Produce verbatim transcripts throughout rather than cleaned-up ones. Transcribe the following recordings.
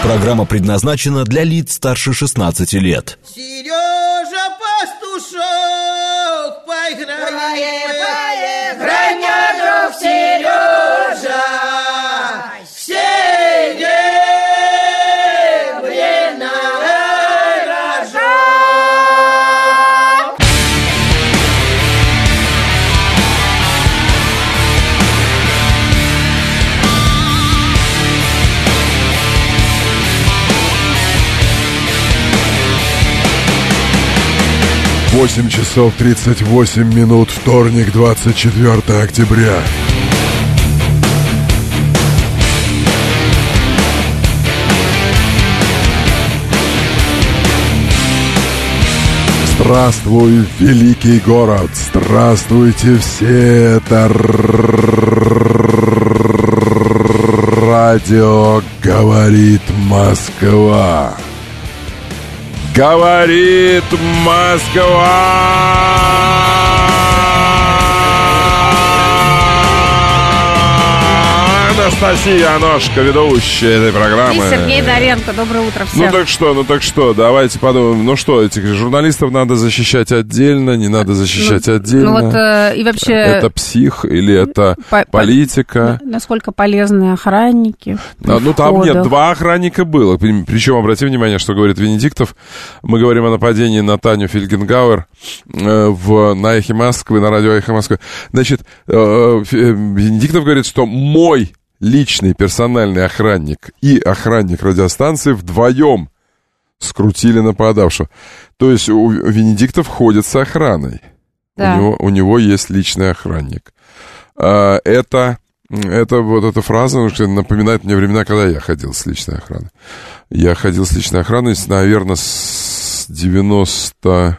Программа предназначена для лиц старше шестнадцати лет. Сережа Пастушок, поиграй, поиграй, друг Сережа, серебряная рожок. восемь часов тридцать восемь минут, вторник, двадцать четвёртое октября. Здравствуй, великий город! Здравствуйте все! Это радио «Говорит Москва». Говорит Москва! Анастасия Аношка, ведущая этой программы. И Сергей Доренко. Доброе утро всем. Ну так что, ну так что, давайте подумаем. Ну что, этих журналистов надо защищать отдельно, не надо защищать ну, отдельно. Ну вот э, и вообще... Это псих или это по- политика? Насколько полезны охранники? А, ну там нет, два охранника было. Причем, обрати внимание, что говорит Венедиктов. Мы говорим о нападении на Таню Фельгенгауэр э, в, на Эхе Москвы, на радио Эхе Москвы. Значит, э, Венедиктов говорит, что мой личный персональный охранник и охранник радиостанции вдвоем скрутили нападавшего. То есть у Венедиктов ходит с охраной. Да. У него, у него есть личный охранник. А, это, это вот эта фраза напоминает мне времена, когда я ходил с личной охраной. Я ходил с личной охраной, наверное, с девяносто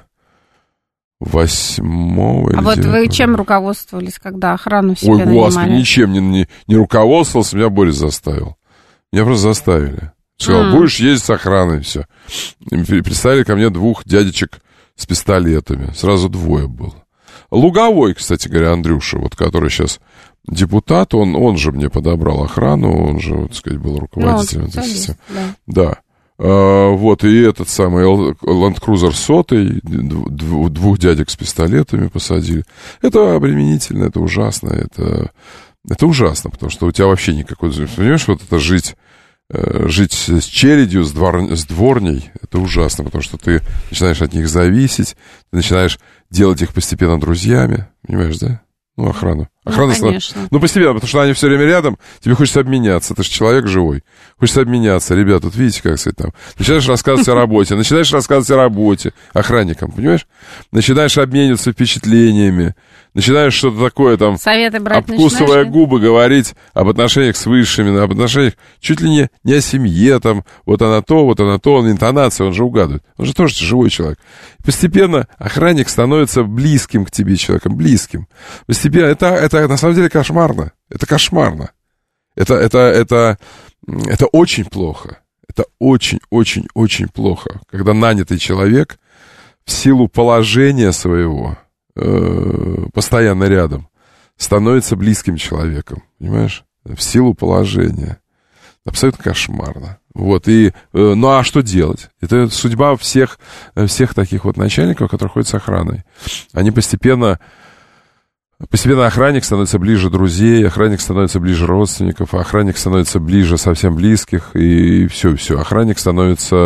восьмого. А вот вы чем руководствовались, когда охрану себе Ой, нанимали? господи, ничем не, не, не руководствовался, меня Борис заставил. Меня просто заставили. Сказал, mm. будешь ездить с охраной, все. И представили ко мне двух дядечек с пистолетами. Сразу двое было. Луговой, кстати говоря, Андрюша, вот который сейчас депутат, он, он же мне подобрал охрану, он же, вот, так сказать, был руководителем этой системы. Да. да. А, вот, и этот самый Land Cruiser сотый, двух дядек с пистолетами посадили. Это обременительно, это ужасно, это, это ужасно, потому что у тебя вообще никакой... Понимаешь, вот это жить, жить с чередью, с, двор, с дворней, это ужасно, потому что ты начинаешь от них зависеть, ты начинаешь делать их постепенно друзьями, понимаешь, да? Ну, охрану. Охрана, ну, конечно. Ну, постепенно, потому что они все время рядом, тебе хочется обменяться, ты же человек живой. Хочется обменяться. Ребят, тут видите, как сказать, там. Начинаешь рассказывать о работе, начинаешь рассказывать о работе охранникам, понимаешь? Начинаешь обмениваться впечатлениями, начинаешь что-то такое там, советы брать обкусывая начинаешь, губы, говорить об отношениях с высшими, об отношениях чуть ли не, не о семье, там, вот она то, вот она то, он интонация, он же угадывает. Он же тоже живой человек. Постепенно охранник становится близким к тебе человеком, близким. Постепенно, это, это на самом деле кошмарно. Это кошмарно. Это, это, это, это очень плохо. Это очень-очень-очень плохо, когда нанятый человек в силу положения своего э, постоянно рядом становится близким человеком, понимаешь? В силу положения. Абсолютно кошмарно. Вот, и, э, ну а что делать? Это судьба всех, всех таких вот начальников, которые ходят с охраной. Они постепенно... Постепенно охранник становится ближе друзей, охранник становится ближе родственников, охранник становится ближе совсем близких, и все, все. Охранник становится,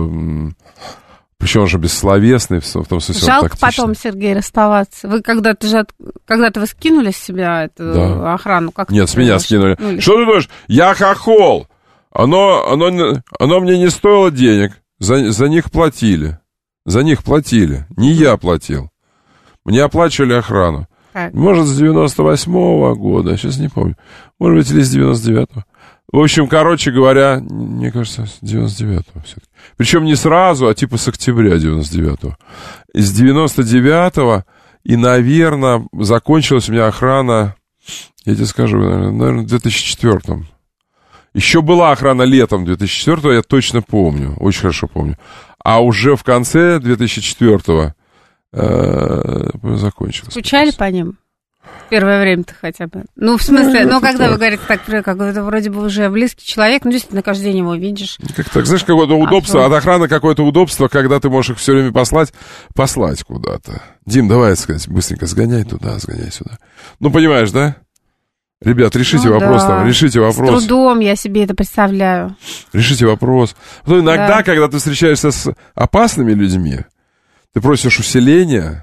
причем уже бессловесный, в том смысле. Жалко потом, Сергей, расставаться. Вы когда-то же, когда-то вы скинули с себя эту да. охрану? Как Нет, с меня скинули. Ну, что ты думаешь? Я хохол! Оно, оно, оно мне не стоило денег, за, за них платили. За них платили, не я платил. Мне оплачивали охрану. Может, с девяносто восьмого года, сейчас не помню. Может быть, или с девяносто девятого. В общем, короче говоря, мне кажется, с девяносто девятого все-таки. Причем не сразу, а типа с октября девяносто девятого. С девяносто девятого и, наверное, закончилась у меня охрана, я тебе скажу, наверное, в две тысячи четвёртом. Еще была охрана летом две тысячи четвёртого, я точно помню, очень хорошо помню. А уже в конце две тысячи четвёртого закончилось. Скучали по ним? Первое время-то хотя бы. Ну, в смысле, ну, ну когда так. Вы говорите так, как это вроде бы уже близкий человек, ну, действительно, каждый день его видишь. Как так, знаешь, какое-то удобство, а от охраны какое-то удобство, когда ты можешь их все время послать, послать куда-то. Дим, давай, сказать, быстренько сгоняй туда, сгоняй сюда. Ну, понимаешь, да? Ребят, решите ну, вопрос да. там, решите вопрос. С трудом я себе это представляю. Решите вопрос. Потом иногда, да. когда ты встречаешься с опасными людьми, ты просишь усиления,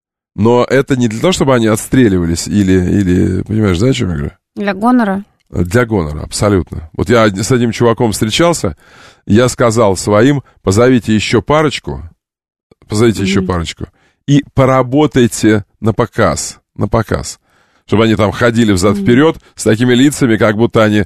но это не для того, чтобы они отстреливались или, или понимаешь, да, о чем я говорю? Для гонора. Для гонора, абсолютно. Вот я с одним чуваком встречался, я сказал своим, позовите еще парочку, позовите mm-hmm. еще парочку, и поработайте на показ, на показ. Чтобы они там ходили взад-вперед mm-hmm. с такими лицами, как будто они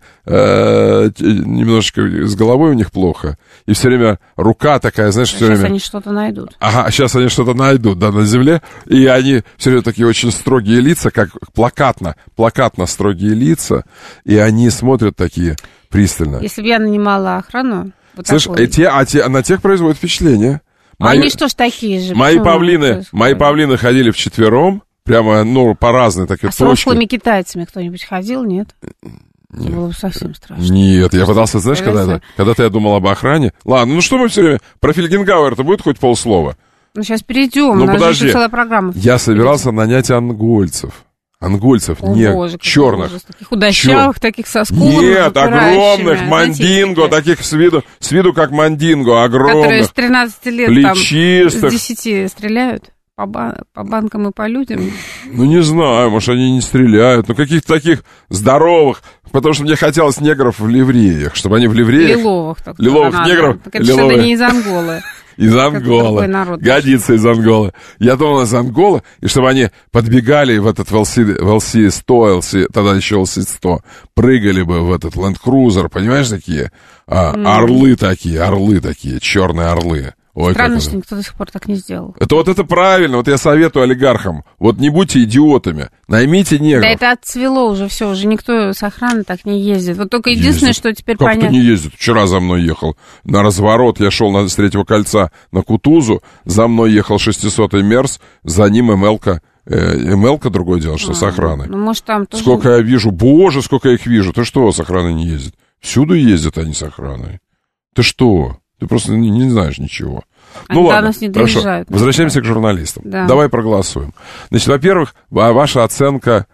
э, немножечко с головой у них плохо. И все время рука такая, знаешь, все сейчас время... Сейчас они что-то найдут. Ага, сейчас они что-то найдут, да, на земле. И они все время такие очень строгие лица, как плакатно, плакатно строгие лица. И они смотрят такие пристально. Если бы я нанимала охрану... Вот слышь, а, те, а, те, а на тех производит впечатление. Мои, они что ж такие же? Мои павлины, мои павлины ходили вчетвером. Прямо, ну, по разной такой точке. А с прошлыми китайцами кто-нибудь ходил, нет? Нет. Это было бы совсем страшно. Нет, я пытался, знаешь, когда-то, когда-то я думал об охране. Ладно, ну что мы все время... Про Фельгенгауэр-то будет хоть полслова? Ну, сейчас перейдем. Ну, у нас подожди. же целая программа. Я собирался нанять ангольцев. Ангольцев, О, не боже, черных. Боже, таких худощавых, Чер... таких со скулами. Нет, огромных, мандинго, таких с виду, с виду как мандинго, огромных. Которые с тринадцати лет плечистых. Там, с десяти стреляют. По, бан- по банкам и по людям? Ну, не знаю, может, они не стреляют. Ну, каких-то таких здоровых. Потому что мне хотелось негров в ливреях, чтобы они в ливреях... Лиловых. Так лиловых надо. негров. Так это чтобы не из Анголы. Из Анголы. Годится из Анголы. Я думал, из Анголы, и чтобы они подбегали в этот в эл си сто, эл си, тогда еще эл си сто, прыгали бы в этот Land Cruiser, понимаешь, такие? А, mm. Орлы такие, орлы такие, черные орлы. Ой, странно, что никто до сих пор так не сделал. Это вот это правильно, вот я советую олигархам. Вот не будьте идиотами, наймите негров. Да это отцвело уже все, уже никто с охраны так не ездит. Вот только единственное, ездит. Что теперь как понятно. Как-то не ездит. Вчера за мной ехал на разворот, я шел на, с третьего кольца на Кутузу, за мной ехал шестисотый Мерс, за ним МЛ-ка. МЛ-ка другое дело, что а, с охраной. Ну, может, там тоже... Сколько я вижу, боже, сколько я их вижу. Ты что, с охраной не ездит? Всюду ездят они с охраной. Ты что? Ты просто не, не знаешь ничего. Они ну ладно, нас не хорошо. доезжают. Возвращаемся к журналистам. Да. Давай проголосуем. Значит, во-первых, ваша оценка...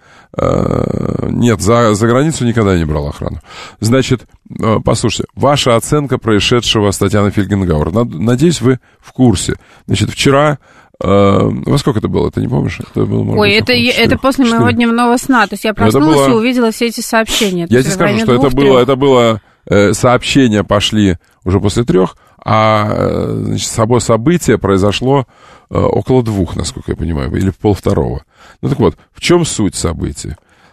Э, нет, за, за границу никогда не брал охрану. Значит, э, послушайте, ваша оценка происшедшего с Татьяной Фельгенгауэр. Надеюсь, вы в курсе. Значит, вчера... Uh, во сколько это было, ты не помнишь? Это было, может Ой, быть, это, это после четыре. Моего дневного сна. То есть я проснулась было... и увидела все эти сообщения. Я тебе скажу, что это было, это было э, сообщения пошли уже после трех, а э, значит, собой событие произошло э, около двух, насколько я понимаю, или в полвторого. Ну так вот, в чем суть события?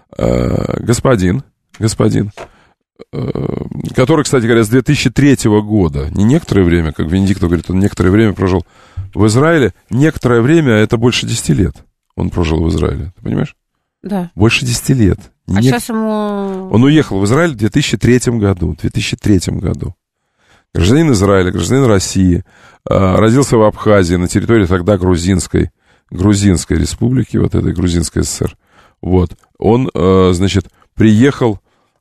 Э, господин, господин, э, который, кстати говоря, с две тысячи третьего года, не некоторое время, как Венедиктов говорит, он некоторое время прожил в Израиле, некоторое время, это больше десяти лет он прожил в Израиле, ты понимаешь? Да. Больше десяти лет. А не... сейчас ему... Он уехал в Израиль в две тысячи третьем году, в две тысячи третьем году. Гражданин Израиля, гражданин России, родился в Абхазии, на территории тогда грузинской, грузинской республики, вот этой грузинской ССР. Вот. Он, значит, приехал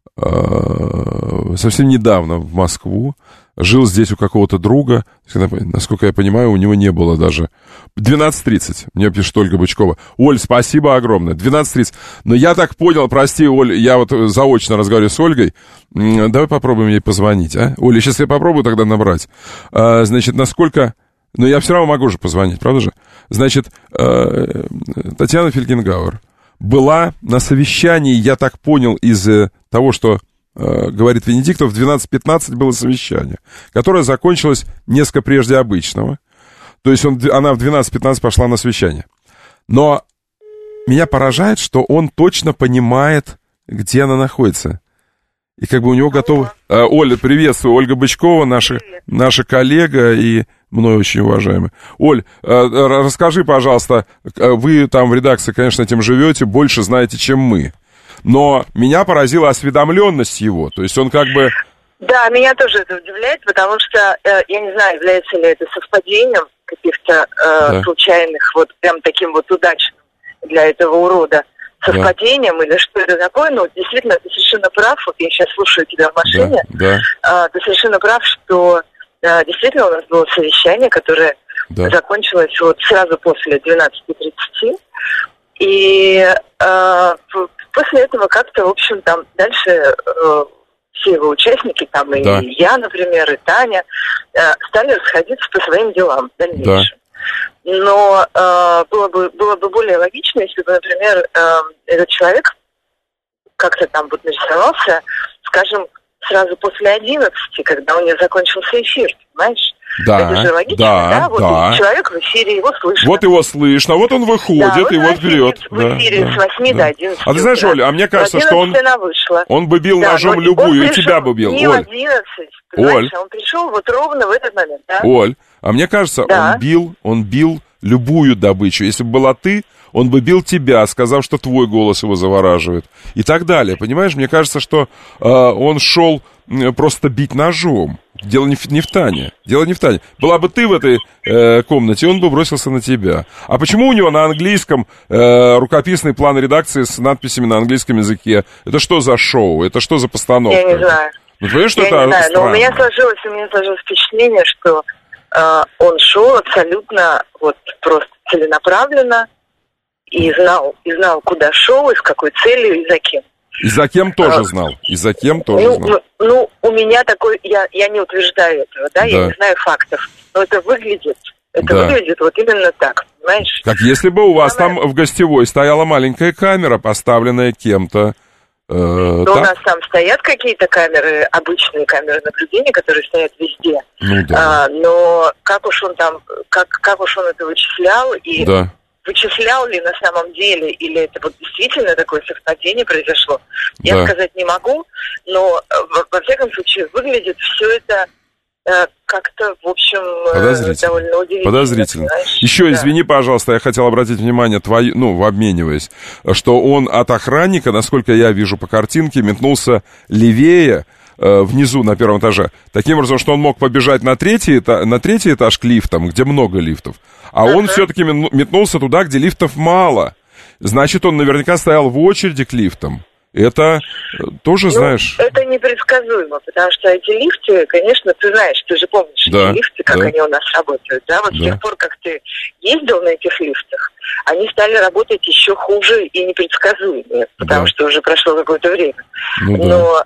совсем недавно в Москву, жил здесь у какого-то друга, насколько я понимаю, у него не было даже... двенадцать тридцать, мне пишет Ольга Бычкова. Оль, спасибо огромное, двенадцать тридцать. Но я так понял, прости, Оль, я вот заочно разговариваю с Ольгой, давай попробуем ей позвонить, а? Оля, сейчас я попробую тогда набрать. А, значит, насколько... Но я все равно могу же позвонить, правда же? Значит, Татьяна Фельгенгауэр была на совещании, я так понял, из того, что... говорит Венедиктов, в двенадцать пятнадцать было совещание, которое закончилось несколько прежде обычного. То есть он, она в двенадцать пятнадцать пошла на совещание. Но меня поражает, что он точно понимает, где она находится. И как бы у него готово... А, Оля, приветствую. Ольга Бычкова, наша, наша коллега и мной очень уважаемая. Оль, расскажи, пожалуйста, вы там в редакции, конечно, этим живете, больше знаете, чем мы. Но меня поразила осведомленность его, то есть он как бы... Да, меня тоже это удивляет, потому что, э, я не знаю, является ли это совпадением каких-то э, да. случайных, вот прям таким вот удачным для этого урода совпадением да. или что это такое, но действительно ты совершенно прав, вот я сейчас слушаю тебя в машине, да, да. А, ты совершенно прав, что а, действительно у нас было совещание, которое да. закончилось вот сразу после двенадцати тридцати, и а, после этого как-то, в общем, там дальше а, все его участники, там и да. я, например, и Таня, а, стали расходиться по своим делам в дальнейшем. Да. Но э, было бы было бы более логично, если бы, например, э, этот человек как-то там вот нарисовался, скажем, сразу после одиннадцати, когда у него закончился эфир, понимаешь? Да, это же логично, да, да? Вот да. человек в эфире, его слышно. Вот его слышно, вот он выходит, да, вот и вот берет. В эфире да, с восьми да. до одиннадцати. А ты знаешь, утра. Оля, а мне кажется, что он, он бы бил да, ножом любую, и тебя бы бил. Не Оль. в одиннадцать, понимаешь? Оль. Он пришел вот ровно в этот момент, да? Оль, а мне кажется, да. он бил, он бил любую добычу. Если бы была ты, он бы бил тебя, сказав, что твой голос его завораживает. И так далее. Понимаешь, мне кажется, что э, он шел э, просто бить ножом. Дело не в, не в Тане. Дело не в Тане. Была бы ты в этой э, комнате, он бы бросился на тебя. А почему у него на английском э, рукописный план редакции с надписями на английском языке? Это что за шоу? Это что за постановка? Я не знаю. Ну, понимаешь, что Я это не знаю, странно? но у меня сложилось, у меня сложилось впечатление, что э, он шел абсолютно вот просто целенаправленно и знал, и знал, куда шел, и с какой целью, и за кем. И за кем тоже знал. И за кем тоже ну, знал. Ну, ну, у меня такой, я, я не утверждаю этого, да, да, я не знаю фактов, но это выглядит, это да. выглядит вот именно так, понимаешь? Как если бы у вас Она... там в гостевой стояла маленькая камера, поставленная кем-то. Э, но у нас там стоят какие-то камеры, обычные камеры наблюдения, которые стоят везде. Ну, да. а, но как уж он там, как, как уж он это вычислял и... Да. Вычислял ли на самом деле, или это вот действительно такое совпадение произошло, да. я сказать не могу, но во, во всяком случае выглядит все это э, как-то, в общем, э, довольно удивительно. Подозрительно. Понимаешь? Еще, да. извини, пожалуйста, я хотел обратить внимание, твои, ну, обмениваясь, что он от охранника, насколько я вижу по картинке, метнулся левее, внизу на первом этаже, таким образом, что он мог побежать на третий, на третий этаж к лифтам, где много лифтов, а uh-huh. он все-таки метнулся туда, где лифтов мало. Значит, он наверняка стоял в очереди к лифтам. Это тоже, ну, знаешь... Это непредсказуемо, потому что эти лифты, конечно, ты знаешь, ты же помнишь да, эти лифты, как да. они у нас работают, да? Вот да. с тех пор, как ты ездил на этих лифтах, они стали работать еще хуже и непредсказуемее, потому да. что уже прошло какое-то время. Ну, да. Но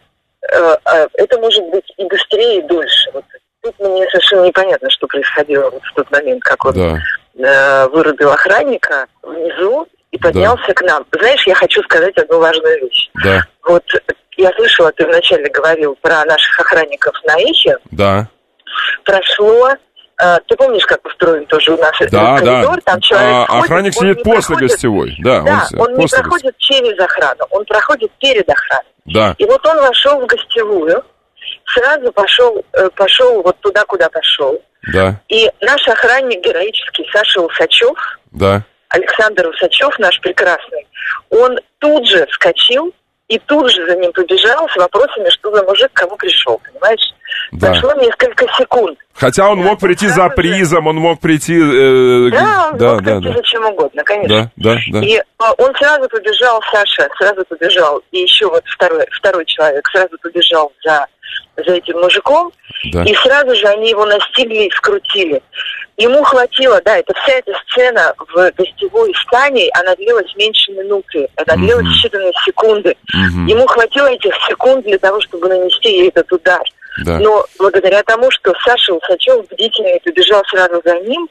это может быть и быстрее, и дольше. Вот тут мне совершенно непонятно, что происходило вот в тот момент, как он да. э, вырубил охранника внизу и поднялся да. к нам. Знаешь, я хочу сказать одну важную вещь. Да. Вот я слышала, ты вначале говорил про наших охранников на Эхе. Да. Прошло... Ты помнишь, как устроен тоже у нас да, коридор? Да. Там человек а, ходит, охранник сидит после проходит... гостевой. Да, да он, он не проходит через охрану, он проходит перед охраной. Да. И вот он вошел в гостевую, сразу пошел, пошел вот туда, куда пошел. Да. И наш охранник героический, Саша Усачев, да. Александр Усачев, наш прекрасный, он тут же вскочил и тут же за ним побежал с вопросами, что за мужик, к кому пришел, понимаешь? Да. Прошло несколько секунд. Хотя он да, мог прийти за призом, он мог прийти... Э, да, он да, мог да, прийти да. за чем угодно, конечно. Да, да, да. И а, он сразу побежал, Саша, сразу побежал, и еще вот второй, второй человек сразу побежал за, за этим мужиком, да. и сразу же они его настигли и скрутили. Ему хватило, да, это вся эта сцена в гостевой с Таней, она длилась меньше минуты, она mm-hmm. длилась считанные секунды. Mm-hmm. Ему хватило этих секунд для того, чтобы нанести ей этот удар. Да. Но благодаря тому, что Саша Усачев бдительный побежал сразу за ним,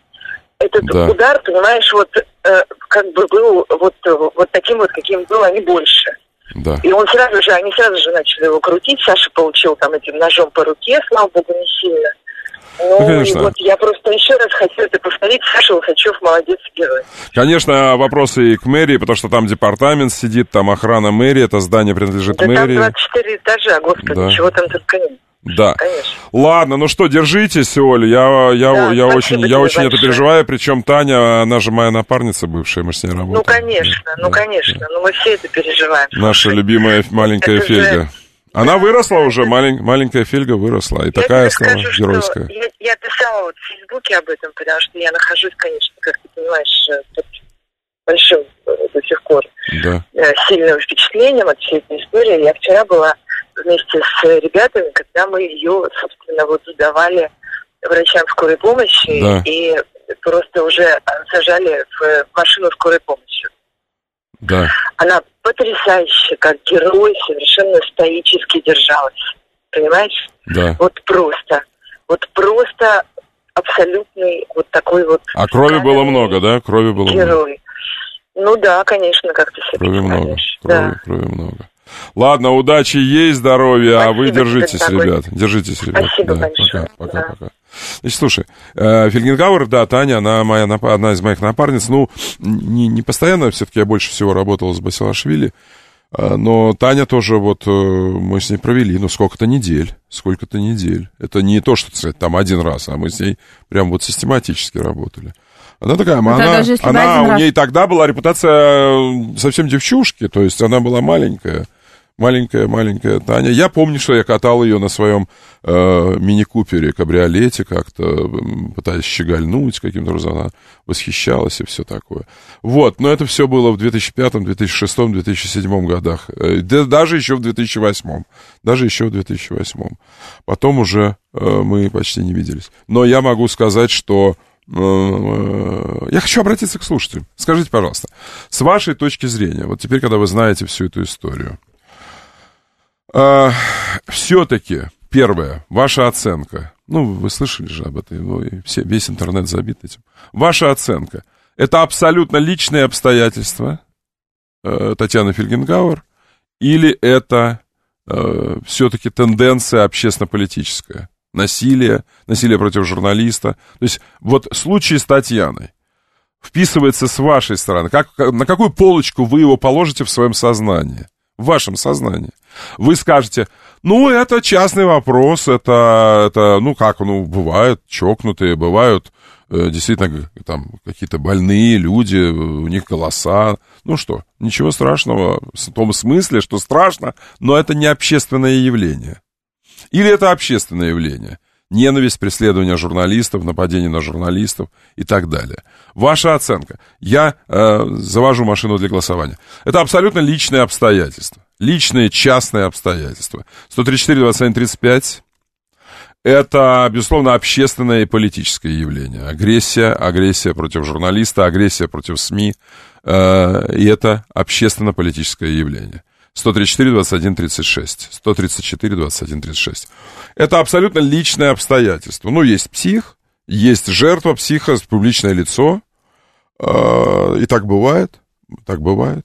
этот да. удар, понимаешь, вот э, как бы был вот, вот таким вот, каким был, а не больше. Да. И он сразу же, они сразу же начали его крутить. Саша получил там этим ножом по руке, слава богу, не сильно. Ну, ну и вот я просто еще раз хочу это повторить. Саша Усачев молодец, герой. Конечно, вопросы и к мэрии, потому что там департамент сидит, там охрана мэрии, это здание принадлежит да мэрии. Там двадцать четыре этажа, господи, да. чего там только нет. Да. Конечно. Ладно, ну что, держитесь, Оль, я, я, да, я очень, я очень это переживаю, причем Таня, она же моя напарница бывшая, мы с ней работаем. Ну, конечно, да, ну, да, конечно, да. ну мы все это переживаем. Наша любимая маленькая это Фельга. Же... Она выросла уже, малень, маленькая Фельга выросла, и я такая стала скажу, геройская. Я, я писала вот в Фейсбуке об этом, потому что я нахожусь, конечно, как ты понимаешь, под большим до сих пор да. сильным впечатлением от всей этой истории. Я вчера была вместе с ребятами, когда мы ее, собственно, вот сдавали врачам скорой помощи, да. и просто уже сажали в машину скорой помощи. Да. Она потрясающе, как герой, совершенно стоически держалась. Понимаешь? Да. Вот просто. Вот просто абсолютный вот такой вот... А крови было много, да? Крови было герой. много. Ну да, конечно, как ты себе Крови много, крови, да. крови много. Ладно, удачи ей, здоровья, спасибо, а вы держитесь, ребят. Держитесь, ребят. Спасибо да, большое. Пока, пока, да. пока. Значит, слушай, э, Фельгенгауэр, да, Таня, она моя, одна из моих напарниц. Ну, не, не постоянно, все-таки я больше всего работал с Басилашвили. Э, но Таня тоже, вот, э, мы с ней провели, ну, сколько-то недель. Сколько-то недель. Это не то, что, сказать, там один раз, а мы с ней прям вот систематически работали. Она такая, она, даже она у раз... ней тогда была репутация совсем девчушки, то есть она была маленькая, маленькая, маленькая Таня. Я помню, что я катал ее на своем э, мини-купере, кабриолете, как-то пытаясь щегольнуть каким-то образом, она восхищалась и все такое. Вот, но это все было в две тысячи пятом, две тысячи шестом, две тысячи седьмом годах, да, даже еще в две тысячи восьмом, даже еще в две тысячи восьмом. Потом уже э, мы почти не виделись. Но я могу сказать, что я хочу обратиться к слушателям. Скажите, пожалуйста, с вашей точки зрения, вот теперь, когда вы знаете всю эту историю, э, все-таки, первое, ваша оценка, ну, вы слышали же об этом, ну, и все, весь интернет забит этим. Ваша оценка, это абсолютно личные обстоятельства э, Татьяны Фельгенгауэр, или это э, все-таки тенденция общественно-политическая? Насилие, насилие против журналиста. То есть вот случай с Татьяной вписывается с вашей стороны. Как, на какую полочку вы его положите в своем сознании? В вашем сознании. Вы скажете, ну, это частный вопрос, это, это ну, как, ну, бывают чокнутые, бывают э, действительно там какие-то больные люди, у них голоса. Ну что, ничего страшного в том смысле, что страшно, но это не общественное явление. Или это общественное явление? Ненависть, преследование журналистов, нападение на журналистов и так далее. Ваша оценка. Я э, завожу машину для голосования. Это абсолютно личные обстоятельства. Личные, частные обстоятельства. сто тридцать четыре двадцать один тридцать пять. Это, безусловно, общественное и политическое явление. Агрессия, агрессия против журналиста, агрессия против СМИ. Э, и это общественно-политическое явление. сто тридцать четыре двадцать один тридцать шесть. сто тридцать четыре двадцать один тридцать шесть. Это абсолютно личное обстоятельство. Ну, есть псих, есть жертва психа, публичное лицо. И так бывает. Так бывает.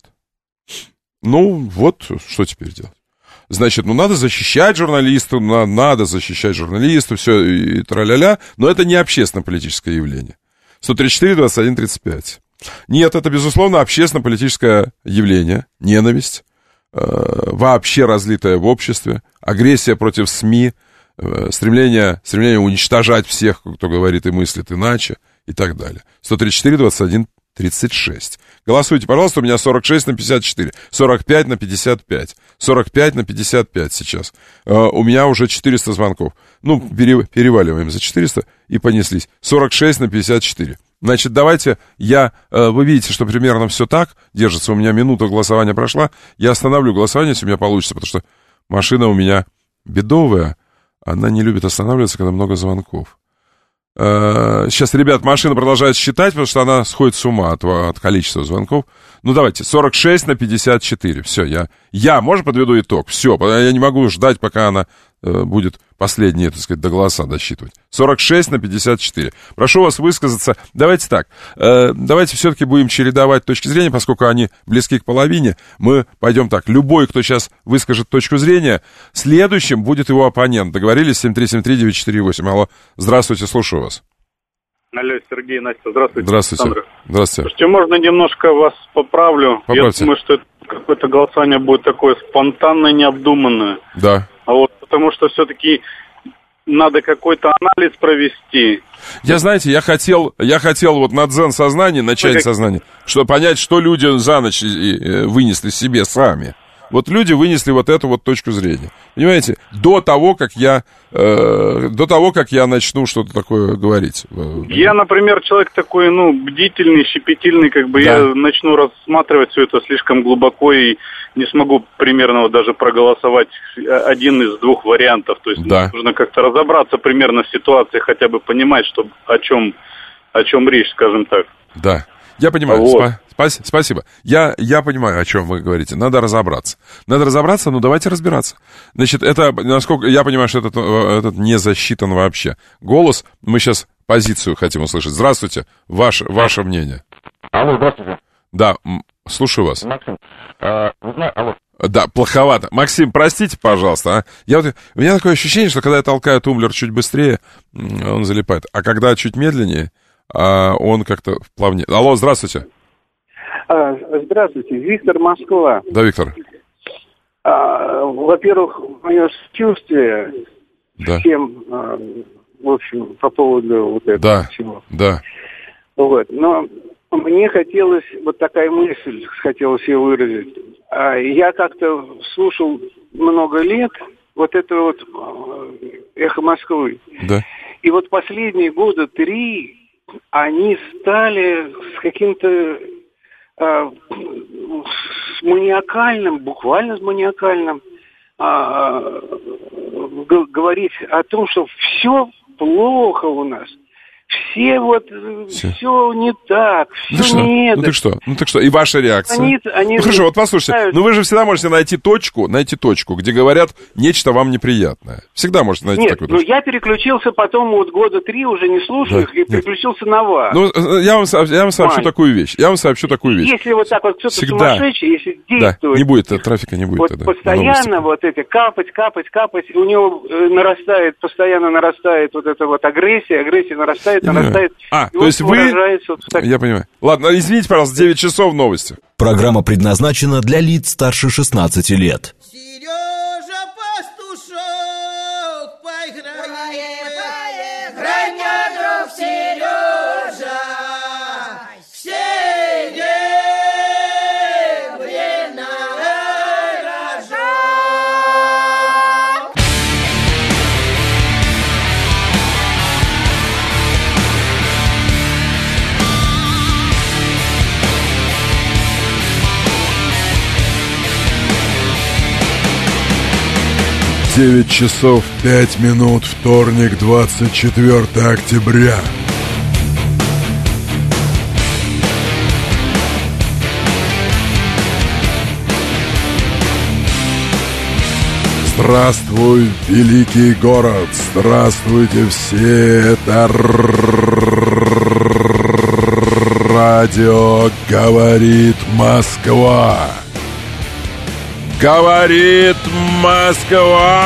Ну, вот что теперь делать. Значит, ну, надо защищать журналистов, надо защищать журналистов, все, и тра-ля-ля. Но это не общественно-политическое явление. сто тридцать четыре двадцать один тридцать пять. Нет, это, безусловно, общественно-политическое явление. Ненависть. Вообще разлитая в обществе, агрессия против СМИ, стремление, стремление уничтожать всех, кто говорит и мыслит иначе, и так далее. сто тридцать четыре двадцать один тридцать шесть. Голосуйте, пожалуйста, у меня сорок шесть на пятьдесят четыре, сорок пять на пятьдесят пять, сорок пять на пятьдесят пять сейчас. У меня уже четыреста звонков. Ну, переваливаем за четыреста и понеслись. сорок шесть на пятьдесят четыре. Значит, давайте я, вы видите, что примерно все так держится, у меня минута голосования прошла, я остановлю голосование, если у меня получится, потому что машина у меня бедовая, она не любит останавливаться, когда много звонков. Сейчас, ребят, машина продолжает считать, потому что она сходит с ума от, от количества звонков. Ну, давайте, сорок шесть на пятьдесят четыре, все, я, я, можно, подведу итог? Все, я не могу ждать, пока она э, будет последние, так сказать, до голоса досчитывать. сорок шесть на пятьдесят четыре. Прошу вас высказаться. Давайте так, э, давайте все-таки будем чередовать точки зрения, поскольку они близки к половине. Мы пойдем так, любой, кто сейчас выскажет точку зрения, следующим будет его оппонент. Договорились? семь три семь три девять четыре восемь. Алло, здравствуйте, слушаю вас. Алло, Сергей, Настя, здравствуйте. Здравствуйте. Александр. Здравствуйте. Слушайте, можно немножко вас поправлю? Поправьте. Я думаю, что это какое-то голосование будет такое спонтанное, необдуманное. Да. А вот, потому что все-таки надо какой-то анализ провести. Я, знаете, я хотел, я хотел вот на дзен-сознании, начать как... сознание, чтобы понять, что люди за ночь вынесли себе сами. Вот люди вынесли вот эту вот точку зрения. Понимаете? До того, как я, э, до того, как я начну что-то такое говорить. Я, например, человек такой, ну, бдительный, щепетильный, как бы да. я начну рассматривать все это слишком глубоко и не смогу примерно вот даже проголосовать один из двух вариантов. То есть да. нужно как-то разобраться примерно в ситуации, хотя бы понимать, что, о чем, о чем речь, скажем так. Да, я понимаю. Вот. Спа- спасибо. Я, я понимаю, о чем вы говорите. Надо разобраться. Надо разобраться, ну давайте разбираться. Значит, это, насколько я понимаю, что этот, этот не засчитан вообще. Голос, мы сейчас позицию хотим услышать. Здравствуйте, ваше, ваше мнение. Алло, здравствуйте. Да, слушаю вас. Максим, а, вы знаете, алло. Да, плоховато. Максим, простите, пожалуйста. А? Я вот, у меня такое ощущение, что когда я толкаю тумблер чуть быстрее, он залипает. А когда чуть медленнее, он как-то плавнее. Алло, здравствуйте. А, здравствуйте, Виктор, Москва. Да, Виктор. А, во-первых, мое сочувствие да. всем, а, в общем, по поводу вот этого да. всего. Да. Вот, но мне хотелось, вот такая мысль, хотелось ее выразить. А, я как-то слушал много лет вот это вот «Эхо Москвы». Да. И вот последние года три они стали с каким-то а, с маниакальным, буквально с маниакальным а, г- говорить о том, что все плохо у нас. Все вот, все, все не так, все ну не это. Ну так что? Ну так что? И ваша реакция? Они, они ну хорошо, вот послушайте, знают... ну вы же всегда можете найти точку, найти точку, где говорят нечто вам неприятное. Всегда можете найти Нет, такую точку. Нет, ну я переключился потом вот года три, уже не слушаю их, да, и нет. переключился на вас. Ну, я вам, я вам сообщу Мань. такую вещь, я вам сообщу такую вещь. Если вот так вот кто-то всегда. сумасшедший, если действует... Да, не будет, трафика не будет. Вот тогда. постоянно вот это капать, капать, капать, у него нарастает, постоянно нарастает вот эта вот агрессия, агрессия нарастает, я нарастает... А, то есть вы... Вот так... Я понимаю. Ладно, извините, пожалуйста, девять часов новости. Программа предназначена для лиц старше шестнадцати лет. Сережа Пастушок, поиграем, поиграем, друг Сережа, все время рожок. девять часов пять минут, вторник, двадцать четвёртое октября. Здравствуй, великий город! Здравствуйте все! Это радио «Говорит Москва». Говорит Москва!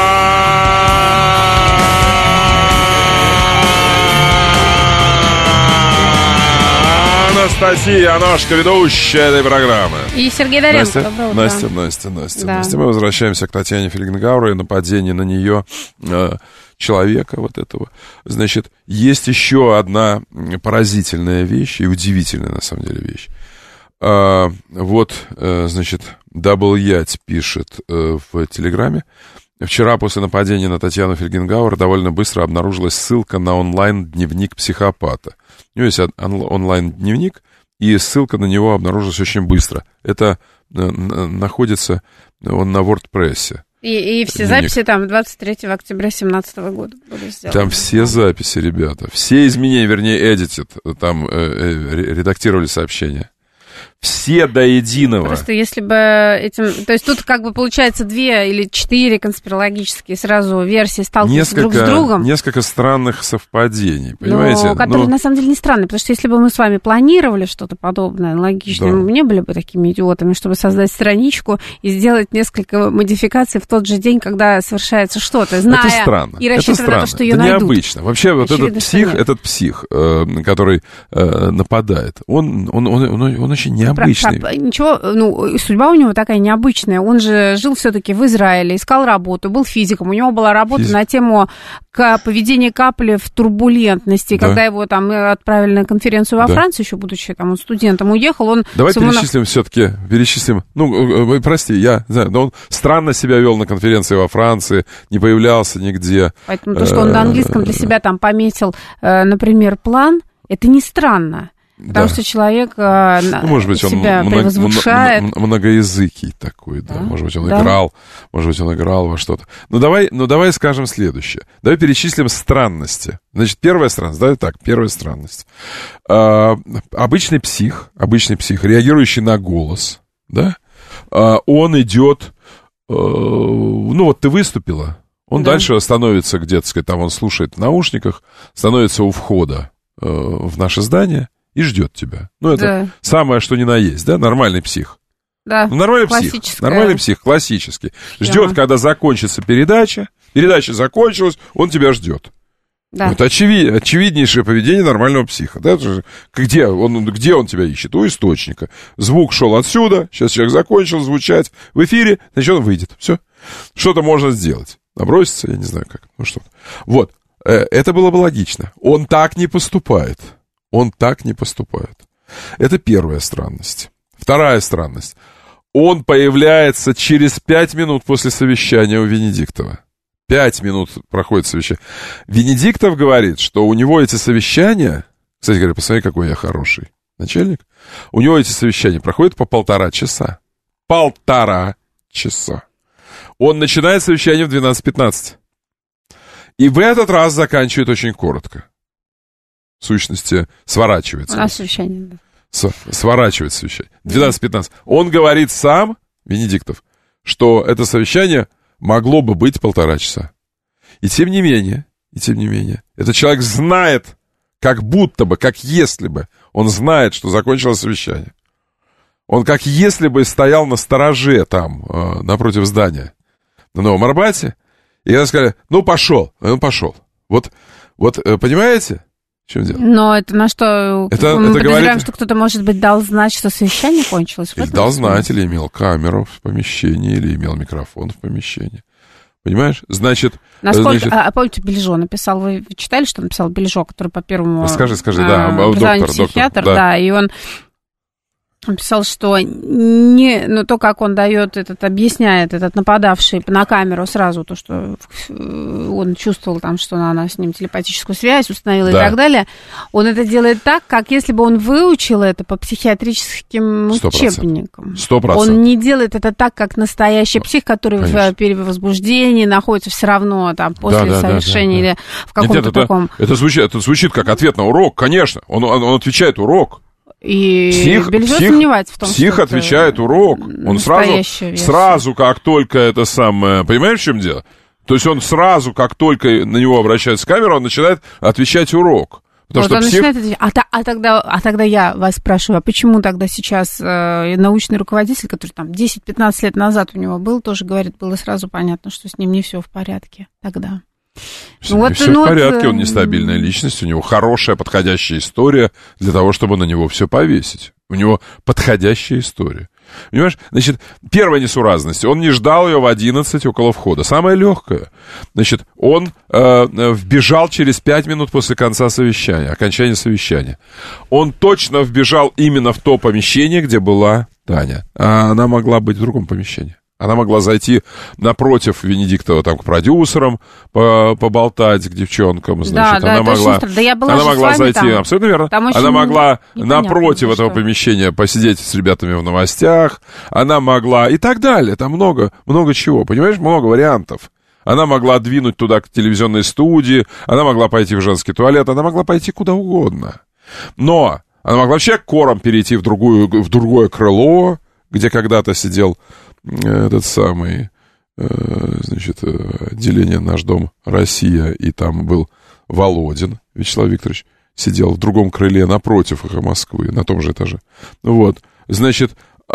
Анастасия Аношка, ведущая этой программы. И Сергей Доренко. Настя, Доброе утро. Настя, Настя, Настя, да. Настя. Мы возвращаемся к Татьяне Фельгенгауэр и нападению на нее э, человека вот этого. Значит, есть еще одна поразительная вещь и удивительная, на самом деле, вещь. Uh, вот, uh, значит, Дабл Ять пишет uh, в Телеграме. Вчера после нападения на Татьяну Фельгенгауэр довольно быстро обнаружилась ссылка на онлайн-дневник психопата. У него есть он- онлайн-дневник, и ссылка на него обнаружилась очень быстро. Это uh, находится он на WordPress. И, и все дневник. Записи там двадцать третьего октября две тысячи семнадцатого года были сделаны. Там все записи, ребята. Все изменения, вернее, edit, там э, э, редактировали сообщения. Все до единого. Просто если бы этим... То есть тут как бы получается две или четыре конспирологические сразу версии сталкиваются друг с другом. Несколько странных совпадений, понимаете? Но, которые ну... на самом деле не странные, потому что если бы мы с вами планировали что-то подобное, логичное, да. мы не были бы такими идиотами, чтобы создать страничку и сделать несколько модификаций в тот же день, когда совершается что-то, зная это странно. и рассчитывая на то, что ее это найдут. Необычно. Вообще вот Очевидно, этот псих, этот псих, э, который э, нападает, он, он, он, он, он очень необычный. Необычный. Про, про, ничего, ну, судьба у него такая необычная. Он же жил все-таки в Израиле, искал работу, был физиком. У него была работа Физик. на тему поведения капли в турбулентности. Да. Когда его там отправили на конференцию во да. Францию, еще будучи там студентом, уехал, он... Давай перечислим на... все-таки, перечислим. Ну, прости, я знаю, но он странно себя вел на конференции во Франции, не появлялся нигде. Поэтому то, что он на английском для себя там пометил, например, план, это не странно. Потому да. что человек ну, может быть, себя он превозвышает. Много, многоязыкий такой, да. да. Может быть, он да. играл, может быть, он играл во что-то. Ну давай, ну, давай скажем следующее. Давай перечислим странности. Значит, первая странность, давай так, первая странность. А, обычный псих, обычный псих, реагирующий на голос, да, а, он идет, а, ну вот ты выступила, он да. дальше становится где-то, сказать, там он слушает в наушниках, становится у входа а, в наше здание, и ждет тебя. Ну, это да. самое, что ни на есть, да? Нормальный псих. Да, ну, нормальный псих. Нормальный псих, классический. Ждет, когда закончится передача. Передача закончилась, он тебя ждет. Да. Это очевид, очевиднейшее поведение нормального психа. Да? Где, он, где он тебя ищет? У источника. Звук шел отсюда, сейчас человек закончил звучать в эфире, значит, он выйдет. Все. Что-то можно сделать. Наброситься, я не знаю как. Ну, что-то. Вот. Это было бы логично. Он так не поступает. Он так не поступает. Это первая странность. Вторая странность. Он появляется через пять минут после совещания у Венедиктова. Пять минут проходит совещание. Венедиктов говорит, что у него эти совещания... Кстати говоря, посмотри, какой я хороший начальник. У него эти совещания проходят по полтора часа. Полтора часа. Он начинает совещание в двенадцать пятнадцать. И в этот раз заканчивает очень коротко. В сущности, сворачивается. У нас совещание, да. С, сворачивает совещание. двенадцать пятнадцать. Он говорит сам, Венедиктов, что это совещание могло бы быть полтора часа. И тем не менее, и тем не менее, этот человек знает, как будто бы, как если бы, он знает, что закончилось совещание. Он как если бы стоял на стороже там, э, напротив здания, на Новом Арбате, и я сказал, ну, пошел, он пошел. Вот, вот, э, понимаете? В чем дело? Но это на что? Это, мы это подозреваем, говорит... что кто-то, может быть, дал знать, что совещание кончилось. Или дал знать, или имел камеру в помещении, или имел микрафон в помещении. Понимаешь? Значит... Насколько... значит... А, а помните, Бельжо написал, вы читали, что написал Бельжо, который по первому... Скажи, скажи, да, а, доктор, психиатр, доктор, да. да, и он... Он писал, что не, ну, то, как он дает этот, объясняет этот нападавший на камеру сразу, то, что он чувствовал там, что она с ним телепатическую связь установила, да. и так далее, он это делает так, как если бы он выучил это по психиатрическим учебникам. Сто процентов. Он не делает это так, как настоящий псих, который Конечно. в перевозбуждении находится все равно там после да, да, совершения да, да, да. или в каком-то Нет, это, таком... Это звучит, это звучит как ответ на урок, конечно. Он, он, он отвечает урок. И псих, Бельжо псих, сомневается в том, псих что отвечает урок. Он сразу, сразу, как только это самое... Понимаешь, в чем дело? То есть он сразу, как только на него обращается камера, он начинает отвечать урок. Потому вот что псих... начинает... а, а, тогда, а тогда я вас спрашиваю, а почему тогда сейчас э, научный руководитель, который там десять-пятнадцать лет назад у него был, тоже говорит, было сразу понятно, что с ним не все в порядке тогда? Все, вот, все ну, в порядке, он нестабильная личность, у него хорошая, подходящая история для того, чтобы на него все повесить. У него подходящая история. Понимаешь? Значит, первая несуразность. Он не ждал ее в одиннадцать около входа. Самое легкое. Значит, он э, вбежал через пять минут после конца совещания, окончания совещания. Он точно вбежал именно в то помещение, где была Таня. А она могла быть в другом помещении. Она могла зайти напротив Венедиктова там, к продюсерам, по поболтать к девчонкам. Значит, да, она да, могла, да я была она могла зайти, там. абсолютно верно. Она могла напротив этого что. помещения посидеть с ребятами в новостях. Она могла и так далее. Там много, много чего, понимаешь, много вариантов. Она могла двинуть туда к телевизионной студии, она могла пойти в женский туалет, она могла пойти куда угодно. Но она могла вообще кором перейти в, другую, в другое крыло, где когда-то сидел этот самый, значит, отделение «Наш дом Россия», и там был Володин Вячеслав Викторович, сидел в другом крыле напротив их Москвы, на том же этаже. Вот, значит,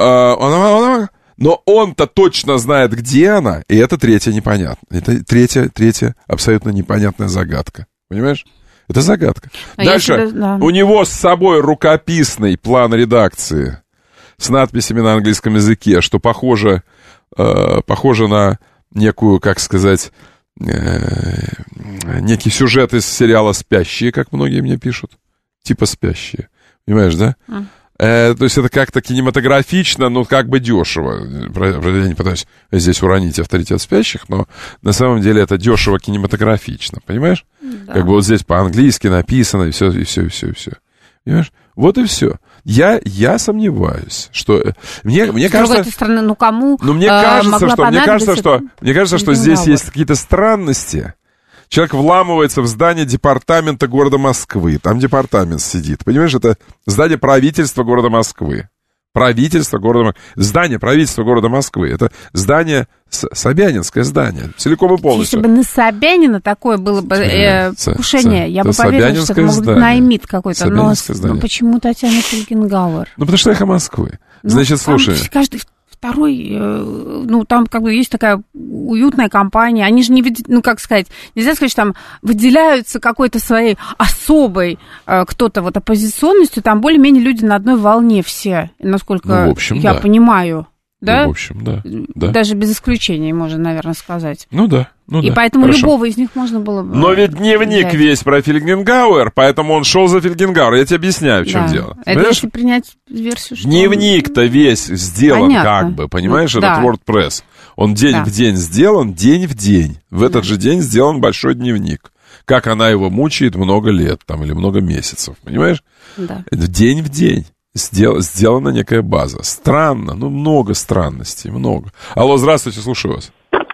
она, она, но он-то точно знает, где она, и это третья непонятно. Это третья, третья абсолютно непонятная загадка. Понимаешь? Это загадка. А Дальше, тебе, да. у него с собой рукописный план редакции с надписями на английском языке, что похоже, э, похоже на некую, как сказать, э, некий сюжет из сериала «Спящие», как многие мне пишут. Типа «Спящие». Понимаешь, да? Mm. Э, то есть это как-то кинематографично, но как бы дешево. Я не пытаюсь здесь уронить авторитет «Спящих», но на самом деле это дешево кинематографично. Понимаешь? Да. Как бы вот здесь по-английски написано, и все, и все, и все, и все. Понимаешь? Вот и все. Я, я сомневаюсь, что... Мне, мне с кажется... другой стороны, ну кому ну, мне э, кажется, что, мне кажется, что, это... мне кажется, что здесь есть какие-то странности. Человек вламывается в здание департамента города Москвы. Там департамент сидит. Понимаешь, это здание правительства города Москвы. Правительство города Москвы. Здание правительства города Москвы. Это здание, Собянинское здание. Целиком и полностью. Если бы на Собянина такое было бы э, покушение, я бы поверила, что это может быть наймит какой-то. Но, но почему Татьяна Фельгенгауэр? Ну, потому что эхо Москвы. Ну, значит, слушай. Каждый второй, ну, там как бы есть такая уютная компания. Они же не, ну, как сказать, нельзя сказать, что там выделяются какой-то своей особой кто-то вот оппозиционностью. Там более-менее люди на одной волне все, насколько ну, в общем, я да. понимаю. Да? Ну, в общем, да, да. Даже без исключений, можно, наверное, сказать. Ну да. Ну, и да. поэтому Хорошо. любого из них можно было бы... Но ведь дневник взять. Весь про Фельгенгауэр, поэтому он шел за Фельгенгауэр. Я тебе объясняю, в чем да. дело. Это понимаешь? Если принять версию, что... Дневник-то весь сделан Понятно. Как бы, понимаешь, ну, этот да. WordPress. Он день да. в день сделан, день в день. В этот да. же день сделан большой дневник. Как она его мучает много лет, там, или много месяцев, понимаешь? Да. День в день. Сдел, сделана некая база. Странно, ну много странностей, много. Алло, здравствуйте, слушаю вас.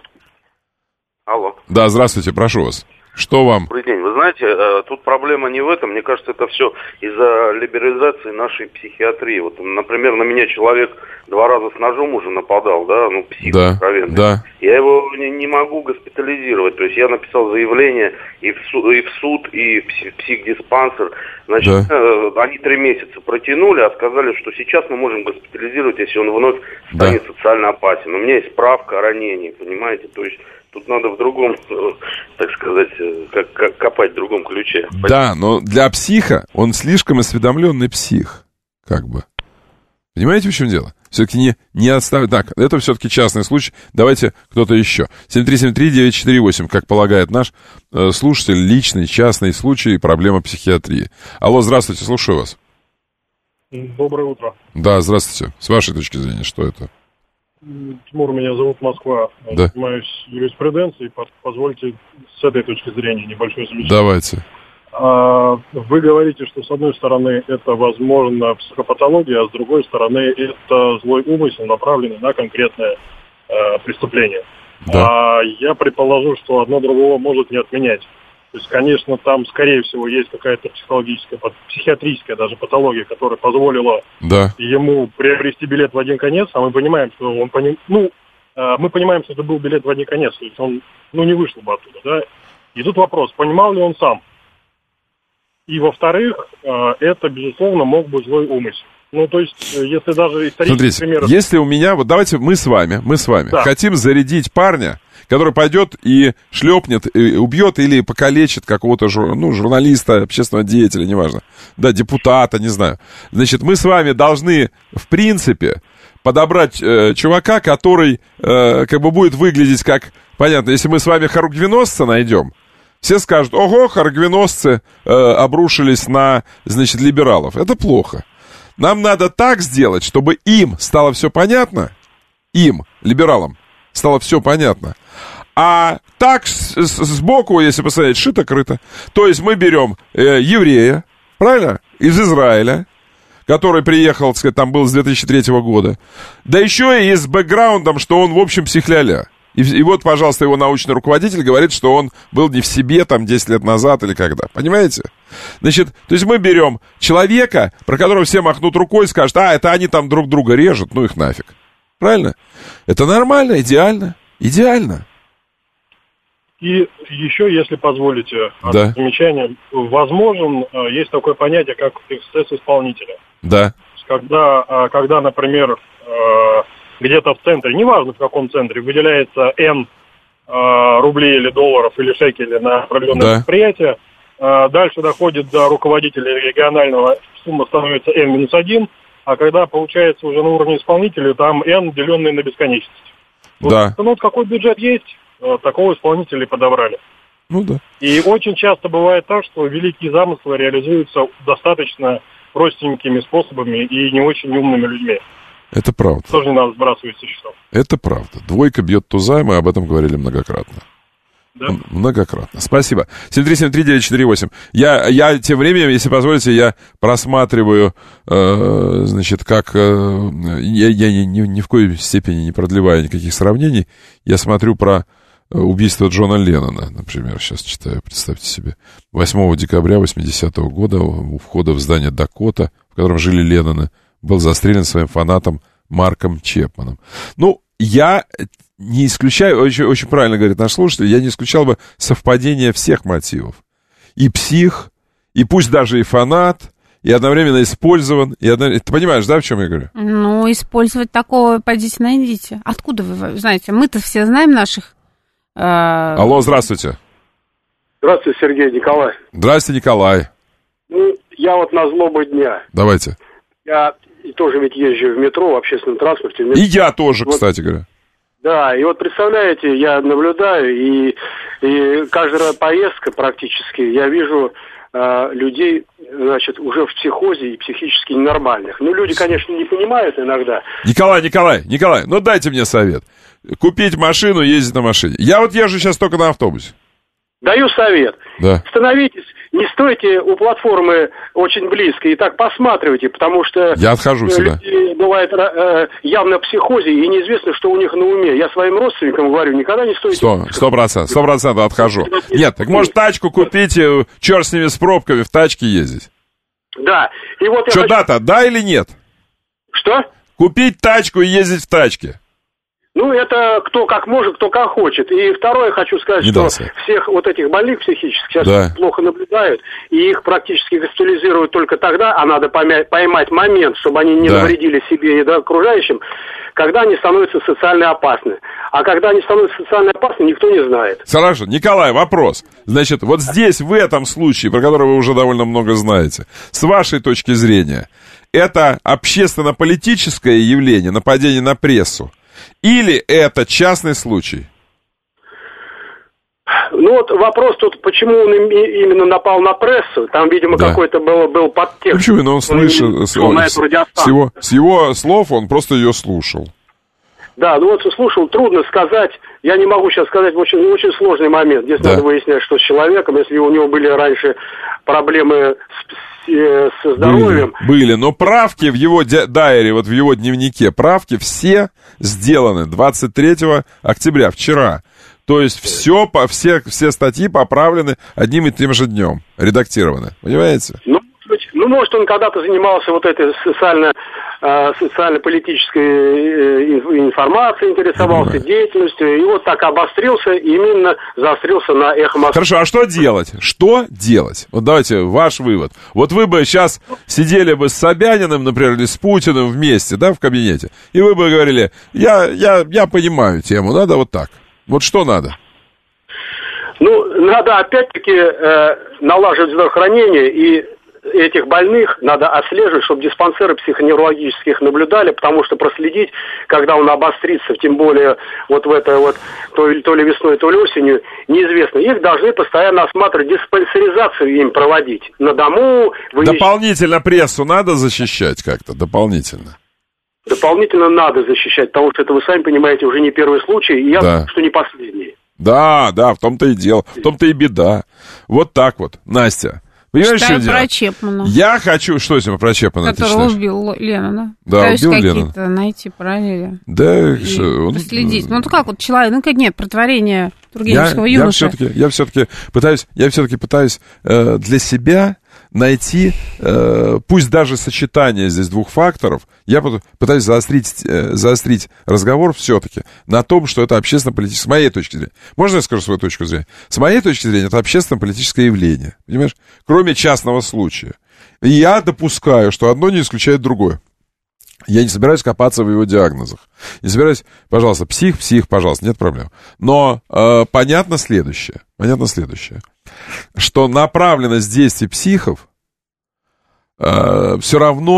Алло. Да, здравствуйте, прошу вас. Что вам? Добрый день. Вы знаете, тут проблема не в этом. Мне кажется, это все из-за либерализации нашей психиатрии. Вот, например, на меня человек два раза с ножом уже нападал, да, ну, псих да, откровенный. Да. Я его не, не могу госпитализировать. То есть я написал заявление и в, суд, и в суд, и в психдиспансер. Значит, да. э, они три месяца протянули, а сказали, что сейчас мы можем госпитализировать, если он вновь станет да. социально опасен. У меня есть справка о ранении, понимаете? То есть тут надо в другом, так сказать, как, как копать в другом ключе. Да, но для психа он слишком осведомленный псих, как бы. Понимаете, в чем дело? Все-таки не, не отставить. Так, это все-таки частный случай. Давайте кто-то еще. семь три семь три девять четыре восемь, как полагает наш э, слушатель, личный, частный случай, проблема психиатрии. Алло, здравствуйте, слушаю вас. Доброе утро. Да, здравствуйте. С вашей точки зрения, что это? Тимур, меня зовут Москва. Да. Занимаюсь юриспруденцией. Позвольте с этой точки зрения небольшое замечание. Давайте. Вы говорите, что с одной стороны это, возможно, психопатология, а с другой стороны это злой умысел, направленный на конкретное э, преступление. Да. А я предположу, что одно другого может не отменять. То есть, конечно, там, скорее всего, есть какая-то психологическая, психиатрическая даже патология, которая позволила да. ему приобрести билет в один конец, а мы понимаем, что он поним... ну, э, мы понимаем, что это был билет в один конец, то есть он, ну, не вышел бы оттуда, да. И тут вопрос, понимал ли он сам? И, во-вторых, это, безусловно, мог быть злой умысел. Ну, то есть, если даже исторические примеры... Если у меня... Вот давайте мы с вами, мы с вами да. хотим зарядить парня, который пойдет и шлепнет, и убьет или покалечит какого-то жур, ну, журналиста, общественного деятеля, неважно. Да, депутата, не знаю. Значит, мы с вами должны, в принципе, подобрать э, чувака, который э, как бы будет выглядеть как... Понятно, если мы с вами хоругвеносца найдем, все скажут, ого, хоругвеносцы э, обрушились на, значит, либералов. Это плохо. Нам надо так сделать, чтобы им стало все понятно, им, либералам, стало все понятно. А так с, с, сбоку, если посмотреть, шито-крыто. То есть мы берем э, еврея, правильно, из Израиля, который приехал, так сказать, там был с две тысячи третьего года, да еще и с бэкграундом, что он, в общем, психляля. И, и вот, пожалуйста, его научный руководитель говорит, что он был не в себе там десять лет назад или когда. Понимаете? Значит, то есть мы берем человека, про которого все махнут рукой и скажут, а, это они там друг друга режут, ну их нафиг. Правильно? Это нормально, идеально. Идеально. И еще, если позволите, да. замечание, возможен, есть такое понятие, как эксцесс исполнителя. Да. Когда, когда, например, где-то в центре, неважно в каком центре, выделяется N э, рублей или долларов или шекелей на определенное да. предприятие, э, дальше доходит до руководителя регионального, сумма становится N минус один, а когда получается уже на уровне исполнителя, там n, деленное на бесконечность. Да. Вот, ну, вот какой бюджет есть, такого исполнителя подобрали. Ну да. И очень часто бывает так, что великие замыслы реализуются достаточно простенькими способами и не очень умными людьми. Это правда. Тоже не надо сбрасывать со счетов. Это правда. Двойка бьет туза, мы об этом говорили многократно. Да. Многократно. Спасибо. семь три семь три девять четыре восемь. Я, я тем временем, если позволите, я просматриваю, э, значит, как... Э, я я ни, ни, ни в коей степени не продлеваю никаких сравнений. Я смотрю про убийство Джона Леннона, например, сейчас читаю, представьте себе. восьмого декабря восьмидесятого года у входа в здание Дакота, в котором жили Ленноны, был застрелен своим фанатом Марком Чепманом. Ну, я не исключаю, очень, очень правильно говорит наш слушатель, я не исключал бы совпадение всех мотивов. И псих, и пусть даже и фанат, и одновременно использован. И одновременно... Ты понимаешь, да, в чем я говорю? Ну, использовать такого, пойдите найдите. Откуда вы знаете? Мы-то все знаем наших... Э... Алло, здравствуйте. Здравствуйте, Сергей, Николай. Здравствуйте, Николай. Ну, я вот на злобу дня. Давайте. Я тоже ведь езжу в метро, в общественном транспорте. В метро. И я тоже, вот, кстати говоря. Да, и вот представляете, я наблюдаю, и, и каждая поездка практически я вижу э, людей, значит, уже в психозе и психически ненормальных. Ну, люди, конечно, не понимают иногда. Николай, Николай, Николай, ну дайте мне совет. Купить машину, ездить на машине. Я вот езжу сейчас только на автобусе. Даю совет. Да. Становитесь, не стойте у платформы очень близко и так посматривайте, потому что... Я отхожусь, да. Люди бывают э, явно в психозе, и неизвестно, что у них на уме. Я своим родственникам говорю, никогда не стойте... Сто, сто процентов, сто процентов отхожу. Нет, так может тачку купить, черт с ними с пробками, в тачке ездить. Да. И вот что, я дата, хочу... да или нет? Что? Купить тачку и ездить в тачке. Ну, это кто как может, кто как хочет. И второе, хочу сказать, не что дался. Всех вот этих больных психических сейчас да. плохо наблюдают, и их практически госпитализируют только тогда, а надо поймать момент, чтобы они не да. навредили себе и да, окружающим, когда они становятся социально опасны. А когда они становятся социально опасны, никто не знает. Хорошо. Николай, вопрос. Значит, вот здесь, в этом случае, про который вы уже довольно много знаете, с вашей точки зрения, это общественно-политическое явление, нападение на прессу, или это частный случай? Ну вот вопрос тут, почему он именно напал на прессу. Там, видимо, да. какой-то был, был подтекст. Почему? Но он слышал, с, он, с, с, его, с его слов он просто ее слушал. Да, ну вот слушал, трудно сказать. Я не могу сейчас сказать, очень, очень сложный момент. Здесь да. надо выяснять, что с человеком, если у него были раньше проблемы с, с, со здоровьем. Были, были, но правки в его дайре, вот в его дневнике, правки все сделаны двадцать третьего октября, вчера. То есть все, по, все, все статьи поправлены одним и тем же днем, редактированы. Понимаете? Ну, ну может, он когда-то занимался вот этой социально, э, социально-политической информацией, интересовался деятельностью, и вот так обострился, и именно заострился на Эхо Москвы. Хорошо, а что делать? Что делать? Вот давайте, ваш вывод. Вот вы бы сейчас сидели бы с Собяниным, например, или с Путиным вместе, да, в кабинете, и вы бы говорили, я, я, я понимаю тему, надо вот так. Вот что надо? Ну, надо опять-таки э, налаживать здравоохранение, и этих больных надо отслеживать, чтобы диспансеры психоневрологических наблюдали, потому что проследить, когда он обострится, тем более вот в это вот, то, то ли весной, то ли осенью, неизвестно. Их должны постоянно осматривать, диспансеризацию им проводить на дому. Выезж... Дополнительно прессу надо защищать как-то, дополнительно? Дополнительно надо защищать, потому что это, вы сами понимаете, уже не первый случай, и я да. думаю, что не последний. Да, да, в том-то и дело, в том-то и беда. Вот так вот, Настя. Понимаешь, Читаю что про делать? Чепмана. Я хочу... Что с ним про Чепмана ты читаешь? Которого убил Леннона. Да, пытаюсь убил какие-то Леннона. найти параллели. Да, что... Он... Следить. Ну, как вот человек... Ну, как нет, протворение Тургеневского я, юноши. Я все-таки, я все-таки пытаюсь, я все-таки пытаюсь э, для себя найти, э, пусть даже сочетание здесь двух факторов, я пытаюсь заострить, э, заострить разговор все-таки на том, что это общественно-политическое, с моей точки зрения. Можно я скажу свою точку зрения? С моей точки зрения, это общественно-политическое явление, понимаешь? Кроме частного случая. И я допускаю, что одно не исключает другое. Я не собираюсь копаться в его диагнозах. Не собираюсь, пожалуйста, псих, псих, пожалуйста, нет проблем. Но э, понятно следующее, понятно следующее, что направленность действий психов э, все равно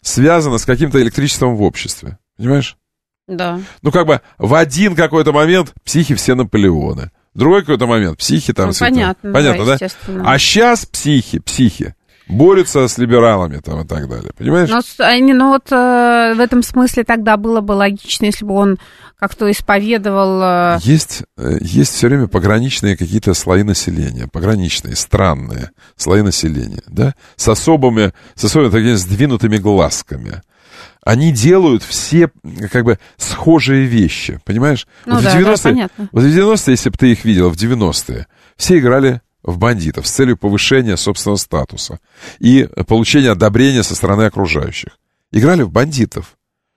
связано с каким-то электричеством в обществе. Понимаешь? Да. Ну, как бы в один какой-то момент психи все Наполеоны. В другой какой-то момент психи там... Ну, все понятно, там, понятно, да, да? А сейчас психи, психи борются с либералами там и так далее. Понимаешь? Но, ну вот э, в этом смысле тогда было бы логично, если бы он как-то исповедовал... Э... Есть, есть все время пограничные какие-то слои населения, пограничные, странные слои населения, да? С особыми, с особыми такими сдвинутыми глазками. Они делают все, как бы, схожие вещи, понимаешь? Ну, вот, да, в девяностые, да, понятно. Вот в девяностые, если бы ты их видел, в девяностые, все играли в бандитов с целью повышения собственного статуса и получения одобрения со стороны окружающих. Играли в бандитов.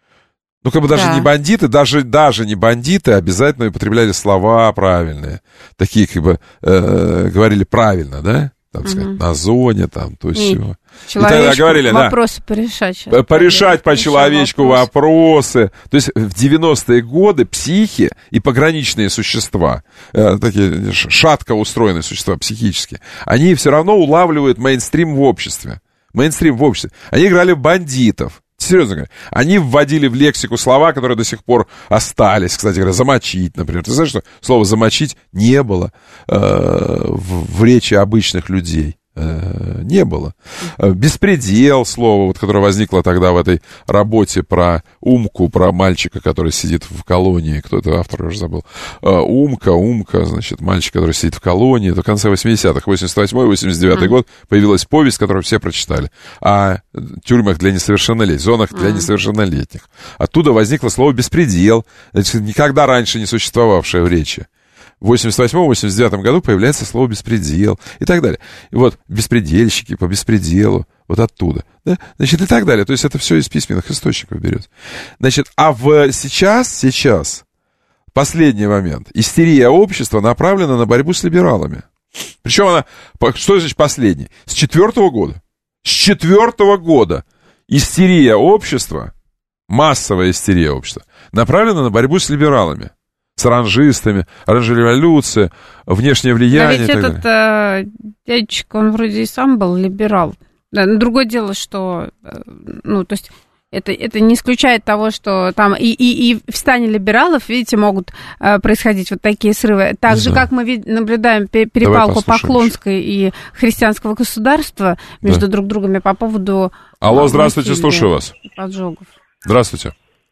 Ну, как бы даже да. не бандиты, даже, даже не бандиты обязательно употребляли слова правильные. Такие, как бы, э, говорили правильно, да? Там, угу. сказать, на зоне, там, то есть все. И тогда говорили, вопросы да, порешать. Сейчас, порешать по-человечку вопросы. То есть в девяностые годы психи и пограничные существа, э, такие шатко устроенные существа психические, они все равно улавливают мейнстрим в обществе. Мейнстрим в обществе. Они играли в бандитов. Серьезно говоря. Они вводили в лексику слова, которые до сих пор остались. Кстати говоря, замочить, например. Ты знаешь, что слово «замочить» не было э, в, в речи обычных людей. Э, не было. Беспредел, слово, вот, которое возникло тогда в этой работе про Умку, про мальчика, который сидит в колонии. Кто это автор, я уже забыл. Э, Умка, Умка, значит, мальчик, который сидит в колонии. Это в конце восьмидесятых, восемьдесят восьмой восемьдесят девятый mm. год появилась повесть, которую все прочитали. О тюрьмах для несовершеннолетних, зонах для mm. несовершеннолетних. Оттуда возникло слово «беспредел», значит, никогда раньше не существовавшее в речи. В восемьдесят восьмом восемьдесят девятом году появляется слово «беспредел» и так далее. И вот беспредельщики по беспределу, вот оттуда. Да? Значит, и так далее. То есть это все из письменных источников берется. Значит, а в сейчас, сейчас, последний момент, истерия общества направлена на борьбу с либералами. Причем она, что значит последний? С четвертого года. С четвертого года истерия общества, массовая истерия общества, направлена на борьбу с либералами. С оранжистами, оранжереволюция, внешнее влияние. Да ведь этот э, дядечка, он вроде и сам был либерал. Да, но другое дело, что, э, ну, то есть, это, это не исключает того, что там и, и, и в стане либералов, видите, могут э, происходить вот такие срывы. Так же, да. как мы вид- наблюдаем перепалку Поклонской и христианского государства между да. друг другом по поводу... Алло, здравствуйте, слушаю вас. Поджогов. Здравствуйте.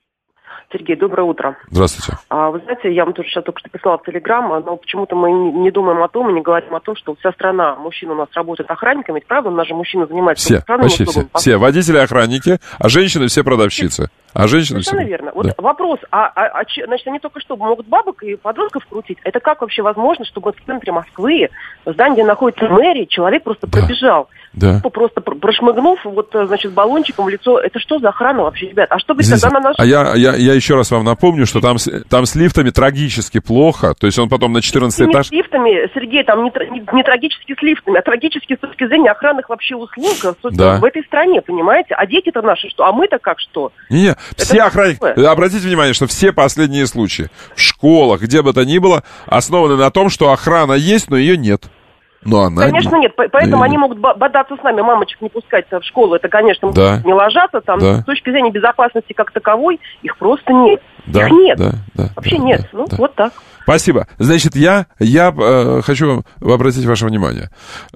Сергей, доброе утро. Здравствуйте. А, вы знаете, я вам тоже сейчас только что писала в Телеграм, но почему-то мы не думаем о том и не говорим о том, что вся страна, мужчины у нас работают охранниками, ведь правда, у нас же мужчины занимаются... Все, почти все. Все водители-охранники, а женщины все продавщицы. А женщины все... Совершенно верно. Вот да. вопрос, а, а, а, значит, они только что могут бабок и подростков крутить. Это как вообще возможно, чтобы в центре Москвы, в здании, где находится мэрия, человек просто да. пробежал? Да. Просто прошмыгнув, вот, значит, баллончиком в лицо. Это что за охрана вообще, ребят? А что вы тогда на наш... А я, я, я еще раз вам напомню, что там, там с лифтами трагически плохо. То есть он потом на четырнадцатый этаж... С лифтами, Сергей, там не, не, не трагически с лифтами, а трагически с точки зрения охранных вообще услуг да. в этой стране, понимаете? А дети-то наши что? А мы-то как что? Не-не, все охранники... Обратите внимание, что все последние случаи в школах, где бы то ни было, основаны на том, что охрана есть, но ее нет. Но она конечно, не... нет. Поэтому да, они могут бодаться с нами, мамочек не пускать в школу. Это, конечно, да. не ложатся. Там, да. с точки зрения безопасности как таковой, их просто нет. Да, их нет. Да, да, вообще да, нет. Да, ну, да. вот так. Спасибо. Значит, я, я э, хочу обратить ваше внимание,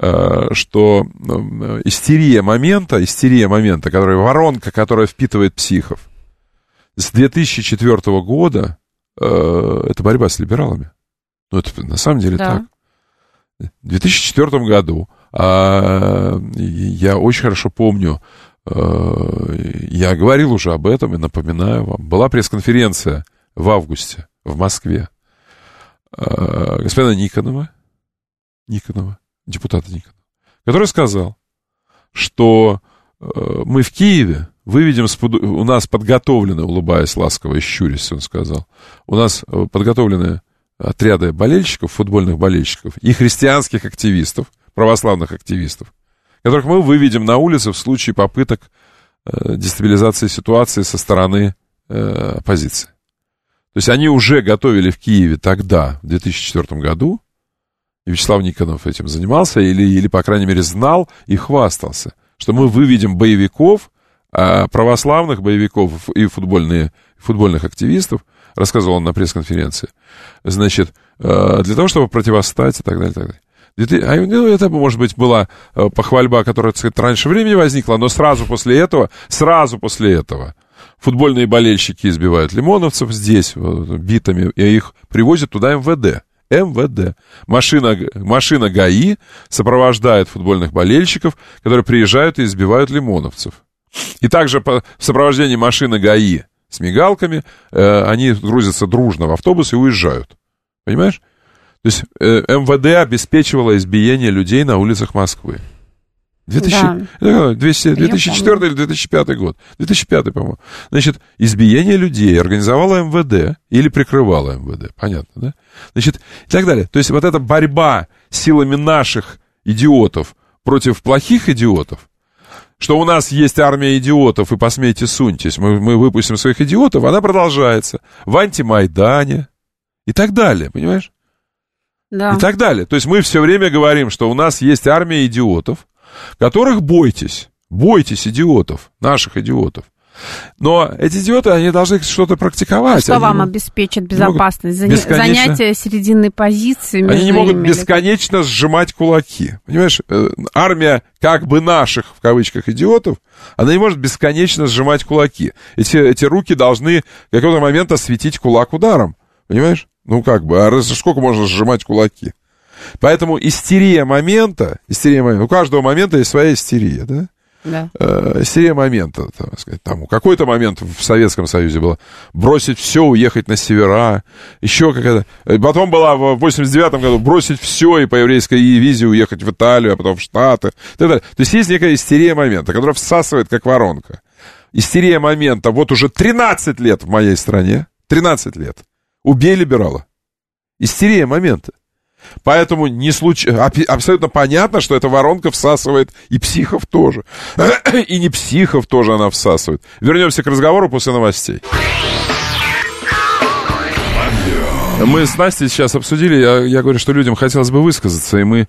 э, что э, истерия момента, истерия момента, которая воронка, которая впитывает психов, с две тысячи четвёртого года э, это борьба с либералами. Ну, это на самом деле да. так. В две тысячи четвёртом году, э, я очень хорошо помню, э, я говорил уже об этом и напоминаю вам, была пресс-конференция в августе в Москве э, господина Никонова, Никонова, депутата Никонова, который сказал, что э, мы в Киеве выведем, с, у нас подготовлены, улыбаясь ласково и щурясь, он сказал, у нас подготовлены отряды болельщиков, футбольных болельщиков и христианских активистов, православных активистов, которых мы выведем на улицы в случае попыток э, дестабилизации ситуации со стороны э, оппозиции. То есть они уже готовили в Киеве тогда, в две тысячи четвёртом году, и Вячеслав Никонов этим занимался, или, или, по крайней мере, знал и хвастался, что мы выведем боевиков А православных боевиков и футбольные, футбольных активистов, рассказывал он на пресс-конференции, значит, для того, чтобы противостать и так далее, и так далее. А, ну, это, может быть, была похвальба, которая, так сказать, раньше времени возникла, но сразу после этого, сразу после этого футбольные болельщики избивают лимоновцев здесь, битами, и их привозят туда эм вэ дэ. эм вэ дэ. Машина, машина ГАИ сопровождает футбольных болельщиков, которые приезжают и избивают лимоновцев. И также по сопровождении машины ГАИ с мигалками э, они грузятся дружно в автобус и уезжают. Понимаешь? То есть э, эм вэ дэ обеспечивало избиение людей на улицах Москвы. две тысячи четвёртый или две тысячи пятый год. две тысячи пятый, по-моему. Значит, избиение людей организовало эм вэ дэ или прикрывало эм вэ дэ. Понятно, да? Значит, и так далее. То есть вот эта борьба силами наших идиотов против плохих идиотов, что у нас есть армия идиотов, и посмейте суньтесь, мы, мы выпустим своих идиотов, она продолжается в антимайдане и так далее, понимаешь? Да. И так далее. То есть мы все время говорим, что у нас есть армия идиотов, которых бойтесь, бойтесь идиотов, наших идиотов. Но эти идиоты, они должны что-то практиковать. Что они вам могут, обеспечит безопасность? Бесконечно... Занятие серединной позиции между Они не могут ими, бесконечно сжимать кулаки. Понимаешь, армия как бы наших, в кавычках, идиотов, она не может бесконечно сжимать кулаки. Эти, эти руки должны в какой-то момент осветить кулак ударом. Понимаешь? Ну как бы, а сколько можно сжимать кулаки? Поэтому истерия момента, истерия момента, у каждого момента есть своя истерия, да? Да. Э, истерия момента, так сказать, там, у какой-то момент в Советском Союзе было бросить все, уехать на севера, еще какая-то... Потом была в восемьдесят девятом году бросить все и по еврейской визе уехать в Италию, а потом в Штаты, и так далее. То есть есть некая истерия момента, которая всасывает как воронка. Истерия момента вот уже тринадцать лет в моей стране, тринадцать лет. Убей либерала. Истерия момента. Поэтому не случ... абсолютно понятно, что эта воронка всасывает и психов тоже. И не психов тоже она всасывает. Вернемся к разговору после новостей. Мы с Настей сейчас обсудили, я, я говорю, что людям хотелось бы высказаться, и мы,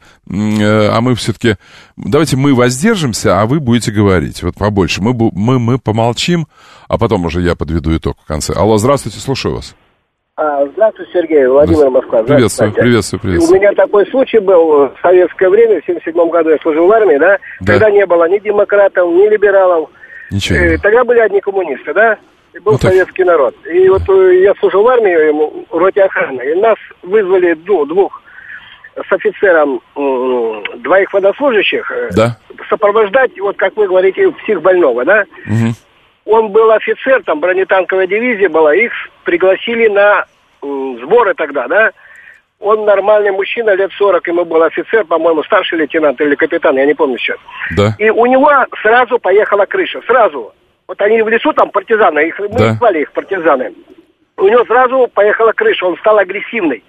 э, а мы все-таки, давайте мы воздержимся, а вы будете говорить, вот побольше. Мы, мы, мы помолчим, а потом уже я подведу итог в конце. Алло, здравствуйте, слушаю вас. Здравствуйте, Сергей, Владимир, Москва. Приветствую, приветствую, приветствую. У меня такой случай был в советское время, в семьдесят седьмом году я служил в армии, да? Да. Тогда не было ни демократов, ни либералов. Ничего. Э, тогда были одни коммунисты, да? И был ну, советский так. народ. И вот я служил в армии, в роте охраны, и нас вызвали ну, двух с офицером, двоих водослужащих, да. сопровождать, вот как вы говорите, психбольного, да? Угу. Он был офицер, там бронетанковая дивизия была, их пригласили на м, сборы тогда, да. Он нормальный мужчина, лет сорок, ему был офицер, по-моему, старший лейтенант или капитан, я не помню сейчас. Да. И у него сразу поехала крыша, сразу. Вот они в лесу, там партизаны, их, мы да. звали их партизаны. У него сразу поехала крыша, он стал агрессивный.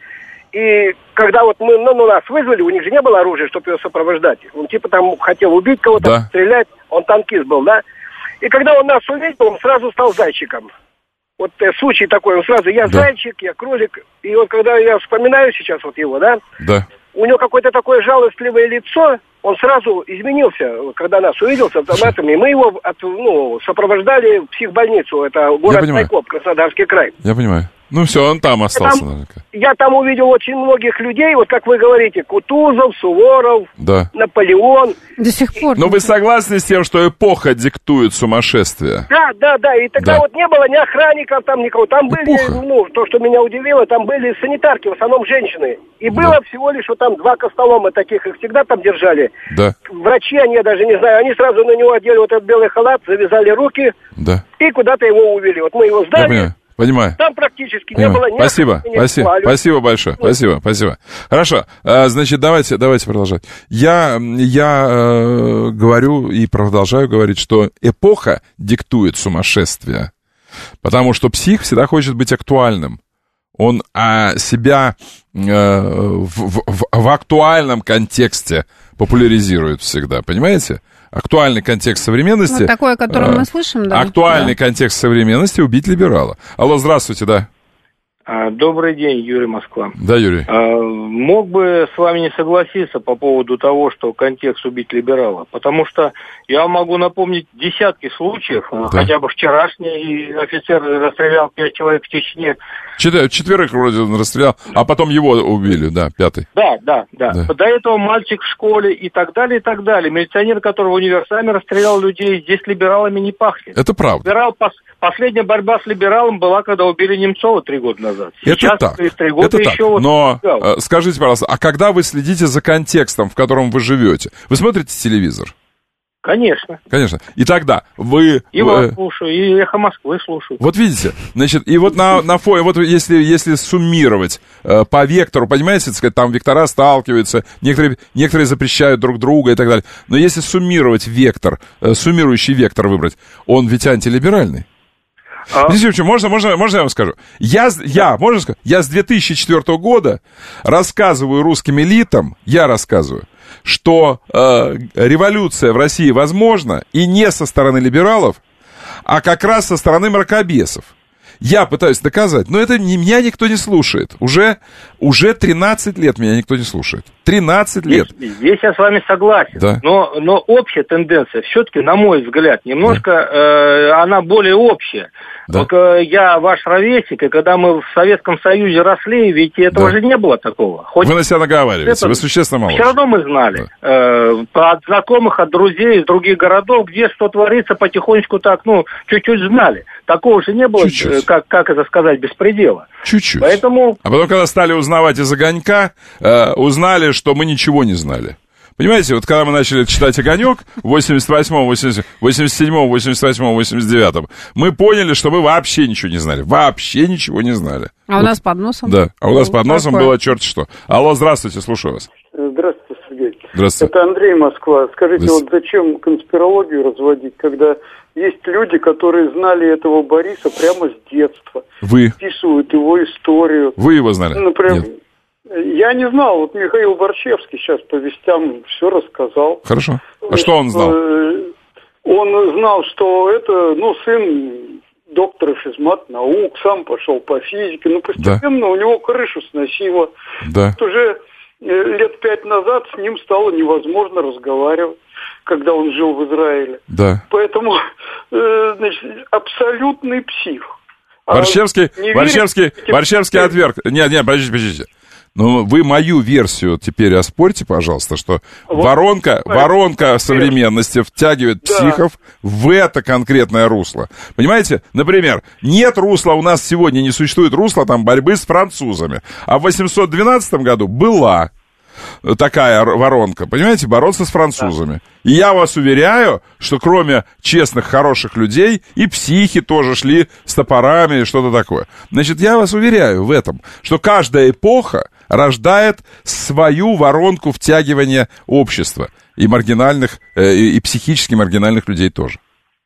И когда вот мы, ну, ну нас вызвали, у них же не было оружия, чтобы его сопровождать. Он типа там хотел убить кого-то, да. стрелять, он танкист был, да. И когда он нас увидел, он сразу стал зайчиком. Вот э, случай такой, он сразу, я да. зайчик, я кролик. И вот когда я вспоминаю сейчас вот его, да, да. у него какое-то такое жалостливое лицо, он сразу изменился, когда нас увидел с автоматами. И мы его от, ну, сопровождали в психбольницу, это город Майкоп, Краснодарский край. Я понимаю. Ну все, он там остался, там, я там увидел очень многих людей, вот как вы говорите, Кутузов, Суворов, да. Наполеон. До сих пор. Но вы согласны с тем, что эпоха диктует сумасшествие? Да, да, да, и тогда да. вот не было ни охранников, там никого. Там были, эпоха. ну, то, что меня удивило, там были санитарки, в основном женщины. И было да. всего лишь вот там два костолома таких, их всегда там держали. Да. Врачи, они, я даже не знаю, они сразу на него одели вот этот белый халат, завязали руки да. и куда-то его увели. Вот мы его сдали. Понимаю. Там практически Понимаю. не было ни Спасибо, ни спасибо, спасибо большое, ну. спасибо, спасибо. Хорошо, значит, давайте, давайте продолжать. Я, я э, говорю и продолжаю говорить, что эпоха диктует сумасшествие, потому что псих всегда хочет быть актуальным. Он а, себя э, в, в, в актуальном контексте популяризирует всегда, понимаете? Актуальный контекст современности... Вот такой, о котором э, мы слышим, да. Актуальный да. контекст современности — убить либерала. Алло, здравствуйте, да. Добрый день, Юрий, Москва. Да, Юрий. Мог бы с вами не согласиться по поводу того, что контекст убить либерала, потому что я могу напомнить десятки случаев, да. Хотя бы вчерашний офицер расстрелял пять человек в Чечне. Четver- четверых вроде он расстрелял, а потом его убили, да, пятый. Да, да, да, да. До этого мальчик в школе и так далее, и так далее. Милиционер, который в универсаме расстрелял людей, здесь либералами не пахнет. Это правда. Либерал, пос- последняя борьба с либералом была, когда убили Немцова три года назад. Сейчас, это так, три года это еще так. Вот но э, скажите, пожалуйста, а когда вы следите за контекстом, в котором вы живете? Вы смотрите телевизор? Конечно. Конечно. И тогда вы... И вас слушаю, и «Эхо Москвы» слушаю. Вот видите, значит, и вот на, на фоне, вот если, если суммировать э, по вектору, понимаете, так сказать, там вектора сталкиваются, некоторые, некоторые запрещают друг друга и так далее. Но если суммировать вектор, э, суммирующий вектор выбрать, он ведь антилиберальный. А? Видите, можно, можно, можно я вам скажу? Я, я, можно сказать, я с две тысячи четвёртого года рассказываю русским элитам, я рассказываю, что э, революция в России возможна и не со стороны либералов, а как раз со стороны мракобесов. Я пытаюсь доказать, но это не, меня никто не слушает. Уже, уже тринадцать лет меня никто не слушает. тринадцать лет. Здесь, здесь я с вами согласен. Да. Но, но общая тенденция, все-таки, на мой взгляд, немножко да. э, она более общая. Да. Вот э, я ваш ровесник, и когда мы в Советском Союзе росли, ведь этого да. же не было такого. Хоть вы на себя наговариваете, это, вы существенно моложе. Все равно мы знали. Да. Э, от знакомых, от друзей из других городов, где что творится, потихонечку так, ну, чуть-чуть знали. Такого же не было, чуть-чуть. Как, как это сказать, беспредела. Чуть-чуть. Поэтому... А потом, когда стали узнавать из «Огонька», э, узнали, что мы ничего не знали. Понимаете, вот когда мы начали читать «Огонек» в восемьдесят восьмом, восемьдесят седьмом, восемьдесят восьмом, восемьдесят девятом, мы поняли, что мы вообще ничего не знали. Вообще ничего не знали. А вот. У нас под носом? Да, а у нас под носом такое. Было черт что. Алло, здравствуйте, слушаю вас. Здравствуйте, Сергей. Здравствуйте. Это Андрей, Москва. Скажите, вот зачем конспирологию разводить, когда есть люди, которые знали этого Бориса прямо с детства. Вы? Описывают его историю. Вы его знали? Например, нет. Я не знал, вот Михаил Борщевский сейчас по вестям все рассказал. Хорошо. А что он знал? Он знал, что это, ну, сын доктора физмат-наук, сам пошел по физике, но постепенно да. у него крышу сносило. Да. Вот уже лет пять назад с ним стало невозможно разговаривать, когда он жил в Израиле. Да. Поэтому, значит, абсолютный псих. Борщевский, а Борщевский, верите, Борщевский отверг. Нет, нет, подождите, подождите. Ну, вы мою версию теперь оспорьте, пожалуйста, что вот, воронка, воронка современности втягивает да. психов в это конкретное русло. Понимаете? Например, нет русла, у нас сегодня не существует русла там борьбы с французами. А в восемьсот двенадцатом году была такая воронка, понимаете, бороться с французами. Да. И я вас уверяю, что кроме честных, хороших людей, и психи тоже шли с топорами и что-то такое. Значит, я вас уверяю в этом, что каждая эпоха рождает свою воронку втягивания общества и маргинальных, э, и психически маргинальных людей тоже.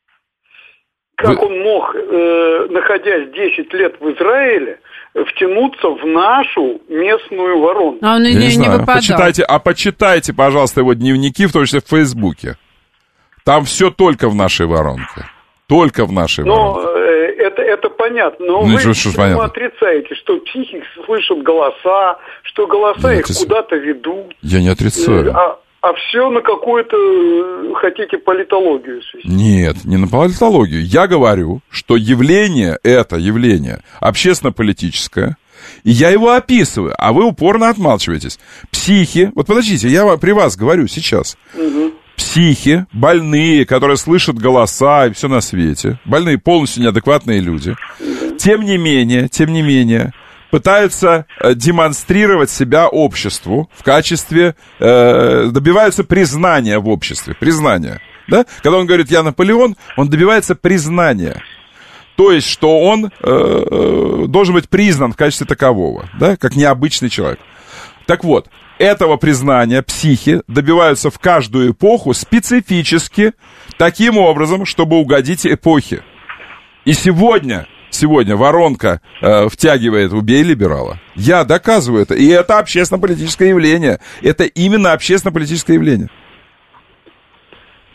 Как Вы... он мог, э, находясь десять лет в Израиле, втянуться в нашу местную воронку? А он и не, не, не выпадал. Почитайте, а почитайте, пожалуйста, его дневники, в том числе в Фейсбуке. Там все только в нашей воронке. Только в нашей но, воронке. Э, это, это понятно. Но ну, вы что, что отрицаете, что психи слышат голоса, что голоса я их отрицаю. Куда-то ведут. Я не отрицаю. А, а все на какую-то, хотите, политологию свести? Нет, не на политологию. Я говорю, что явление, это явление общественно-политическое, и я его описываю, а вы упорно отмалчиваетесь. Психи, вот подождите, я при вас говорю сейчас. Угу. Психи, больные, которые слышат голоса и все на свете, больные, полностью неадекватные люди, тем не менее, тем не менее, пытаются демонстрировать себя обществу в качестве, э, добиваются признания в обществе, признания, да? Когда он говорит «я Наполеон», он добивается признания. То есть, что он э, должен быть признан в качестве такового, да, как необычный человек. Так вот, этого признания психи добиваются в каждую эпоху специфически, таким образом, чтобы угодить эпохе. И сегодня, сегодня воронка э, втягивает «убей либерала». Я доказываю это. И это общественно-политическое явление. Это именно общественно-политическое явление.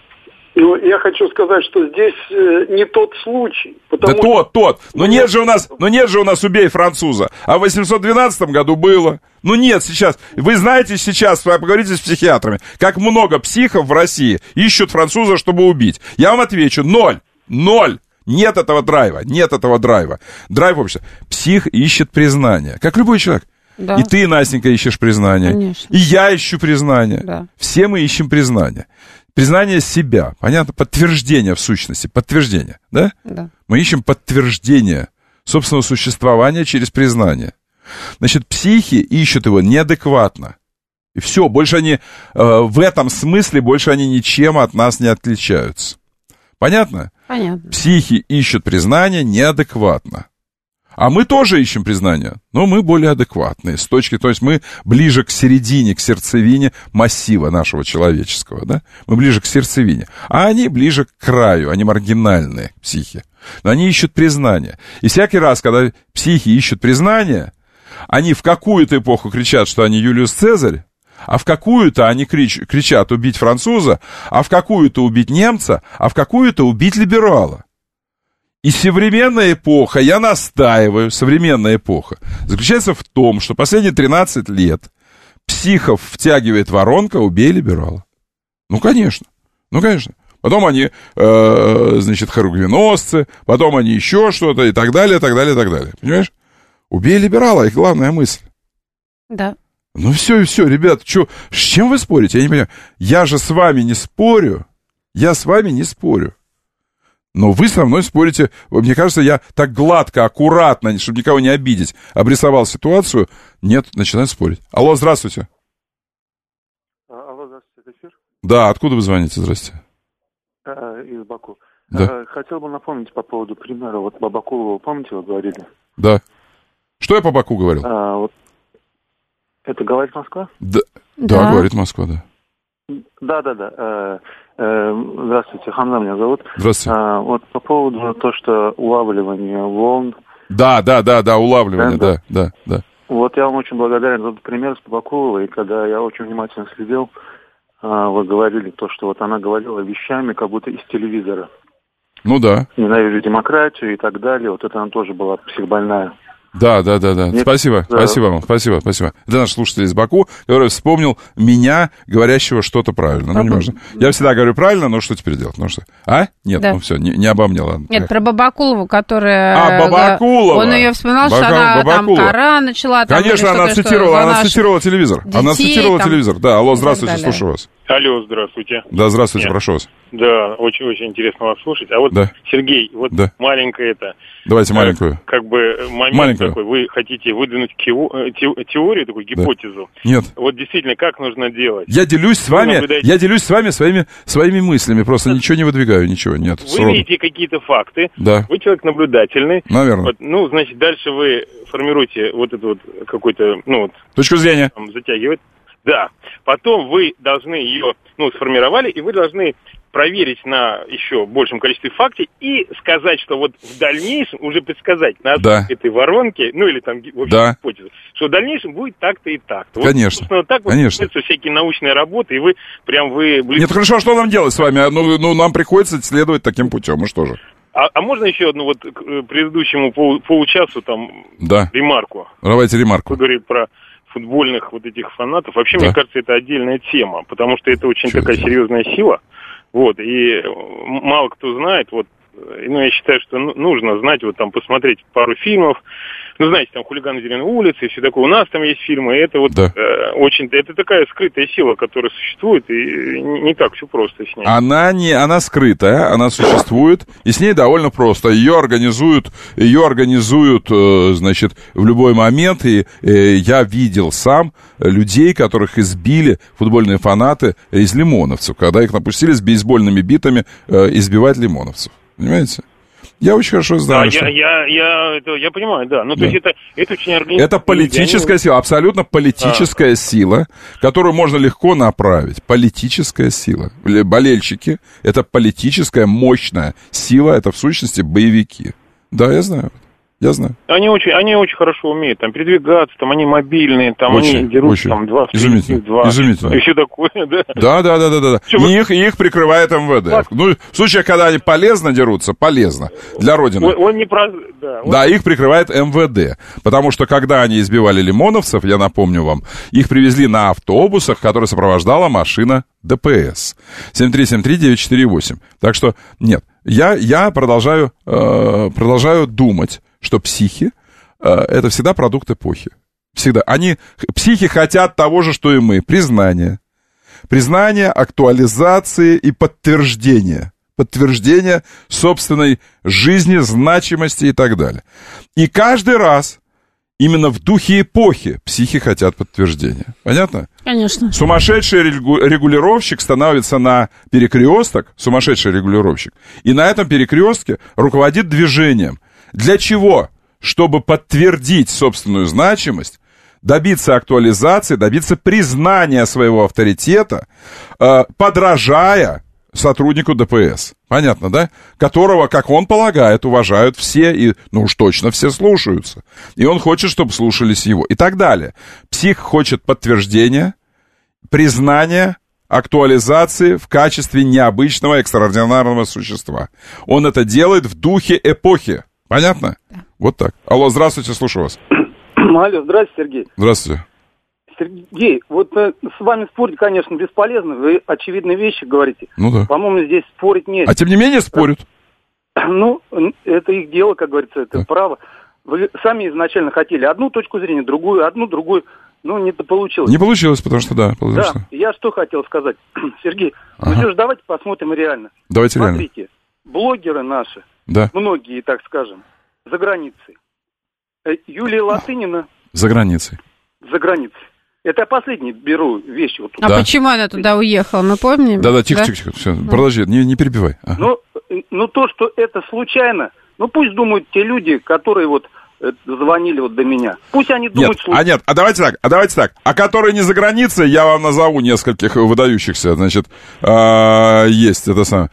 Ну, я хочу сказать, что здесь э, не тот случай. Да что... тот, тот. Но нет же у нас, но нет же у нас «Убей француза». А в восемьсот двенадцатом году было. Ну нет сейчас. Вы знаете сейчас, вы поговорите с психиатрами, как много психов в России ищут француза, чтобы убить. Я вам отвечу, ноль. Ноль. Нет этого драйва, нет этого драйва. Драйв общества. Псих ищет признание, как любой человек. Да. И ты, Настенька, ищешь признание. Конечно. И я ищу признание. Да. Все мы ищем признание. Признание себя, понятно? Подтверждение в сущности, подтверждение, да? Да. Мы ищем подтверждение собственного существования через признание. Значит, психи ищут его неадекватно. И все, больше они, э, в этом смысле, больше они ничем от нас не отличаются. Понятно? Понятно. Психи ищут признание неадекватно. А мы тоже ищем признание, но мы более адекватные. С точки, то есть мы ближе к середине, к сердцевине массива нашего человеческого, да? Мы ближе к сердцевине. А они ближе к краю, они маргинальные психи. Но они ищут признание. И всякий раз, когда психи ищут признание, они в какую-то эпоху кричат, что они Юлиус Цезарь, а в какую-то они крич, кричат убить француза, а в какую-то убить немца, а в какую-то убить либерала. И современная эпоха, я настаиваю, современная эпоха, заключается в том, что последние тринадцать лет психов втягивает воронка «убей либерала». Ну, конечно, ну, конечно. Потом они, э, значит, хоругвеносцы, потом они еще что-то и так далее, так далее, так далее. Понимаешь? «Убей либерала» — их главная мысль. Да. Ну, все и все, ребят, что, с чем вы спорите? Я не понимаю. Я же с вами не спорю. Я с вами не спорю. Но вы со мной спорите, мне кажется, я так гладко, аккуратно, чтобы никого не обидеть, обрисовал ситуацию. Нет, начинаю спорить. Алло, здравствуйте. Алло, здравствуйте, это эфир? Да, откуда вы звоните, здрасте? А, из Баку. Да. А, хотел бы напомнить по поводу примера, вот по Баку, помните, вы говорили? Да. Что я по Баку говорил? А, вот. Это говорит Москва? Да, да. да, говорит Москва, да. Да, да, да. Здравствуйте, Хамза меня зовут. Здравствуйте. А, вот по поводу того, что улавливание волн. Да, да, да, да, улавливание, да, да, да. да. Вот я вам очень благодарен за пример с Табаковой, и когда я очень внимательно следил, вы говорили то, что вот она говорила вещами, как будто из телевизора. Ну да. Ненавижу демократию и так далее. Вот это она тоже была психбольная. Да, да, да, да. Нет, спасибо, да. спасибо вам, спасибо, спасибо. Это наш слушатель из Баку, который вспомнил меня, говорящего что-то правильно. Ну, не можно. Я всегда говорю правильно, но что теперь делать? Ну что? А? Нет, да. ну все, не, не обо мне, ладно. Нет, про Бабакулову, которая... А, Бабакулова! Он ее вспоминал, Бака... что она Бабакулова. там Коран начала. Там, конечно, она цитировала, она цитировала телевизор. Детей, она цитировала там, телевизор. Да, алло, здравствуйте, слушаю вас. Алло, здравствуйте. Да, здравствуйте, Нет. прошу вас. Да, очень-очень интересно вас слушать. А вот, да. Сергей, вот да. маленькая это... Давайте маленькую. Как бы момент маленькую. такой, вы хотите выдвинуть теорию, такую гипотезу. Да. Нет. Вот действительно, как нужно делать? Я делюсь с вами, наблюдаете... я делюсь с вами своими, своими мыслями, просто ничего не выдвигаю, ничего, нет. Вы сроду. видите какие-то факты, да. вы человек наблюдательный. Наверное. Вот, ну, значит, дальше вы формируете вот это вот какой-то, ну вот... Точку зрения. Там, затягивает. Да. Потом вы должны ее, ну, сформировали, и вы должны проверить на еще большем количестве фактов и сказать, что вот в дальнейшем, уже предсказать на да. этой воронке, ну или там, в общем, да. гипотезу, что в дальнейшем будет так-то и так-то. Конечно. Вот, так вот Конечно. всякие научные работы, и вы прям вы... Блин... Нет, хорошо, а что нам делать с вами? Ну, ну, нам приходится следовать таким путем, и что же? А, а можно еще одну вот к предыдущему пол, получасу там да. ремарку? Давайте ремарку. Вы говорите про футбольных вот этих фанатов. Вообще, да. мне кажется, это отдельная тема, потому что это очень Чё такая это? серьезная сила. Вот, и мало кто знает, вот, ну, я считаю, что нужно знать, вот там посмотреть пару фильмов, ну, знаете, там «Хулиганы Зеленой улицы» и все такое. У нас там есть фильмы, и это вот да. э, очень, это такая скрытая сила, которая существует, и не, не так все просто с ней. Она не, она скрытая, она существует, и с ней довольно просто. Ее организуют, ее организуют, э, значит, в любой момент, и э, я видел сам людей, которых избили футбольные фанаты из лимоновцев, когда их напустили с бейсбольными битами э, избивать лимоновцев. Понимаете? Я очень хорошо знаю, да, что... я, я, я, это, я понимаю, да. Ну, да. то есть это, это очень организованно. Это политическая сила, абсолютно политическая а. сила, которую можно легко направить. Политическая сила. Болельщики — это политическая мощная сила, это в сущности боевики. Да, я знаю. Я знаю. Они очень, они очень хорошо умеют там передвигаться, там они мобильные, там очень, они дерутся очень. там два Изумительно. два. Изумительно. Еще такое, да? Да, да, да, да, да. Все, и вы... их, их прикрывает МВД. Так. Ну, в случае, когда они полезно дерутся, полезно для Родины. Он, он не про... Да, он... да, их прикрывает МВД. Потому что, когда они избивали лимоновцев, я напомню вам, их привезли на автобусах, которые сопровождала машина ДПС. семь три семь три девять четыре восемь. Так что, нет, я, я продолжаю, э, продолжаю думать, что психи э, это всегда продукт эпохи. Всегда. Они, психи хотят того же, что и мы. Признания. Признания, актуализации и подтверждения. Подтверждения собственной жизни, значимости и так далее. И каждый раз именно в духе эпохи психи хотят подтверждения. Понятно? Конечно. Сумасшедший регулировщик становится на перекресток, сумасшедший регулировщик, и на этом перекрестке руководит движением. Для чего? Чтобы подтвердить собственную значимость, добиться актуализации, добиться признания своего авторитета, э, подражая сотруднику ДПС. Понятно, да? Которого, как он полагает, уважают все, и, ну уж точно, все слушаются. И он хочет, чтобы слушались его. И так далее. Псих хочет подтверждения, признания, актуализации в качестве необычного, экстраординарного существа. Он это делает в духе эпохи. Понятно? Да. Вот так. Алло, здравствуйте, слушаю вас. Алло, здравствуйте, Сергей. Здравствуйте. Сергей, вот э, с вами спорить, конечно, бесполезно. Вы очевидные вещи говорите. Ну да. По-моему, здесь спорить нет. А тем не менее спорят. Ну, это их дело, как говорится, это да. право. Вы сами изначально хотели одну точку зрения, другую, одну, другую. Ну, не получилось. Не получилось, потому что да. Потому да, что... я что хотел сказать. Сергей, ага. ну что ж, давайте посмотрим реально. Давайте Смотрите, реально. блогеры наши, да. многие, так скажем, за границей. Юлия Латынина. За границей. За границей. Это я последний беру вещи. Вот а да. почему она туда уехала, мы помним? Да-да, тихо-тихо, все, да. Продолжи, не, не перебивай. Ага. Ну, ну, то, что это случайно, ну, пусть думают те люди, которые вот звонили вот до меня. Пусть они думают... Нет, а нет, а давайте так, а давайте так. А которые не за границей, я вам назову нескольких выдающихся, значит, есть это самое,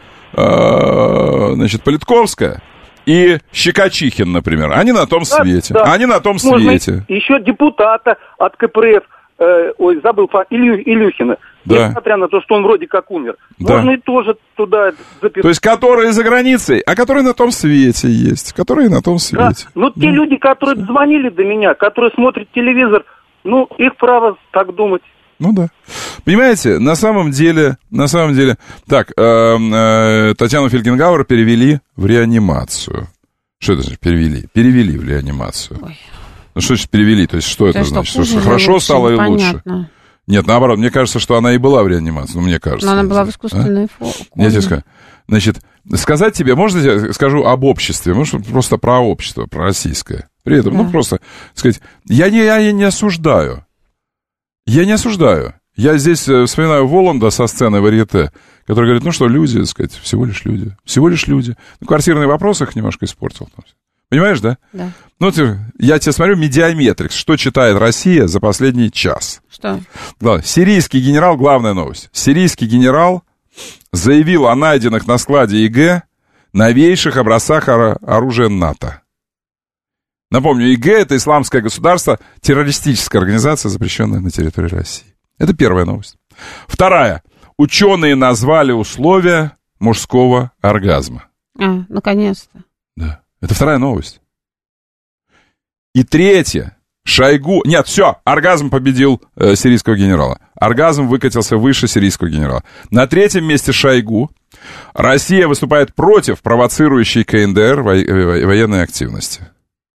значит, Политковская и Щекочихин, например. Они на том да, свете. Да. Они на том Можно свете. Еще депутата от КПРФ, э, ой, забыл, Илю, Илюхина. Да. Несмотря на то, что он вроде как умер. Да. Можно и тоже туда записать. То есть, которые за границей, а которые на том свете есть. Которые на том свете. Да. Ну, те да. люди, которые звонили до меня, которые смотрят телевизор, ну, их право так думать. Ну да. Понимаете, на самом деле, на самом деле, так, э, э, Татьяну Фельгенгауэр перевели в реанимацию. Что это значит перевели? Перевели в реанимацию. Ой. Ну что значит перевели? То есть что это, это значит? Что, что хорошо лучше, стало и лучше? Нет, наоборот, мне кажется, что она и была в реанимации. Ну, мне кажется. Но она была в искусственной а? форме. Я тебе скажу. Значит, сказать тебе, можно я скажу об обществе? Может, просто про общество, про российское. При этом, да. ну, просто сказать, я не, я не осуждаю. Я не осуждаю. Я здесь вспоминаю Воланда со сцены варьете, который говорит, ну что, люди, так сказать, всего лишь люди. Всего лишь люди. Ну, квартирный вопрос их немножко испортил. Понимаешь, да? Да. Ну, ты, я тебе смотрю, Медиаметрикс. Что читает Россия за последний час? Что? Да, сирийский генерал, главная новость. Сирийский генерал заявил о найденных на складе ИГ новейших образцах оружия НАТО. Напомню, ИГ — это исламское государство, террористическая организация, запрещенная на территории России. Это первая новость. Вторая. Ученые назвали условия мужского оргазма. А, наконец-то. Да. Это вторая новость. И третья. Шойгу... Нет, все, оргазм победил э, сирийского генерала. Оргазм выкатился выше сирийского генерала. На третьем месте Шойгу. Россия выступает против провоцирующей КНДР во... военной активности.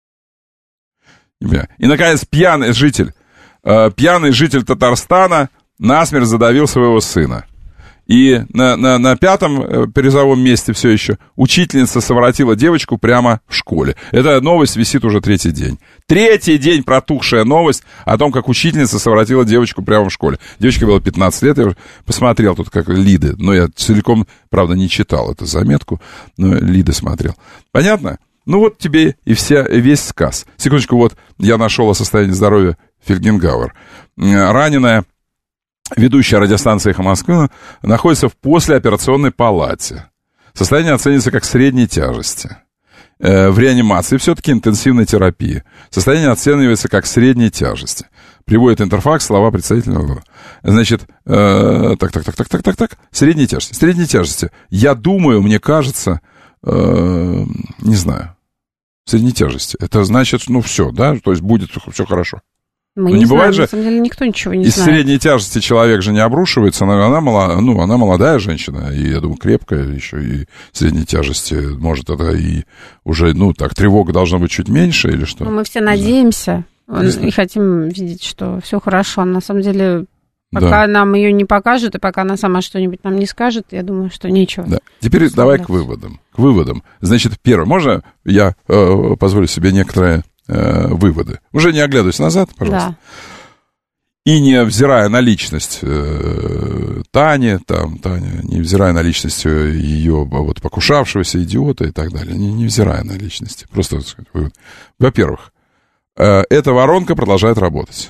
И, наконец, пьяный житель, э, пьяный житель Татарстана насмерть задавил своего сына. И на, на, на пятом э, призовом месте все еще учительница совратила девочку прямо в школе. Эта новость висит уже третий день. Третий день протухшая новость о том, как учительница совратила девочку прямо в школе. Девочке было пятнадцать лет, я посмотрел тут как лиды, но я целиком, правда, не читал эту заметку, но лиды смотрел. Понятно? Ну вот тебе и вся, весь сказ. Секундочку, вот я нашел о состоянии здоровья Фельгенгауэр. Раненая ведущая радиостанции «Эхо Москвы» находится в послеоперационной палате. Состояние оценивается как средней тяжести. э, в реанимации все-таки интенсивной терапии. Состояние оценивается как средней тяжести. Приводит Интерфакс слова представительного. Значит, э, так, так, так, так, так, так, так, средней тяжести. Средней тяжести. Я думаю, мне кажется, э, не знаю, средней тяжести. Это значит, ну, все, да, то есть будет все хорошо. Мы Но не, не знаем, бывает же, на самом деле никто ничего не из знает. средней тяжести человек же не обрушивается, она, она, мало, ну, она молодая женщина, и, я думаю, крепкая еще, и средней тяжести, может, это и уже, ну, так, тревога должна быть чуть меньше или что? Ну, мы все надеемся и хотим видеть, что все хорошо. На самом деле, пока да. нам ее не покажут, и пока она сама что-нибудь нам не скажет, я думаю, что нечего. Да. Теперь давай к выводам. К выводам. Значит, первое, можно я э, позволю себе некоторые э, выводы? Уже не оглядываясь назад, пожалуйста. Да. И не взирая на личность э, Тани, там, Таня, не взирая на личность ее вот, покушавшегося идиота и так далее, не, не взирая на личности. Просто, так сказать, вывод. Во-первых, э, эта воронка продолжает работать.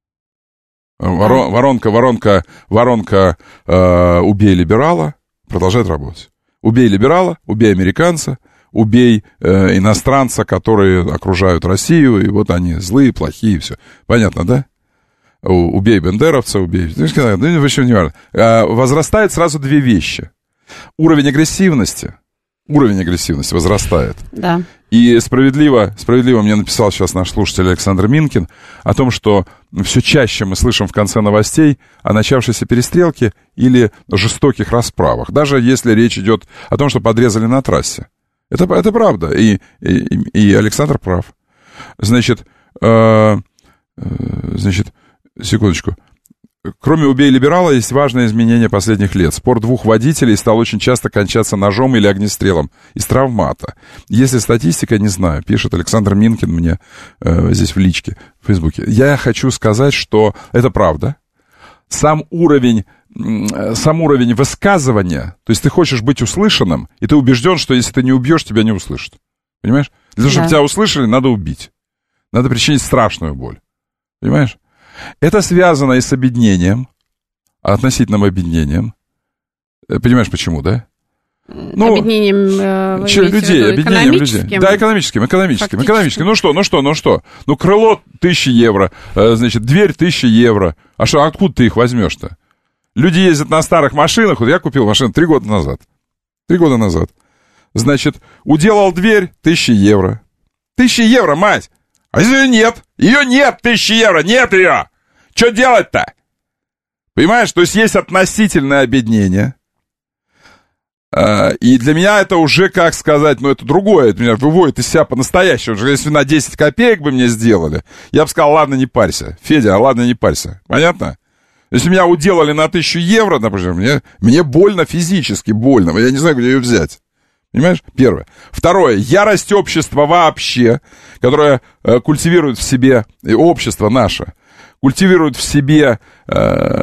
Ворон, воронка, воронка, воронка э, «убей либерала» продолжает работать. Убей либерала, убей американца, убей э, иностранца, которые окружают Россию, и вот они злые, плохие, и все. Понятно, да? Убей бендеровца, убей... Ну, вообще не важно. Возрастает сразу две вещи. Уровень агрессивности. Уровень агрессивности возрастает. Да. И справедливо, справедливо мне написал сейчас наш слушатель Александр Минкин о том, что все чаще мы слышим в конце новостей о начавшейся перестрелке или жестоких расправах. Даже если речь идет о том, что подрезали на трассе. Это, это правда. И, и, и Александр прав. Значит, э, э, значит, секундочку. Кроме «убей либерала» есть важное изменение последних лет. Спор двух водителей стал очень часто кончаться ножом или огнестрелом из травмата. Если статистика, не знаю, пишет Александр Минкин мне э, здесь в личке, в Фейсбуке. Я хочу сказать, что это правда. Сам уровень, э, сам уровень высказывания, то есть ты хочешь быть услышанным, и ты убежден, что если ты не убьешь, тебя не услышат. Понимаешь? Для того, чтобы да. тебя услышали, надо убить. Надо причинить страшную боль. Понимаешь? Это связано и с объединением, относительным объединением. Понимаешь, почему, да? Ну, объединением э, че, людей, объединением людей. Да, экономическим, экономическим, экономическим. Ну что, ну что, ну что? Ну, крыло тысяча евро, э, значит, дверь тысяча евро. А что, откуда ты их возьмешь-то? Люди ездят на старых машинах. Вот я купил машину три года назад. Три года назад. Значит, уделал дверь тысяча евро. Тысяча евро, мать! А если ее нет? Ее нет, тысячи евро, нет ее! Что делать-то? Понимаешь, то есть есть относительное объединение. И для меня это уже, как сказать, ну это другое. Это меня выводит из себя по-настоящему. Если на десять копеек бы мне сделали, я бы сказал, ладно, не парься. Федя, ладно, не парься. Понятно? Если меня уделали на тысячу евро, например, мне, мне больно физически, больно. Я не знаю, где ее взять. Понимаешь? Первое. Второе. Ярость общества вообще, которое э, культивирует в себе, и общество наше, культивирует в себе э,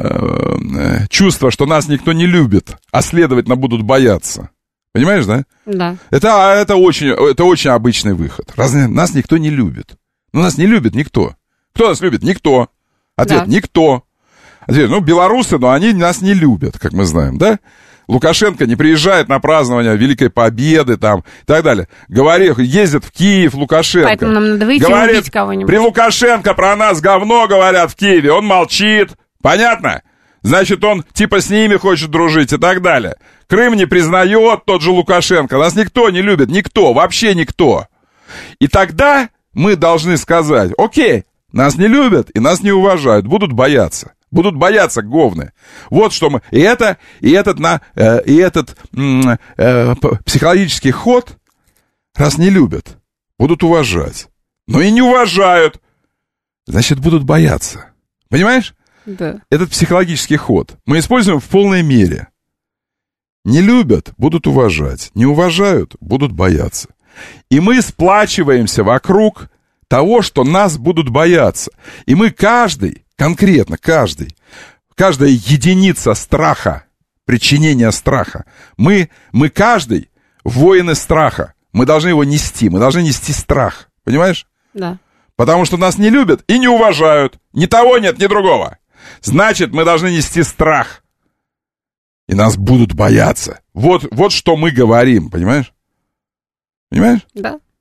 э, чувство, что нас никто не любит, а следовательно будут бояться. Понимаешь, да? Да. Это, это, очень, это очень обычный выход. Раз нас никто не любит. Ну, нас не любит никто. Кто нас любит? Никто. Ответ. Да. Никто. Ответ. Ну, белорусы, но они нас не любят, как мы знаем, да? Лукашенко не приезжает на празднование Великой Победы там и так далее. Говорит, ездит в Киев Лукашенко. Поэтому нам надо выйти говорит, и убить кого-нибудь. При Лукашенко про нас говно говорят в Киеве. Он молчит. Понятно? Значит, он типа с ними хочет дружить и так далее. Крым не признает тот же Лукашенко. Нас никто не любит. Никто. Вообще никто. И тогда мы должны сказать, окей, нас не любят и нас не уважают. Будут бояться. Будут бояться говны. Вот что мы... И, это, и этот, на, э, и этот э, э, психологический ход, раз не любят, будут уважать. Но и не уважают, значит, будут бояться. Понимаешь? Да. Этот психологический ход мы используем в полной мере. Не любят, будут уважать. Не уважают, будут бояться. И мы сплачиваемся вокруг того, что нас будут бояться. И мы каждый... Конкретно каждый, каждая единица страха, причинения страха. Мы, мы каждый воины страха. Мы должны его нести, мы должны нести страх. Понимаешь? Да. Потому что нас не любят и не уважают. Ни того нет, ни другого. Значит, мы должны нести страх. И нас будут бояться. Вот, вот что мы говорим, понимаешь? Понимаешь? Да.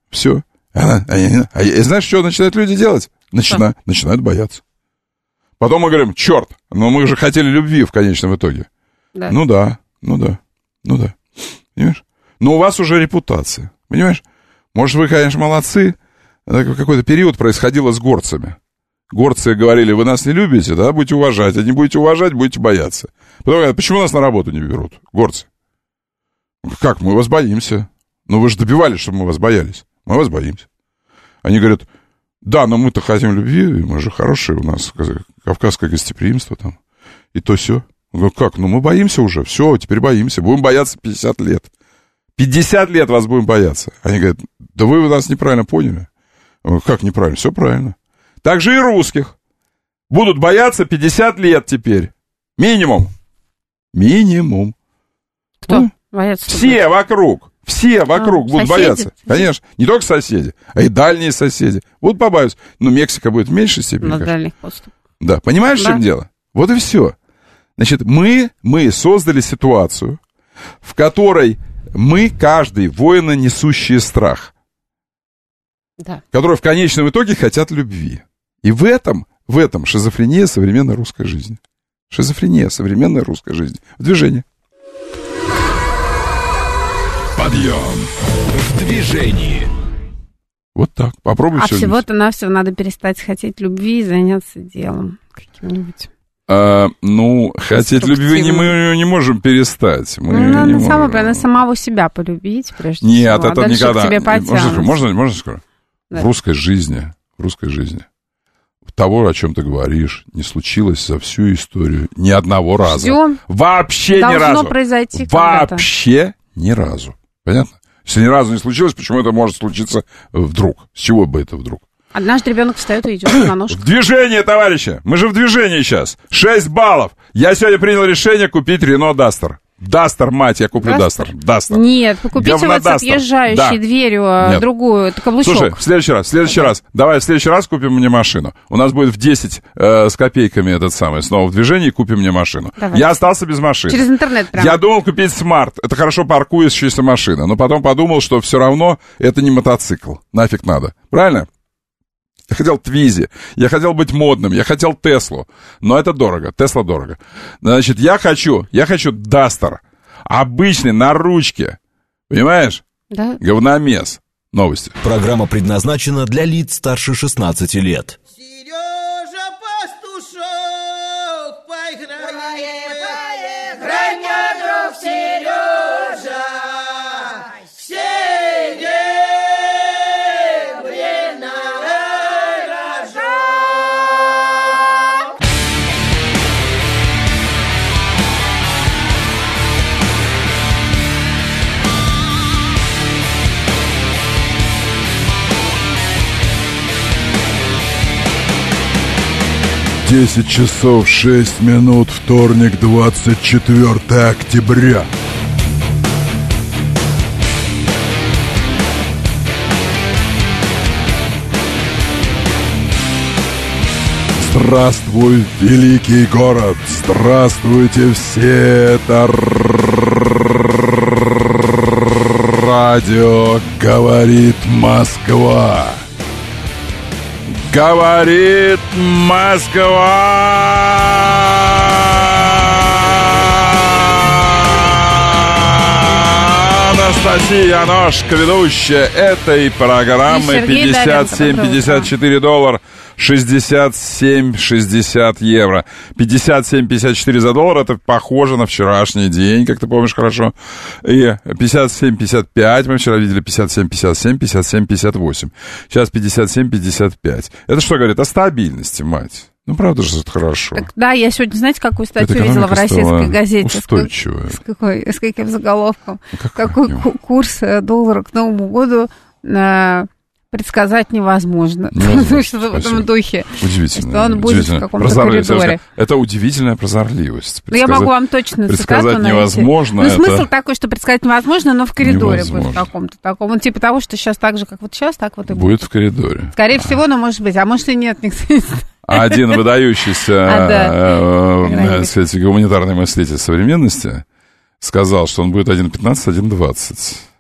Все. А, а, а, а, и знаешь, что начинают люди делать? Начина, начинают бояться. Потом мы говорим, черт, но мы же хотели любви в конечном итоге. Да. Ну да, ну да, ну да. Понимаешь? Но у вас уже репутация. Понимаешь? Может, вы, конечно, молодцы. Какой-то период происходило с горцами. Горцы говорили, вы нас не любите, да, будете уважать. А не будете уважать, будете бояться. Потом говорят, почему нас на работу не берут, горцы? Как, мы вас боимся. Ну, вы же добивались, чтобы мы вас боялись. Мы вас боимся. Они говорят, да, но мы-то хотим любви, мы же хорошие, у нас кавказское гостеприимство там. И то все. Говорю, как, ну мы боимся уже, все, теперь боимся. Будем бояться пятьдесят лет. пятьдесят лет вас будем бояться. Они говорят, да вы нас неправильно поняли. Говорю, как неправильно? Все правильно. Так же и русских. Будут бояться пятьдесят лет теперь. Минимум. Минимум. Кто ну, боятся? Все вокруг. Все вокруг а, будут соседи? бояться. Конечно. Не только соседи, а и дальние соседи. Будут побаиваться. Но Мексика будет в меньшей степени. На дальних поступах. Да. Понимаешь, да. в чем дело? Вот и все. Значит, мы, мы создали ситуацию, в которой мы, каждый, воины, несущие страх. Да. Которые в конечном итоге хотят любви. И в этом, в этом шизофрения современной русской жизни. Шизофрения современной русской жизни. В движении. Подъем в движении. Вот так. Попробуй а все. А всего-то навсего надо перестать хотеть любви и заняться делом каким-нибудь. А, ну, хотеть любви не, мы не можем перестать. Мы ну, надо, не само, надо самого себя полюбить, прежде Нет, всего. это а никогда. К тебе можно, можно, можно сказать? Да. В русской жизни, в русской жизни того, о чем ты говоришь, не случилось за всю историю ни одного раза. Ждем. Вообще Должно ни разу. произойти Вообще ни разу. Понятно? Если ни разу не случилось, почему это может случиться вдруг? С чего бы это вдруг? Однажды ребенок встает и идет на ножках. В движении, товарищи! Мы же в движении сейчас. шесть баллов. Я сегодня принял решение купить Рено Дастер. Дастер, мать, я куплю Дастер. Дастер. Нет, вы купите вот с отъезжающей да. дверью Нет. другую, это каблучок. Слушай, в следующий раз, в следующий да. раз, давай в следующий раз купим мне машину. У нас будет в десять э, с копейками этот самый, снова в движении, купим мне машину. Давай. Я остался без машины. Через интернет прямо. Я думал купить смарт, это хорошо паркуюсь, если машина, но потом подумал, что все равно это не мотоцикл, нафиг надо, правильно? Я хотел Твизи, я хотел быть модным, я хотел Теслу, но это дорого, Тесла дорого. Значит, я хочу, я хочу Дастер, обычный, на ручке, понимаешь? Да. Говномес. Новости. Программа предназначена для лиц старше шестнадцати лет. Сережа Пастушок, поиграй, поиграй, мне, друг Сережа, все время десять часов шесть минут, вторник, двадцать четвёртое октября. Здравствуй, великий город! Здравствуйте все! Это радио «Говорит Москва». Говорит Москва! Анастасия Яношка, ведущая этой программы. пятьдесят семь пятьдесят четыре доллара. шестьдесят семь шестьдесят евро. пятьдесят семь пятьдесят четыре за доллар. Это похоже на вчерашний день, как ты помнишь хорошо. И пятьдесят семь пятьдесят пять. Мы вчера видели пятьдесят семь пятьдесят семь, пятьдесят семь пятьдесят восемь. Сейчас пятьдесят семь пятьдесят пять. Это что говорит? О стабильности, мать. Ну, правда же, это хорошо. Так, да, я сегодня, знаете, какую статью видела в российской газете? Устойчивая. С, какой, с каким заголовком? Ну, какой ку- курс доллара к Новому году на... предсказать невозможно. невозможно Что-то в этом духе. Удивительно. Что он будет в каком-то коридоре. Это удивительная прозорливость. Ну, я могу вам точно предсказать невозможно. Ну, это... смысл такой, что предсказать невозможно, но в коридоре невозможно. будет в каком-то таком. Он типа того, что сейчас так же, как вот сейчас, так вот и будет. Будет в коридоре. Скорее всего, но может быть. А может и нет, никто не знает. Один выдающийся, кстати, гуманитарный мыслитель современности сказал, что он будет один пятнадцать, один двадцать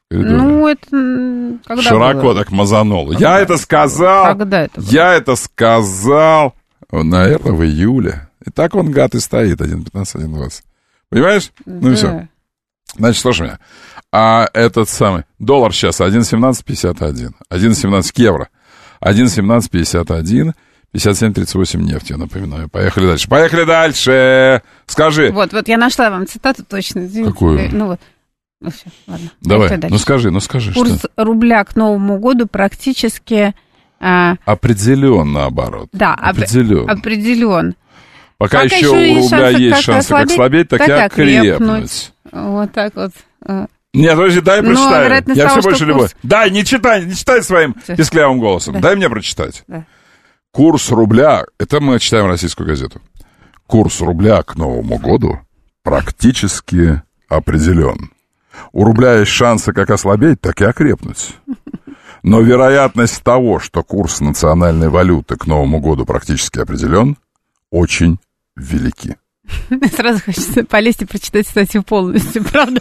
Ну, это когда Широко было? так мазануло. Когда? Я это сказал. Когда это было? Я это сказал, наверное, в июле. И так он, гад, и стоит, один пятнадцать, один двадцать. Понимаешь? Да. Ну и все. Значит, слушай меня. А этот самый доллар сейчас один семнадцать пятьдесят один. один семнадцать к евро. один семнадцать пятьдесят один. пятьдесят семь тридцать восемь нефть, я напоминаю. Поехали дальше. Поехали дальше. Скажи. Вот, вот я нашла вам цитату точно. Извините. Какую? Ну вот. Ну все, ладно. Давай, ну скажи, ну скажи. Курс что? рубля к Новому году практически... А... Определен, наоборот. Да, определен. Определен. Пока, Пока еще, еще у рубля есть как шансы как слабеть, так, так и окрепнуть. Вот так вот. Нет, подожди, дай я прочитаю. Но, я того, все больше курс... люблю. Дай, не читай, не читай своим Все. писклявым голосом. Да. Дай мне прочитать. Да. Курс рубля, это мы читаем российскую газету. Курс рубля к Новому году практически определен. У рубля есть шансы как ослабеть, так и окрепнуть. Но вероятность того, что курс национальной валюты к Новому году практически определен, очень велики. Сразу хочется полезть и прочитать статью полностью, правда?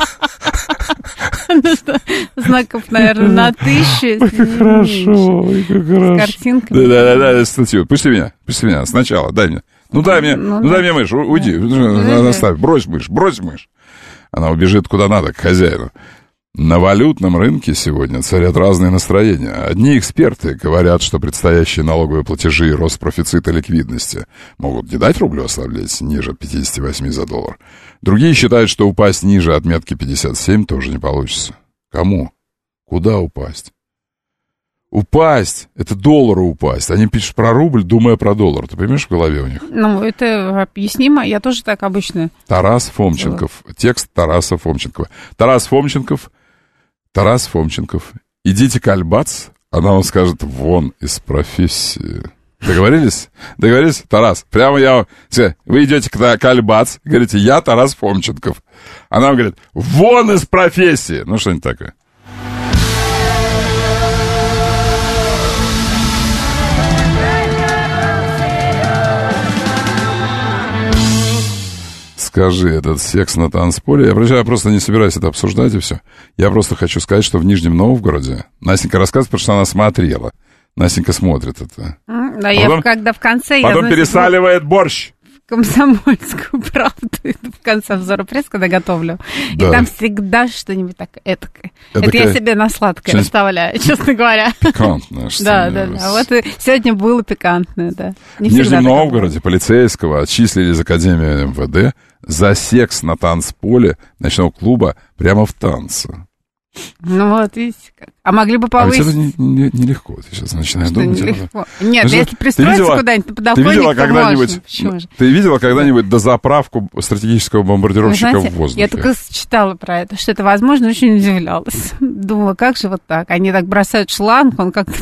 Знаков, наверное, на тысячи. Как хорошо, как хорошо. С картинками. Да-да-да, статью. Пусти меня, пусти меня сначала, дай мне. Ну, дай мне, ну, ну дай мне мышь, уйди, оставь, брось мышь, брось мышь. Она убежит куда надо, к хозяину. На валютном рынке сегодня царят разные настроения. Одни эксперты говорят, что предстоящие налоговые платежи и рост профицита ликвидности могут не дать рублю ослаблять ниже пятьдесят восемь за доллар. Другие считают, что упасть ниже отметки пятьдесят семь тоже не получится. Кому? Куда упасть? Упасть — это доллары упасть. Они пишут про рубль, думая про доллар. Ты понимаешь, в голове у них? Ну, это объяснимо. Я тоже так обычно. Тарас Фомченков. Текст Тараса Фомченкова. Тарас Фомченков. Тарас Фомченков. Идите к Альбац, она вам скажет: вон из профессии. Договорились? Договорились? Тарас, прямо я... Вы идете к, к Альбац, говорите: я Тарас Фомченков. Она вам говорит: вон из профессии. Ну, что-нибудь такое. Скажи, этот секс на танцполе. Я, я просто не собираюсь это обсуждать и все. Я просто хочу сказать, что в Нижнем Новгороде Настенька рассказывает, потому что она смотрела. Настенька смотрит это. Да, потом, я когда в конце... Потом я, пересаливает значит, борщ. Комсомольскую правду в конце обзора пресс, когда готовлю. Да. И там всегда что-нибудь так этакое. Это я себе на сладкое что-нибудь расставляю, честно говоря. Пикантное. Да, да, да. А вот и сегодня было пикантное, да. В Нижнем Новгороде полицейского отчислили из Академии эм вэ дэ за секс на танцполе ночного клуба прямо в танце. Ну вот, видите как. А могли бы повысить... А ведь это нелегко. Не, не ты сейчас начинаешь что думать. Нелегко. Нет, ну, если пристроиться куда-нибудь на подоконник, ты видела то когда-нибудь, можно. Ты видела когда-нибудь дозаправку стратегического бомбардировщика знаете, в воздухе? Я только читала про это, что это возможно, очень удивлялась. Думала, как же вот так? Они так бросают шланг, он как-то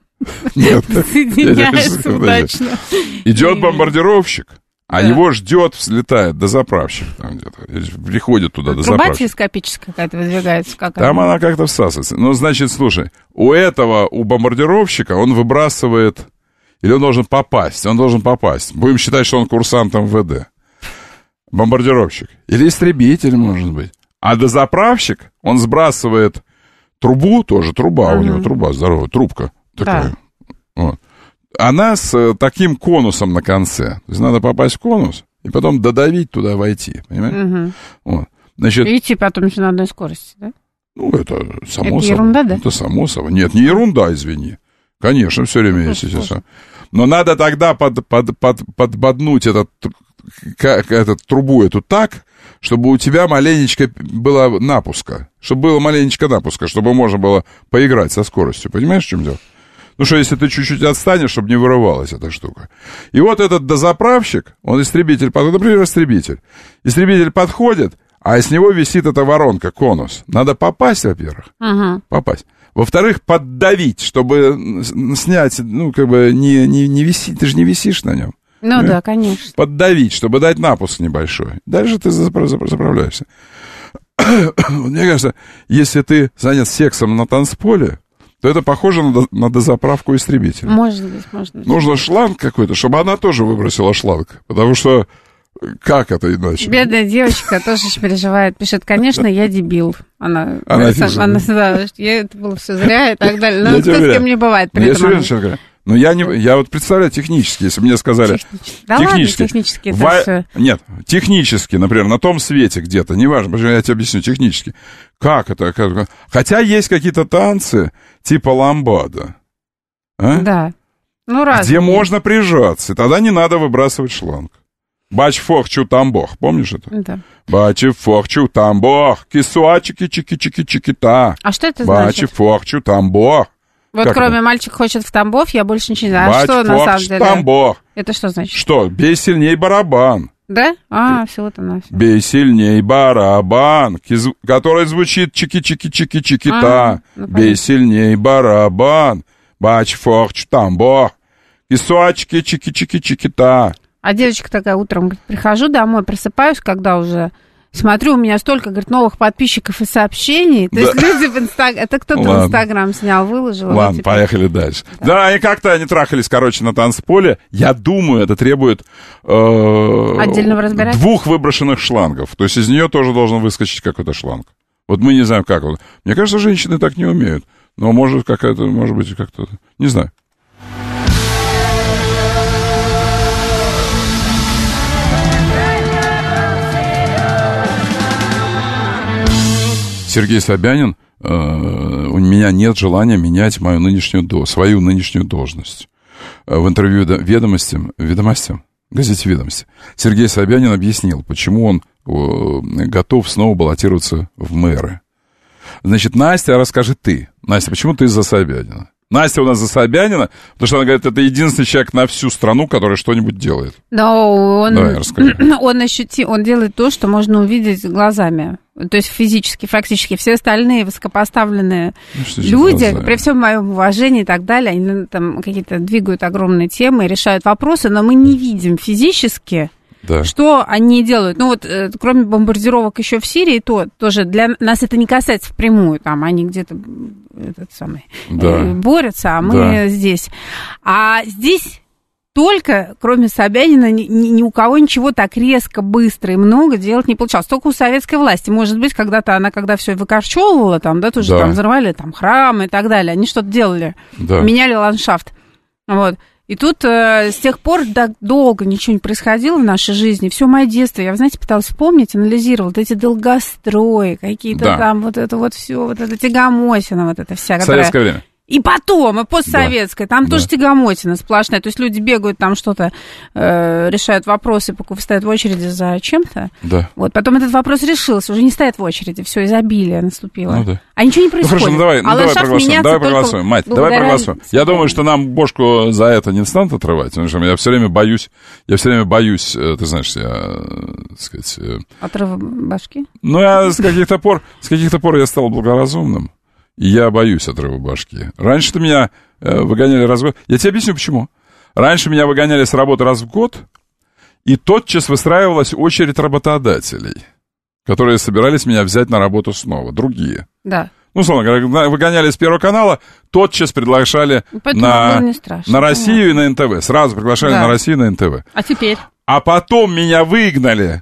соединяется удачно. Идет бомбардировщик. А да. его ждет, взлетает дозаправщик там где-то. Приходит туда а дозаправщик. Труба телескопическая какая-то выдвигается. Как там она? она как-то всасывается. Ну, значит, слушай, у этого, у бомбардировщика он выбрасывает... Или он должен попасть? Он должен попасть. Будем считать, что он курсант эм вэ дэ. Бомбардировщик. Или истребитель, может быть. А дозаправщик, он сбрасывает трубу, тоже труба, mm-hmm. у него труба здоровая, трубка такая. Да. Вот. Она с таким конусом на конце. То есть надо попасть в конус и потом додавить туда, войти. Понимаешь? Угу. Вот. Значит, и идти потом еще на одной скорости, да? Ну, это само это собой. ерунда, да? Это само собой. Нет, не ерунда, извини. Конечно, все время есть сейчас. Но надо тогда под, под, под, подбоднуть этот, как, этот трубу эту так, чтобы у тебя маленечко было напуска. Чтобы было маленечко напуска, чтобы можно было поиграть со скоростью. Понимаешь, в чем дело? Ну что, если ты чуть-чуть отстанешь, чтобы не вырывалась эта штука. И вот этот дозаправщик, он истребитель, например, истребитель. Истребитель подходит, а с него висит эта воронка, конус. Надо попасть, во-первых, uh-huh. попасть. Во-вторых, поддавить, чтобы снять, ну, как бы не, не, не висеть, ты же не висишь на нем. Ну да, да конечно. Поддавить, чтобы дать напуск небольшой. Дальше ты заправляешься. Мне кажется, если ты занят сексом на танцполе, то это похоже на, на дозаправку истребителя. Может быть, может быть. Нужно шланг какой-то, чтобы она тоже выбросила шланг. Потому что Как это иначе? Бедная девочка тоже переживает. Пишет, конечно, я дебил. Она, она, сам, она да, я, это было все зря и так далее. Но кто с кем не бывает. При я этом серьезно сейчас говорю. Но я, не, я вот представляю технически, если мне сказали... Технически. Да технически, ладно, технически это во... все... Нет, технически, например, на том свете где-то, неважно, я тебе объясню, технически. Как это? Как... Хотя есть какие-то танцы типа ламбада. А? Да. Ну, разные. Где можно прижаться, и тогда не надо выбрасывать шланг. Бач фох чу тамбох, помнишь это? Да. Бачи фох чу тамбох, кисуачики чики чики чики-та. А что это значит? Бачи фох чу тамбох. Вот как кроме это? «Мальчик хочет в Тамбов», я больше ничего не знаю. Бач А что на фох самом чу деле? Тамбох. Это что значит? Что? Бей сильней барабан. Да? А, все это на все. Бей сильней барабан, киз... который звучит чики-чики-чики-чики-та. А, ну, Бей сильней барабан. Бач фох чу тамбох. Кисуачки чики-чики-чики-та. А девочка такая утром говорит, прихожу домой, просыпаюсь, когда уже смотрю, у меня столько, говорит, новых подписчиков и сообщений. То да. есть люди в Инстаграм... Это кто-то Ладно. в Инстаграм снял, выложил. Ладно, теперь... поехали дальше. Да. да, и как-то они трахались, короче, на танцполе. Я думаю, это требует э, отдельного разбирательства. Двух выброшенных шлангов. То есть из нее тоже должен выскочить какой-то шланг. Вот мы не знаем, как он. Мне кажется, женщины так не умеют. Но может какая-то, может быть, как-то... Не знаю. Сергей Собянин, э, у меня нет желания менять мою нынешнюю, свою нынешнюю должность. В интервью «Ведомостям», «Ведомостям», газете «Ведомости» Сергей Собянин объяснил, почему он э, готов снова баллотироваться в мэры. Значит, Настя, расскажи ты. Настя, почему ты за Собянина? Настя у нас за Собянина, потому что она говорит, это единственный человек на всю страну, который что-нибудь делает. Но он, Давай, расскажи. он, ощути, он делает то, что можно увидеть глазами. То есть физически, фактически. Все остальные высокопоставленные ну, люди, глазами? При всем моем уважении и так далее, они там какие-то двигают огромные темы, решают вопросы, но мы не видим физически, да. Что они делают. Ну вот, э, кроме бомбардировок еще в Сирии, то тоже для нас это не касается впрямую. Там они где-то этот самый, да. э, борются, а мы да. здесь. А здесь только, кроме Собянина, ни, ни у кого ничего так резко, быстро и много делать не получалось. Только у советской власти. Может быть, когда-то она, когда все выкорчевывала, там, да, тоже да. там взрывали там, храмы и так далее. Они что-то делали, да. меняли ландшафт. Вот. И тут э, с тех пор да, долго ничего не происходило в нашей жизни. Все мое детство. Я, знаете, пыталась вспомнить, анализировала вот эти долгострои, какие-то да. там вот это вот все, вот это тягомотина, вот это вся. Советское которая... время. И потом, и постсоветское, да. там да. тоже тягомотина сплошная. То есть люди бегают, там что-то э, решают вопросы, пока стоят в очереди за чем-то. Да. Вот, потом этот вопрос решился, уже не стоят в очереди, все, изобилие наступило. Ну, да. А ничего не происходит. Ну, хорошо, ну, давай, ну, а давай проголосуем, давай проголосуем. Мать, давай проголосуем. Я думаю, что нам бошку за это не станут отрывать, потому что я все время боюсь, я все время боюсь, ты знаешь, я, так сказать... Отрыва башки? Ну, я с каких-то пор, с каких-то пор я стал благоразумным. И я боюсь отрыва башки. Раньше-то меня э, выгоняли раз в год. Я тебе объясню, почему. Раньше меня выгоняли с работы раз в год, и тотчас выстраивалась очередь работодателей, которые собирались меня взять на работу снова. Другие. Да. Ну, условно говоря, выгоняли с Первого канала, тотчас приглашали на, на Россию и на эн тэ вэ. Сразу приглашали да. на Россию и на эн тэ вэ. А теперь? А потом меня выгнали,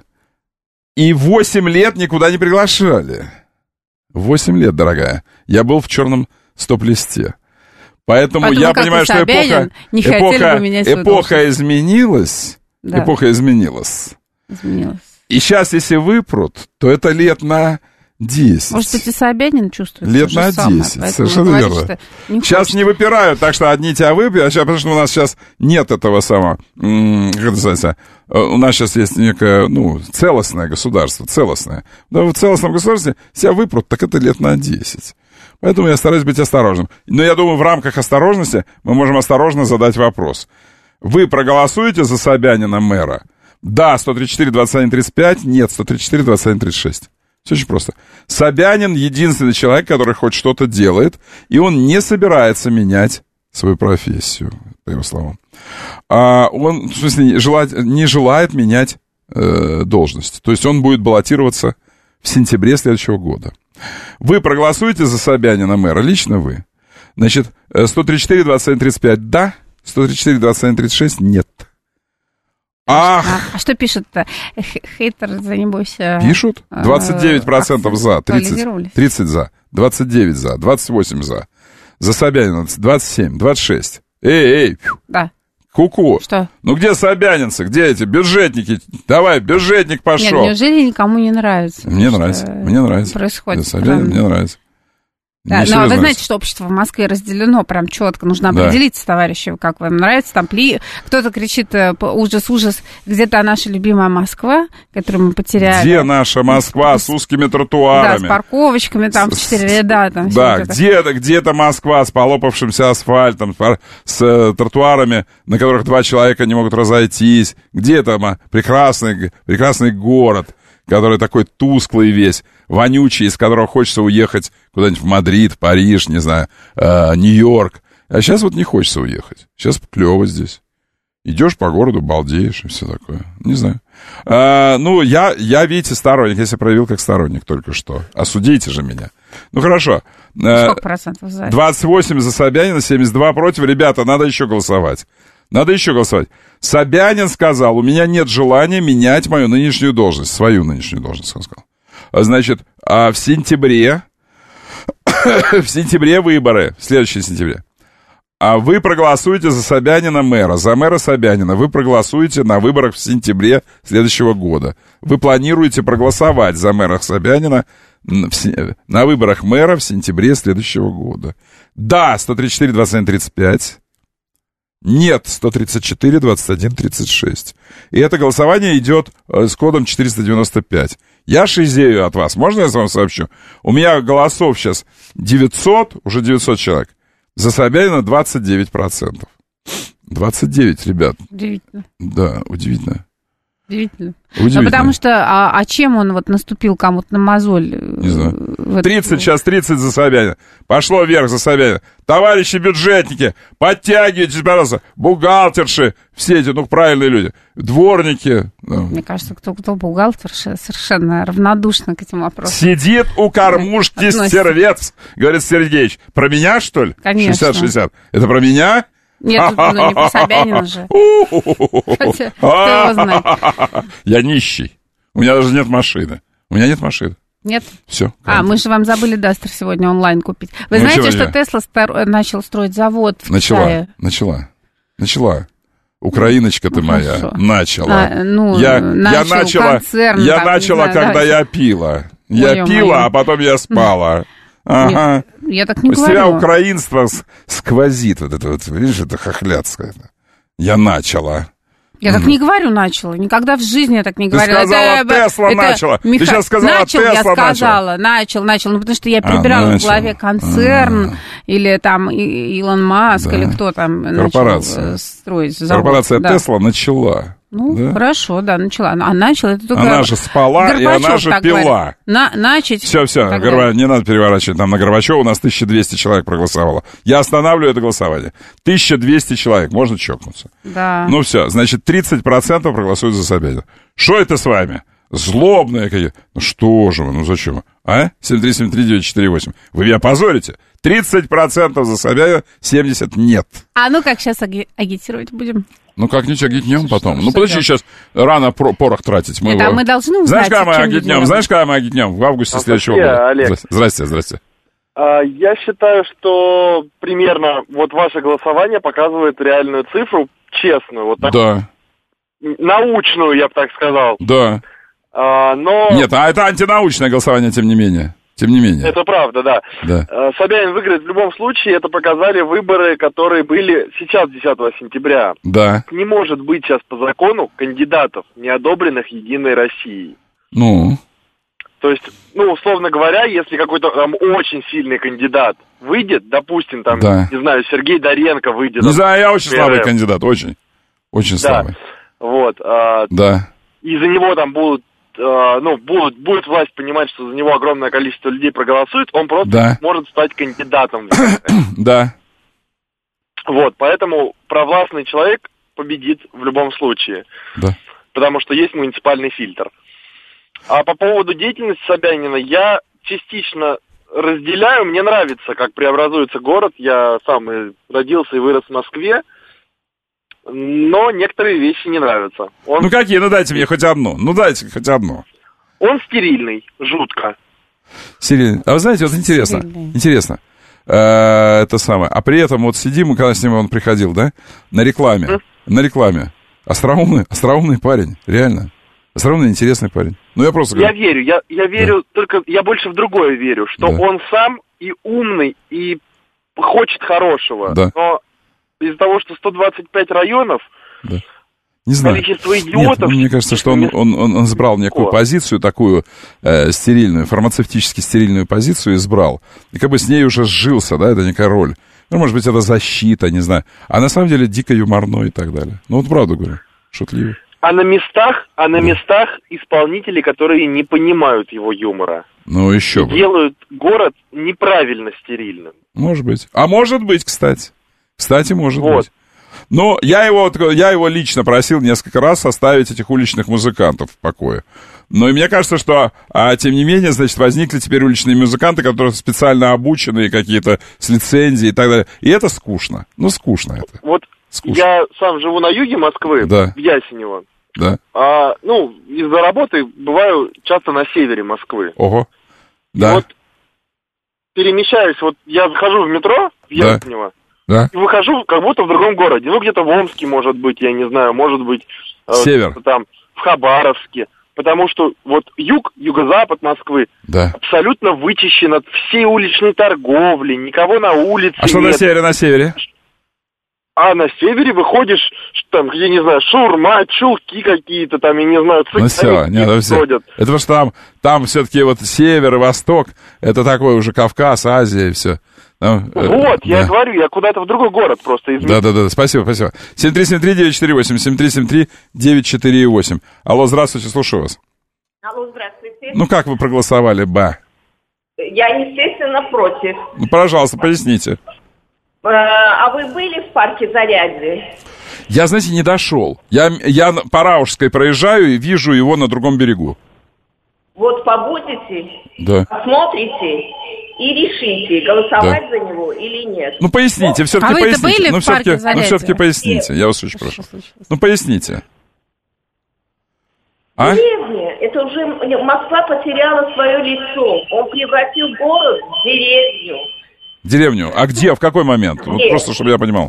и восемь лет никуда не приглашали. Восемь лет, дорогая. Я был в черном стоп-листе. Поэтому, Поэтому я понимаю, что эпоха, эпоха, эпоха изменилась. Да. Эпоха изменилась. Изменилась. И сейчас, если выпрут, то это лет на десять. Может быть, и Собянин чувствует лет на десять, совершенно верно. Не сейчас хочет. Не выпирают, так что одни тебя выпьют, а сейчас, потому что у нас сейчас нет этого самого, как это называется, у нас сейчас есть некое, ну, целостное государство, целостное. Да, в целостном государстве себя выпрут, так это лет на десять. Поэтому я стараюсь быть осторожным. Но я думаю, в рамках осторожности мы можем осторожно задать вопрос. Вы проголосуете за Собянина мэра? Да, сто тридцать четыре двадцать один тридцать пять, нет, сто тридцать четыре двадцать один тридцать шесть. Все очень просто. Собянин единственный человек, который хоть что-то делает, и он не собирается менять свою профессию, по его словам. А он, в смысле, желает, не желает менять э, должность. То есть он будет баллотироваться в сентябре следующего года. Вы проголосуете за Собянина мэра, лично вы. Значит, сто тридцать четыре двадцать один тридцать пять да, сто тридцать четыре двадцать один тридцать шесть нет. Ах! А, а что пишут-то? Хейтеры, за небось... Пишут? двадцать девять процентов за, тридцать, тридцать за, двадцать девять за, двадцать восемь за. За Собянина двадцать семь, двадцать шесть. Эй, эй! Да. Ку-ку. Что? Ну где собянинцы, где эти бюджетники? Давай, бюджетник пошел. Нет, неужели никому не нравится? Мне нравится, мне нравится. Происходит. Собянин, мне нравится. Да, но вы нравится. Знаете, что общество в Москве разделено прям четко. Нужно определиться, да. Товарищи, как вам нравится. Там пли... Кто-то кричит ужас, ужас. Где-то наша любимая Москва, которую мы потеряли. Где наша Москва с узкими тротуарами? Да, с парковочками, там в четыре ряда. Там да, где-то, где-то Москва с полопавшимся асфальтом, с э, тротуарами, на которых два человека не могут разойтись. Где там прекрасный, прекрасный город, который такой тусклый весь, вонючий, из которого хочется уехать куда-нибудь в Мадрид, в Париж, не знаю, э, Нью-Йорк. А сейчас вот не хочется уехать. Сейчас клево здесь. Идешь по городу, балдеешь и все такое. Не знаю. А, ну, я, я, видите, сторонник. Я себя проявил как сторонник только что. Осудите же меня. Ну, хорошо. Сколько процентов за? двадцать восемь за Собянина, семьдесят два против. Ребята, надо еще голосовать. Надо еще голосовать. Собянин сказал, у меня нет желания менять мою нынешнюю должность. Свою нынешнюю должность, он сказал. Значит, а в сентябре... в сентябре выборы. В следующем сентябре. А вы проголосуете за Собянина мэра, за мэра Собянина. Вы проголосуете на выборах в сентябре следующего года. Вы планируете проголосовать за мэра Собянина на выборах мэра в сентябре следующего года. Да, сто тридцать четыре, двадцать один, тридцать пять. Нет, сто тридцать четыре, двадцать один, тридцать шесть. И это голосование идет с кодом четыреста девяносто пять. Я шизею от вас. Можно я вам сообщу? У меня голосов сейчас девятьсот, уже девятьсот человек. За Собянина двадцать девять процентов. двадцать девять, ребят. Удивительно. Да, удивительно. Удивительно. Удивительно. Ну, потому что, а, а чем он вот наступил кому-то на мозоль? Не знаю. тридцать, сейчас тридцать за Собянина. Пошло вверх за Собянина. Товарищи бюджетники, подтягивайтесь, пожалуйста. Бухгалтерши, все эти, ну, правильные люди. Дворники. Мне кажется, кто, кто бухгалтерши, совершенно равнодушно к этим вопросам. Сидит у кормушки стервец, говорит Сергеевич. Про меня, что ли? Конечно. шестьдесят шестьдесят. Это про меня? Нет, ну не по Собянину же. Хотя, кто его знает. Я нищий. У меня даже нет машины. У меня нет машины. Нет? Все. А, мы же вам забыли Дастер сегодня онлайн купить. Вы ну, знаете, что Тесла стар... начал строить завод в начала, Китае? Начала, начала. Украиночка ты моя, Хорошо. начала. А, ну, я, начал я начала, концерн, я там, начала, знаю, когда давайте. я пила. Я Ой, пила, моё. а потом я спала. Ага. Нет, я так не У говорю. тебя украинство сквозит, вот это вот, видишь, это хохляцкое. Я начала. Я так не говорю начала, никогда в жизни я так не Ты говорила. сказала, это, Тесла это, начала. Миха... Ты сейчас сказала, начал, Тесла я сказала, начала. начал, начал, ну потому что я перебирала а, в голове концерн, а, или там И- Илон Маск, да. или кто там Корпорация. начал строить завод. Корпорация да. Тесла начала. Ну, да? Хорошо, да, начала. А начала это только... Она же спала, Горбачев и она же пила. На, начать... Все, все, Горба... не надо переворачивать. Там на Горбачева у нас тысяча двести человек проголосовало. Я останавливаю это голосование. тысяча двести человек, можно чокнуться. Да. Ну все, значит, тридцать процентов проголосуют за Собянина. Что это с вами? Злобные какие. Ну что же вы, ну зачем? А? семь три семь три девять четыре восемь. Вы меня позорите? тридцать процентов за Собянина, семьдесят процентов нет. А ну как сейчас аги- агитировать будем? Ну, как-нибудь агитнем потом. Ну, подожди, сейчас рано про- порох тратить. Мы Нет, его... а мы должны узнать, Знаешь, когда мы чем люди агитнем? работают? Знаешь, когда мы агитнем? В августе следующего года. Олег. Здрасте, здрасте. здрасте. А, я считаю, что примерно вот ваше голосование показывает реальную цифру, честную. Вот так, Да, научную, я бы так сказал. да. А, но... Нет, а это антинаучное голосование, тем не менее. Тем не менее. Это правда, да. Да. А, Собянин выиграет в любом случае. Это показали выборы, которые были сейчас, десятого сентября. Да. Не может быть сейчас по закону кандидатов, не одобренных Единой Россией. Ну? То есть, ну, условно говоря, если какой-то там очень сильный кандидат выйдет, допустим, там, Да. не знаю, Сергей Доренко выйдет. Не знаю, я очень ПРФ. слабый кандидат, очень. Очень Да. слабый. Вот. а, Да. И за него там будут, а, ну, будут, будет власть понимать, что за него огромное количество людей проголосует, он просто Да. может стать кандидатом. Да. Вот, поэтому провластный человек победит в любом случае. Да. Потому что есть муниципальный фильтр. А по поводу деятельности Собянина я частично разделяю. Мне нравится, как преобразуется город. Я сам и родился и вырос в Москве. но некоторые вещи не нравятся. Он... Ну какие? Ну дайте мне хоть одну. Ну дайте хоть одну. Он стерильный, жутко. Стерильный. А вы знаете, вот интересно, стерильный. интересно. Э, это самое. А при этом вот сидим, мы когда с ним он приходил, да, на рекламе, mm? на рекламе. Остроумный, остроумный парень, реально. Остроумный, интересный парень. Ну я просто Я говорю. верю, я, я верю, да. только я больше в другое верю, что да. он сам и умный, и хочет хорошего. Да. Но из-за того, что сто двадцать пять районов, да. Не знаю. количество идиотов... Нет, мне кажется, что он, он, он, он избрал некую позицию, такую э, стерильную, фармацевтически стерильную позицию избрал. И как бы с ней уже сжился, да, это некая роль. Ну, может быть, это защита, не знаю. А на самом деле дико юморной и так далее. Ну, вот правду говорю, шутливый. А на местах, а на да. местах исполнители, которые не понимают его юмора. Ну, еще бы. Делают город неправильно стерильным. Может быть. А может быть, кстати. Кстати, может вот. быть. Но я его, я его лично просил несколько раз оставить этих уличных музыкантов в покое. Но и мне кажется, что, а, тем не менее, значит, возникли теперь уличные музыканты, которые специально обученные, какие-то с лицензией и так далее. И это скучно. Ну, скучно это. Вот скучно. Я сам живу на юге Москвы, да. в Ясенево. Да. А, ну, из-за работы бываю часто на севере Москвы. Ого. Да. И вот перемещаюсь, вот я захожу в метро в Ясенево, да. и выхожу как будто в другом городе. Ну, где-то в Омске, может быть, я не знаю, может быть... Север. Э, там, в Хабаровске. Потому что вот юг, юго-запад Москвы да. абсолютно вычищен от всей уличной торговли, никого на улице А что нет. на севере, на севере? А на севере выходишь, там, я не знаю, шаурма, чулки какие-то, там, я не знаю, ну все, нет, ну все. Это потому что там, там все-таки вот север и восток, это такой уже Кавказ, Азия и все. Там, вот, э, я да. говорю, я куда-то в другой город просто из Да, да, да, спасибо, спасибо. семь три семь три девять четыре восемь, семь три семь три девять четыре восемь. Алло, здравствуйте, слушаю вас. Алло, здравствуйте. Ну, как вы проголосовали, ба? Я, естественно, против. Ну, пожалуйста, поясните. А вы были в парке Зарядье? Я, знаете, не дошел. Я, я по Раушской проезжаю и вижу его на другом берегу. Вот побудете, да. посмотрите и решите, голосовать да. за него или нет. Ну, поясните, вот. все-таки а поясните. Были ну, в парке все-таки, ну, все-таки поясните, нет. Я вас очень прошу. Ну, поясните. А? Деревня, это уже Москва потеряла свое лицо. Он превратил город в деревню. Деревню. А где, в какой момент? Вот просто, чтобы я понимал.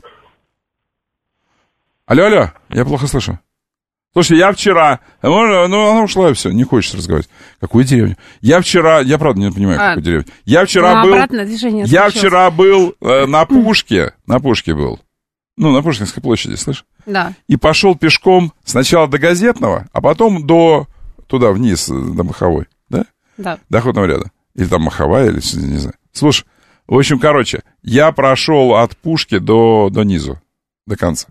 Алло, алло, я плохо слышу. Слушайте, я вчера... Ну, она ушла, и все, не хочет разговаривать. Какую деревню? Я вчера... Я, правда, не понимаю, а, какую деревню. Я вчера был... Я вчера был э, на Пушке. На Пушке был. Ну, на Пушкинской площади, слышишь? Да. И пошел пешком сначала до Газетного, а потом до... Туда, вниз, до Маховой. Да? Да. До Охотного ряда. Или там Маховая, или не знаю. Слушай, в общем, короче, я прошел от Пушки до, до низу, до конца.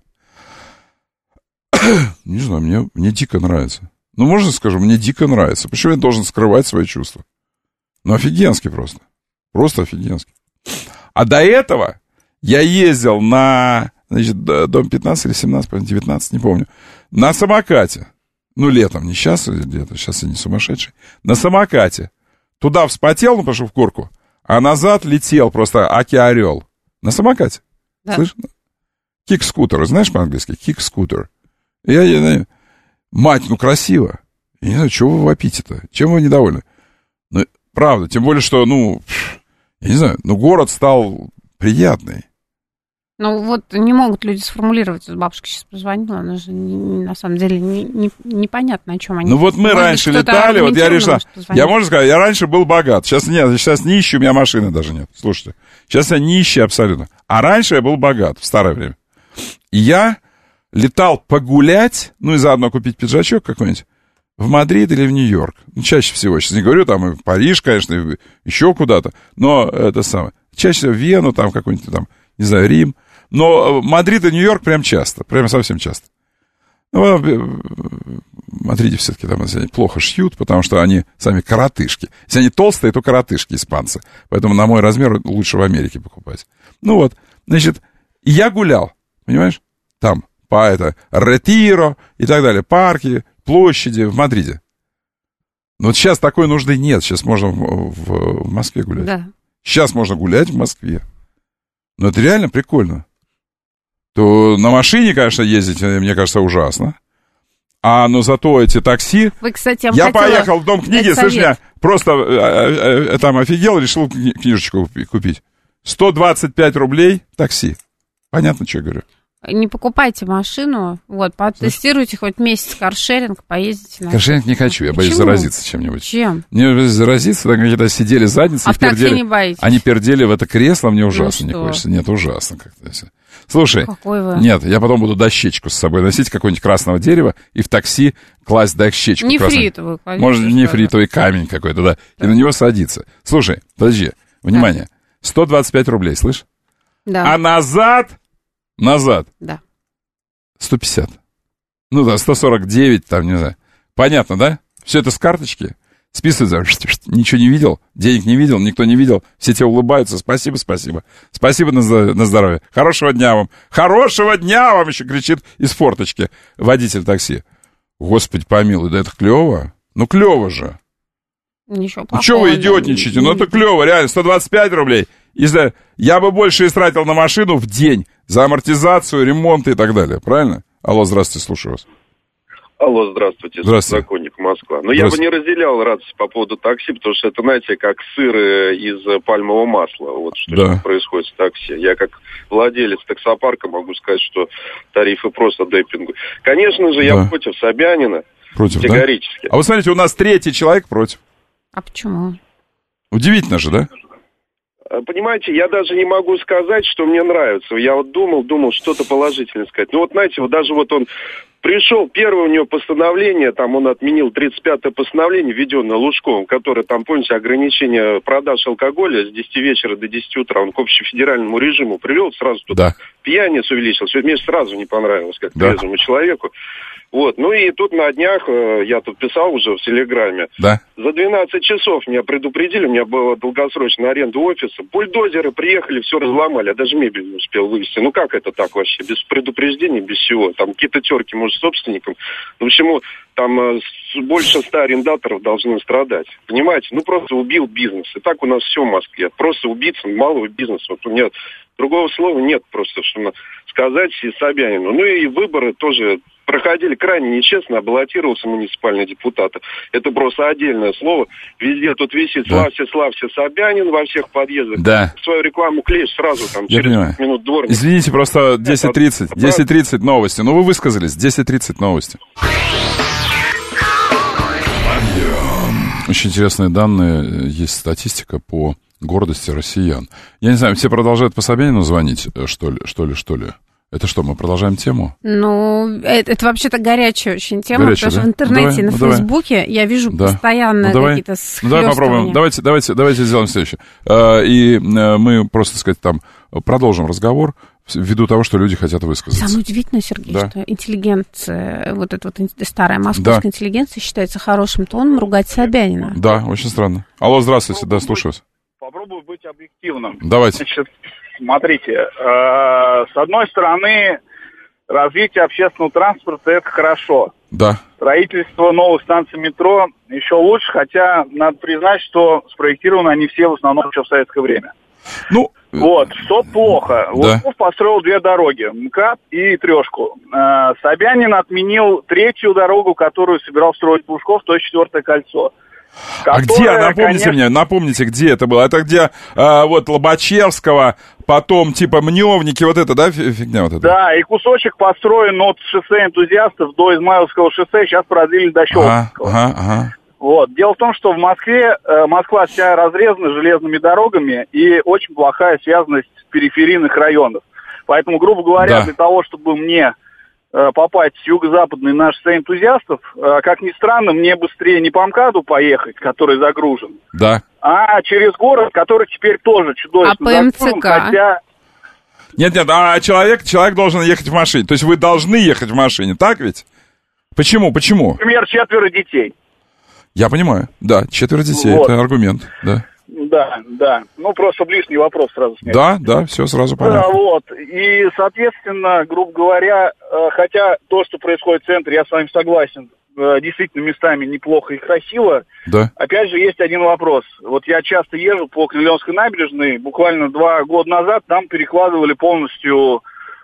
Не знаю, мне, мне дико нравится. Ну, можно скажу, мне дико нравится. Почему я должен скрывать свои чувства? Ну, офигенски просто. Просто офигенски. А до этого я ездил на, значит, дом пятнадцать или семнадцать, девятнадцать, не помню, на самокате. Ну, летом, не сейчас, где-то, сейчас я не сумасшедший. На самокате. Туда вспотел, ну, пошел в горку, а назад летел просто аки-орел. На самокате. Да. Слышишь? Кик-скутер. Знаешь по-английски? Кик-скутер. Я, я, мать, ну красиво. Я не знаю, чего вы вопите-то? Чем вы недовольны? Ну, правда, тем более, что, ну, я не знаю, ну, город стал приятный. Ну, вот не могут люди сформулировать. Бабушка сейчас позвонила, она же не, на самом деле не, не, непонятно, о чем они. Ну, вот мы Может, раньше летали, вот я решил, я, можно сказать, я раньше был богат. Сейчас нет, сейчас нищий, у меня машины даже нет. Слушайте, сейчас я нищий абсолютно. А раньше я был богат, в старое время. И я летал погулять, ну и заодно купить пиджачок какой-нибудь, в Мадрид или в Нью-Йорк. Ну, чаще всего, сейчас не говорю, там и в Париж, конечно, и еще куда-то, но это самое. Чаще всего в Вену, там какой-нибудь, там, не знаю, Рим. Но Мадрид и Нью-Йорк прям часто, прям совсем часто. Ну, в Мадриде все-таки там они плохо шьют, потому что они сами коротышки. Если они толстые, то коротышки испанцы. Поэтому на мой размер лучше в Америке покупать. Ну вот, значит, я гулял, понимаешь, там. По это, Ретиро и так далее, парки, площади в Мадриде. Но вот сейчас такой нужды нет. Сейчас можно в, в, в Москве гулять. Да. Сейчас можно гулять в Москве. Но это реально прикольно. то на машине, конечно, ездить, мне кажется, ужасно. А, но зато эти такси... Вы, кстати, я, я поехал в Дом книги, слышь, я просто э, э, там офигел, решил книжечку купить. сто двадцать пять рублей такси. Понятно, что я говорю? Не покупайте машину, вот, потестируйте хоть месяц каршеринг, поездите. На каршеринг не хочу, я боюсь Почему? заразиться чем-нибудь. Чем? Мне боюсь заразиться, там где-то сидели задницы а и пердели. А в такси не боитесь? Они пердели в это кресло, мне ужасно ну, не что? хочется. Нет, ужасно как-то. Слушай, Какой вы? Нет, я потом буду дощечку с собой носить, какое-нибудь красного дерева, и в такси класть дощечку. Нефритовый, конечно. Может, нефритовый камень какой-то, да, да, и на него садиться. Слушай, подожди, внимание, сто двадцать пять рублей, слышь? Да. А назад, назад. Да. сто пятьдесят. Ну да, сто сорок девять, там, не знаю. Понятно, да? Все это с карточки. Списывается, ничего не видел, денег не видел, никто не видел. Все тебе улыбаются. Спасибо, спасибо. Спасибо на, на здоровье. Хорошего дня вам. Хорошего дня вам, еще кричит из форточки водитель такси. Господи помилуй, да это клево. Ну клево же. Ничего плохого. Ну что вы идиотничаете? Ну это клево, реально, сто двадцать пять рублей. И за... Я бы больше истратил на машину в день за амортизацию, ремонт и так далее. Правильно? Алло, здравствуйте, слушаю вас. Алло, здравствуйте. Здравствуйте. Законник Москва. Но я бы не разделял радость по поводу такси, потому что это, знаете, как сыр из пальмового масла. Вот что да. сейчас происходит с такси. Я как владелец таксопарка могу сказать, что тарифы просто демпингу. Конечно же, я да. против Собянина. Против, категорически. Да? А вы смотрите, у нас третий человек против. А почему? Удивительно же, да? Понимаете, я даже не могу сказать, что мне нравится. Я вот думал, думал, что-то положительное сказать. Ну вот, знаете, вот даже вот он пришел, первое у него постановление, там он отменил тридцать пятое постановление, введенное Лужковым, которое там, помните, ограничение продаж алкоголя с десяти вечера до десяти утра, он к общефедеральному режиму привел, сразу тут да. пьяниц увеличил. Все мне сразу не понравилось, как да. трезвому человеку. Вот, ну и тут на днях, я тут писал уже в Телеграме, да. за двенадцать часов меня предупредили, у меня была долгосрочная аренда офиса, бульдозеры приехали, все разломали, я даже мебель не успел вывезти. Ну как это так вообще, без предупреждения, без всего, там какие-то терки, может, с собственником, ну почему там больше ста арендаторов должны страдать, понимаете, ну просто убил бизнес, и так у нас все в Москве, просто убийца малого бизнеса, вот у меня другого слова нет просто, что сказать и Собянину, ну и выборы тоже проходили крайне нечестно, а баллотировался муниципальный депутат. Это просто отдельное слово. Везде тут висит да. «Славься, славься, Собянин» во всех подъездах. Да. Свою рекламу клеишь сразу там Я через понимаю. минут дворник. Извините, просто десять тридцать. десять тридцать новости. Ну, вы высказались. десять тридцать новости. Очень интересные данные. Есть статистика по гордости россиян. Я не знаю, все продолжают по Собянину звонить, что ли, что ли, что ли? Это что, мы продолжаем тему? Ну, это, это вообще-то горячая очень тема, горячая, потому да? что в интернете, ну, на давай. Фейсбуке я вижу да. постоянно ну, какие-то схлёстывания. Ну, давай попробуем. Давайте, давайте, давайте сделаем следующее. И мы просто, так сказать, там продолжим разговор ввиду того, что люди хотят высказаться. Самое удивительное, Сергей, да. что интеллигенция, вот эта вот старая московская да. интеллигенция считается хорошим тоном ругать Собянина. Да, очень странно. Алло, здравствуйте, да, слушаю вас. Попробую быть объективным. Давайте. Значит, смотрите, э, с одной стороны, развитие общественного транспорта – это хорошо. Да. Строительство новых станций метро еще лучше, хотя надо признать, что спроектированы они все в основном еще в советское время. Ну, вот, что плохо. Да. Лужков построил две дороги, МКАД и Трешку. Э, Собянин отменил третью дорогу, которую собирал строить Лужков, то есть четвертое кольцо. А где, напомните конечно... мне, напомните, где это было? Это где, а, вот, Лобачевского, потом, типа, Мневники, вот это, да, фигня вот эта? Да, и кусочек построен от шоссе энтузиастов до Измайловского шоссе, сейчас продлили до Щелковского. Ага, ага. Вот. Дело в том, что в Москве, э, Москва вся разрезана железными дорогами и очень плохая связанность периферийных районов. Поэтому, грубо говоря, да. для того, чтобы мне попасть с юго-западной на шоссе энтузиастов, как ни странно, мне быстрее не по МКАДу поехать, который загружен, да. а через город, который теперь тоже чудовищно а загружен, хотя... Нет, нет, а человек, человек должен ехать в машине, то есть вы должны ехать в машине, так ведь? Почему, почему? Например, четверо детей. Я понимаю, да, четверо детей, вот. Это аргумент, да. Да, да. Ну, просто лишний вопрос сразу снять. Да, да, все сразу понятно. Да, вот. И, соответственно, грубо говоря, хотя то, что происходит в центре, я с вами согласен, действительно местами неплохо и красиво. Да. Опять же, есть один вопрос. Вот я часто езжу по Кремлевской набережной. Буквально два года назад там перекладывали полностью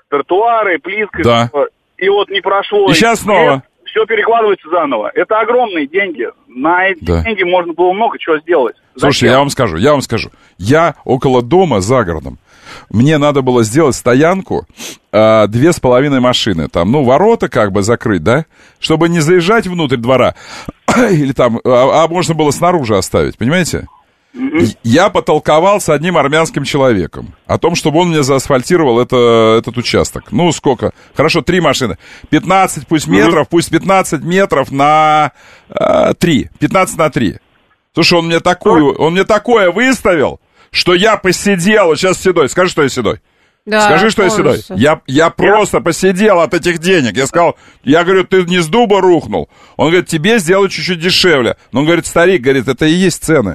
тротуары, плитка, Да. всё. И вот не прошло. И сейчас снова. Все перекладывается заново. Это огромные деньги. На эти Да. деньги можно было много чего сделать. Слушайте, Зачем? я вам скажу, я вам скажу. Я около дома, за городом, мне надо было сделать стоянку, э, две с половиной машины. Там, ну, ворота как бы закрыть, да? Чтобы не заезжать внутрь двора. Или там, а, а можно было снаружи оставить, понимаете? Mm-hmm. Я потолковал с одним армянским человеком о том, чтобы он мне заасфальтировал это, этот участок. Ну, сколько? Хорошо, три машины. пятнадцать пусть метров, mm-hmm. пусть пятнадцать метров на э, три. пятнадцать на три. Слушай, он мне такую, он мне такое выставил, что я посидел. Вот сейчас седой. Скажи, что я седой. Да, Скажи, что я седой. Я, я просто посидел от этих денег. Я сказал, я говорю, ты не с дуба рухнул. Он говорит, тебе сделаю чуть-чуть дешевле. Но он говорит, старик, говорит, это и есть цены.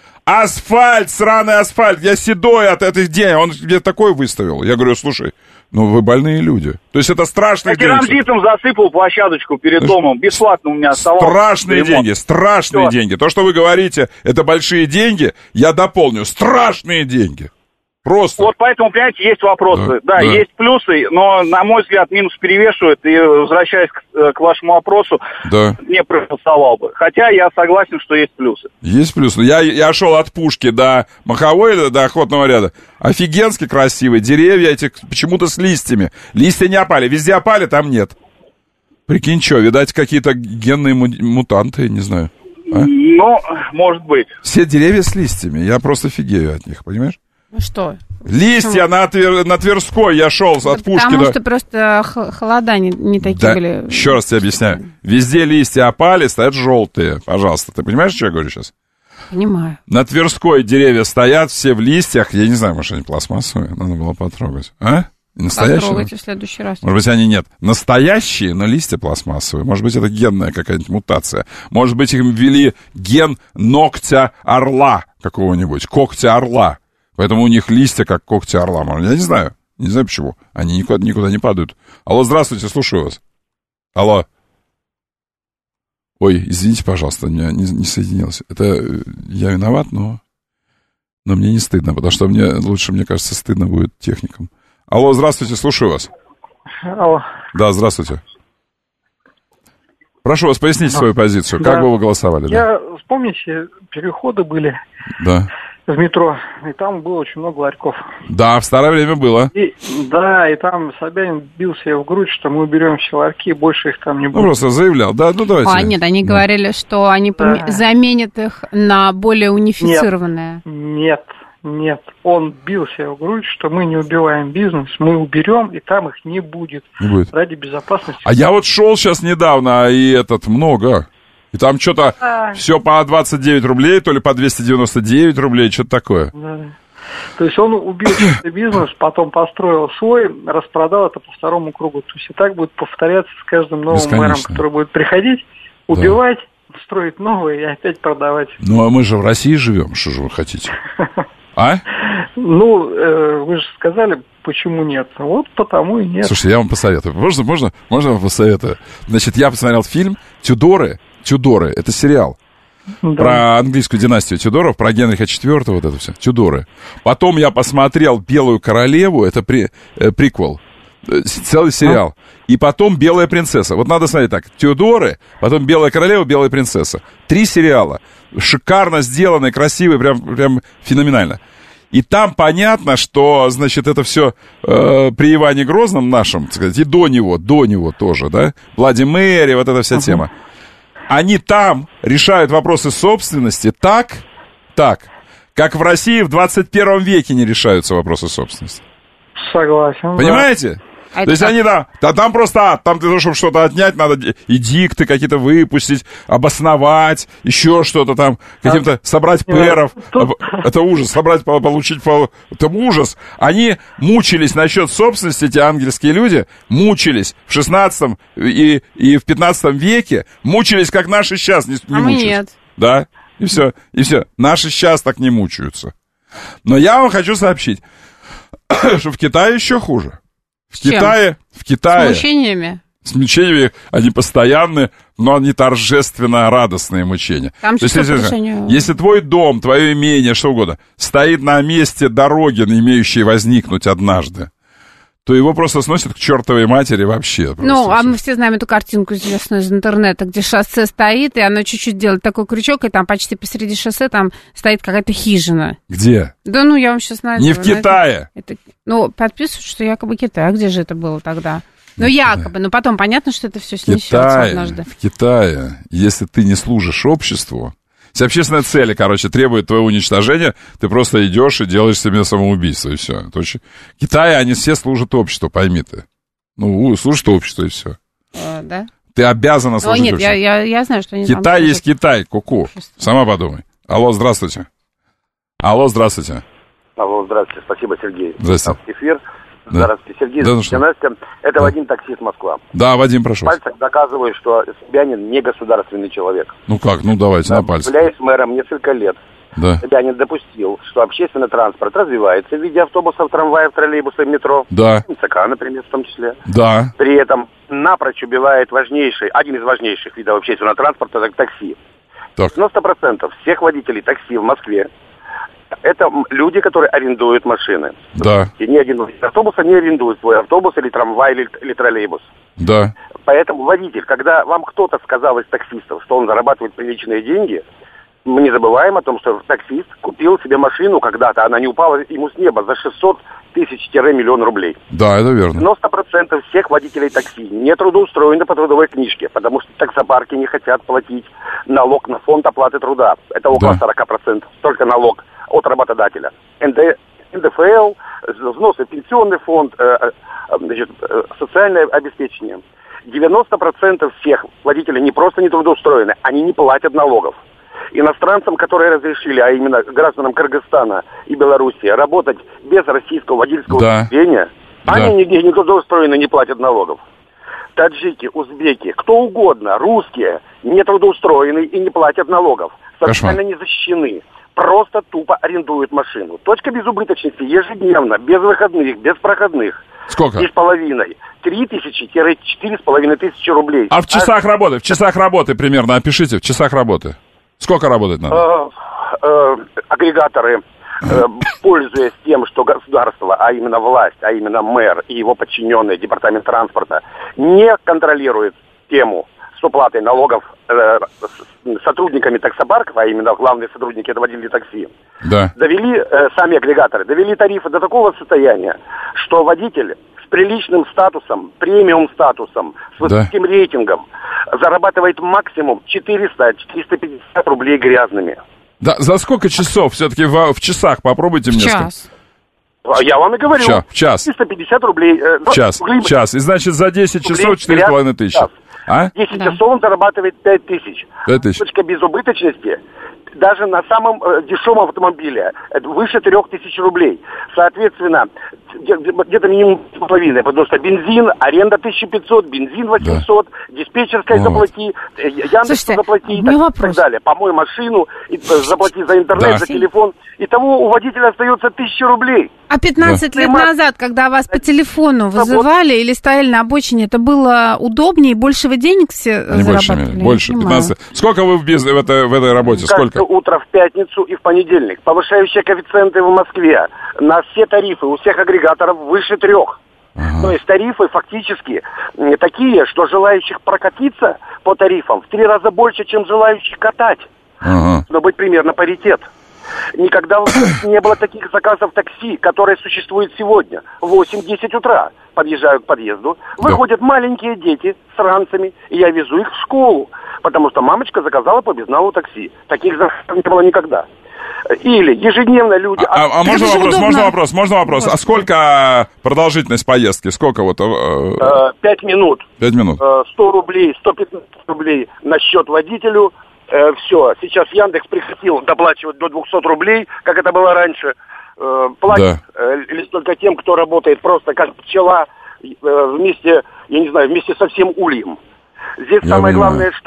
Асфальт, сраный асфальт, я седой от этих денег. Он мне такой выставил. Я говорю, слушай, ну вы больные люди. То есть это страшные деньги. Я керамзитом засыпал площадочку перед домом. Бесплатно у меня оставалось. Страшные ремонт. деньги, страшные Всё. деньги. То, что вы говорите, это большие деньги, я дополню. Страшные деньги. Просто. Вот поэтому, понимаете, есть вопросы. Да, Да, да. есть плюсы, но, на мой взгляд, минус перевешивает. И, возвращаясь к, к вашему вопросу, Да. не проголосовал бы. Хотя я согласен, что есть плюсы. Есть плюс. Я, я шел от Пушки до Маховой, до Охотного ряда. Офигенски красивые. Деревья эти почему-то с листьями. Листья не опали. Везде опали, там нет. Прикинь, что, видать, какие-то генные му- мутанты, не знаю. А? Ну, может быть. Все деревья с листьями. Я просто офигею от них, понимаешь? Ну что? Листья на, Твер... на Тверской я шел от Пушки Потому до... что просто х- холода не, не такие Да, были. еще раз тебе объясняю. Везде листья опали, стоят желтые. Пожалуйста, ты понимаешь, что я говорю сейчас? Понимаю. На Тверской деревья стоят, все в листьях. Я не знаю, может, они пластмассовые. Надо было потрогать. А? Настоящие? Потрогайте в следующий раз. Может быть, они нет. Настоящие, но листья пластмассовые. Может быть, это генная какая-нибудь мутация. Может быть, им ввели ген ногтя орла какого-нибудь. Когтя орла. Поэтому у них листья, как когти орла. Я не знаю. Не знаю почему. Они никуда, никуда не падают. Алло, здравствуйте, слушаю вас. Алло. Ой, извините, пожалуйста, меня не, не соединился. Это я виноват, но, но мне не стыдно, потому что мне лучше, мне кажется, стыдно будет техникам. Алло, здравствуйте, слушаю вас. Алло. Да, здравствуйте. Прошу вас, поясните свою позицию. Да. Как бы вы голосовали? Я, вспомните, переходы были Да. в метро, и там было очень много ларьков. Да, в старое время было. И, да, и там Собянин бил себе в грудь, что мы уберем все ларьки, больше их там не будет. Ну, просто заявлял. Да, ну давайте. А, нет, они Да. говорили, что они Да. поме- заменят их на более унифицированные. Нет, нет. Он бил себя в грудь, что мы не убиваем бизнес, мы уберем, и там их не будет. Не будет. Ради безопасности. А я вот шел сейчас недавно, и этот много. И там что-то А. все по двадцать девять рублей, то ли по двести девяносто девять рублей, что-то такое. Да. То есть он убил чистый бизнес, потом построил свой, распродал это по второму кругу. То есть и так будет повторяться с каждым новым Бесконечно. мэром, который будет приходить, убивать, строить новые и опять продавать. Ну, а мы же в России живем, что же вы хотите? А? Ну, э, вы же сказали, почему нет. Вот потому и нет. Слушайте, я вам посоветую. Можно, можно, можно я вам посоветую? Значит, я посмотрел фильм «Тюдоры». «Тюдоры» — это сериал. Да. Про английскую династию Тюдоров, про Генриха четвёртого, вот это все. Тюдоры. Потом я посмотрел «Белую королеву», это при, э, приквел. Э, Целый сериал. И потом «Белая принцесса». Вот надо смотреть так. Тюдоры, потом «Белая королева», «Белая принцесса». Три сериала. Шикарно сделанные, красивые, прям, прям феноменально. И там понятно, что, значит, это все э, при Иване Грозном нашем, так сказать, и до него, до него тоже, да? Владимире, вот эта вся uh-huh. тема. Они там решают вопросы собственности так, так, как в России в двадцать первом веке не решаются вопросы собственности. Согласен. Понимаете? А То есть как? они, да, да, там просто, там для того, чтобы что-то отнять, надо и дикты какие-то выпустить, обосновать, еще что-то там, каким-то собрать пэров. Тут... Это ужас, собрать, получить, это ужас. Они мучились насчет собственности, эти ангельские люди, мучились в шестнадцатом и, и в пятнадцатом веке, мучились, как наши сейчас не, не а мы мучаются. нет. Да, и все, и все. Наши сейчас так не мучаются. Но я вам хочу сообщить, что в Китае еще хуже. В Чем? Китае, в Китае... С мучениями? С мучениями, они постоянные, но они торжественно радостные мучения. Там То есть, что, если, по решению... если твой дом, твое имение, что угодно, стоит на месте дороги, имеющей возникнуть однажды, то его просто сносят к чертовой матери вообще. Ну, а мы все знаем эту картинку известную из интернета, где шоссе стоит, и оно чуть-чуть делает такой крючок, и там почти посреди шоссе там стоит какая-то хижина. Где? Да ну, я вам сейчас знаю. Не в Китае. Это, ну, подписывают, что якобы Китай. А где же это было тогда? Ну, якобы, но потом понятно, что это все снесется однажды. В Китае, если ты не служишь обществу, если общественная цель, короче, требует твоего уничтожения, ты просто идешь и делаешь себе самоубийство, и все. Это очень... В Китае они все служат обществу, пойми ты. Ну, служат обществу, и все. А, да? Ты обязана служить О, нет, обществу. Я, я, я знаю, что они Китай там есть Китай, ку-ку. Сама подумай. Алло, здравствуйте. Алло, здравствуйте. Алло, здравствуйте, спасибо, Сергей. Здравствуйте. Эфир. Да. Здравствуйте, Сергей. Да, ну что? Настя. Это Да. Вадим, таксист, Москва. Да, Вадим, прошу. В пальцах доказываю, что Собянин не государственный человек. Ну как, ну давайте на пальцы. Являясь мэром несколько лет, Да. Собянин допустил, что общественный транспорт развивается в виде автобусов, трамваев, троллейбусов, метро. Да. МЦК, например, в том числе. Да. При этом напрочь убивает важнейший, один из важнейших видов общественного транспорта, это такси. Так. девяносто процентов всех водителей такси в Москве это люди, которые арендуют машины. Да. И ни один водитель автобуса не арендует свой автобус или трамвай или, или троллейбус. Да. Поэтому водитель, когда вам кто-то сказал из таксистов, что он зарабатывает приличные деньги, мы не забываем о том, что таксист купил себе машину когда-то, она не упала ему с неба за шестьсот тысяч-миллион рублей. Да, это верно. девяносто процентов всех водителей такси не трудоустроены по трудовой книжке, потому что таксопарки не хотят платить налог на фонд оплаты труда. Это около Да. сорок процентов, только налог от работодателя. эн дэ эф эл, взносы в пенсионный фонд, э, э, значит, э, социальное обеспечение. девяносто процентов всех водителей не просто не трудоустроены, они не платят налогов. Иностранцам, которые разрешили, а именно гражданам Кыргызстана и Белоруссии, работать без российского водительского Да. удостоверения, Да. они нигде не трудоустроены, не платят налогов. Таджики, узбеки, кто угодно, русские, не трудоустроены и не платят налогов. Социально не защищены. Просто тупо арендуют машину. Точка безубыточности ежедневно, без выходных, без проходных. Сколько? Три с половиной. Три тысячи — четыре с половиной тысячи рублей. А в часах работы, в часах работы примерно, опишите, в часах работы. Сколько работать надо? Э, э, агрегаторы, э, пользуясь тем, что государство, а именно власть, а именно мэр и его подчиненные, департамент транспорта, не контролирует тему с уплатой налогов э, с сотрудниками таксопарков, а именно главные сотрудники это водители такси, Да. довели, э, сами агрегаторы, довели тарифы до такого состояния, что водитель с приличным статусом, премиум статусом, с высоким рейтингом зарабатывает максимум четыреста — четыреста пятьдесят рублей грязными. Да, за сколько часов? Все-таки в, в часах попробуйте мне сказать. Я вам и говорю. Час, в час. четыреста пятьдесят рублей. Э, В час, в час. И значит за десять часов четыре с половиной тысячи. А? десять часов он зарабатывает пять тысяч. Пять тысяч. Точка безубыточности даже на самом э, дешевом автомобиле это выше трех тысяч рублей. Соответственно, где- где-то минимум половины, потому что бензин, аренда тысяча пятьсот, бензин восемьсот, диспетчерская Вот. заплати, э, Яндекс Слушайте, заплати и у так, меня и так далее. Помой машину, и, э, заплати за интернет, Да. за телефон. Итого у водителя остается тысяча рублей. А пятнадцать лет назад, когда вас по телефону вызывали или стояли на обочине, это было удобнее, больше вы денег все Не больше, зарабатывали? не, больше, Я понимаю. пятнадцать. Сколько вы в, биз- в, этой, в этой работе? Каждое Сколько? утро в пятницу и в понедельник. Повышающие коэффициенты в Москве на все тарифы у всех агрегаторов выше трех. То есть тарифы фактически м, такие, что желающих прокатиться по тарифам в три раза больше, чем желающих катать. Ага. Должно быть примерно паритет. Никогда в Москве не было таких заказов такси, которые существуют сегодня. В восемь-десять утра подъезжаю к подъезду, выходят маленькие дети с ранцами, и я везу их в школу, потому что мамочка заказала по безналу такси. Таких заказов не было никогда. Или ежедневно люди... А, а можно вопрос, можно вопрос, можно вопрос. А сколько продолжительность поездки? Сколько вот? э, Э, Пять минут. Пять минут. Э, сто рублей, сто пятнадцать рублей на счет водителю. Все, сейчас Яндекс прекратил доплачивать до двухсот рублей, как это было раньше. Э, Платит э, лишь только тем, кто работает просто как пчела э, вместе, я не знаю, вместе со всем ульем. Здесь Я самое понимаю. главное что?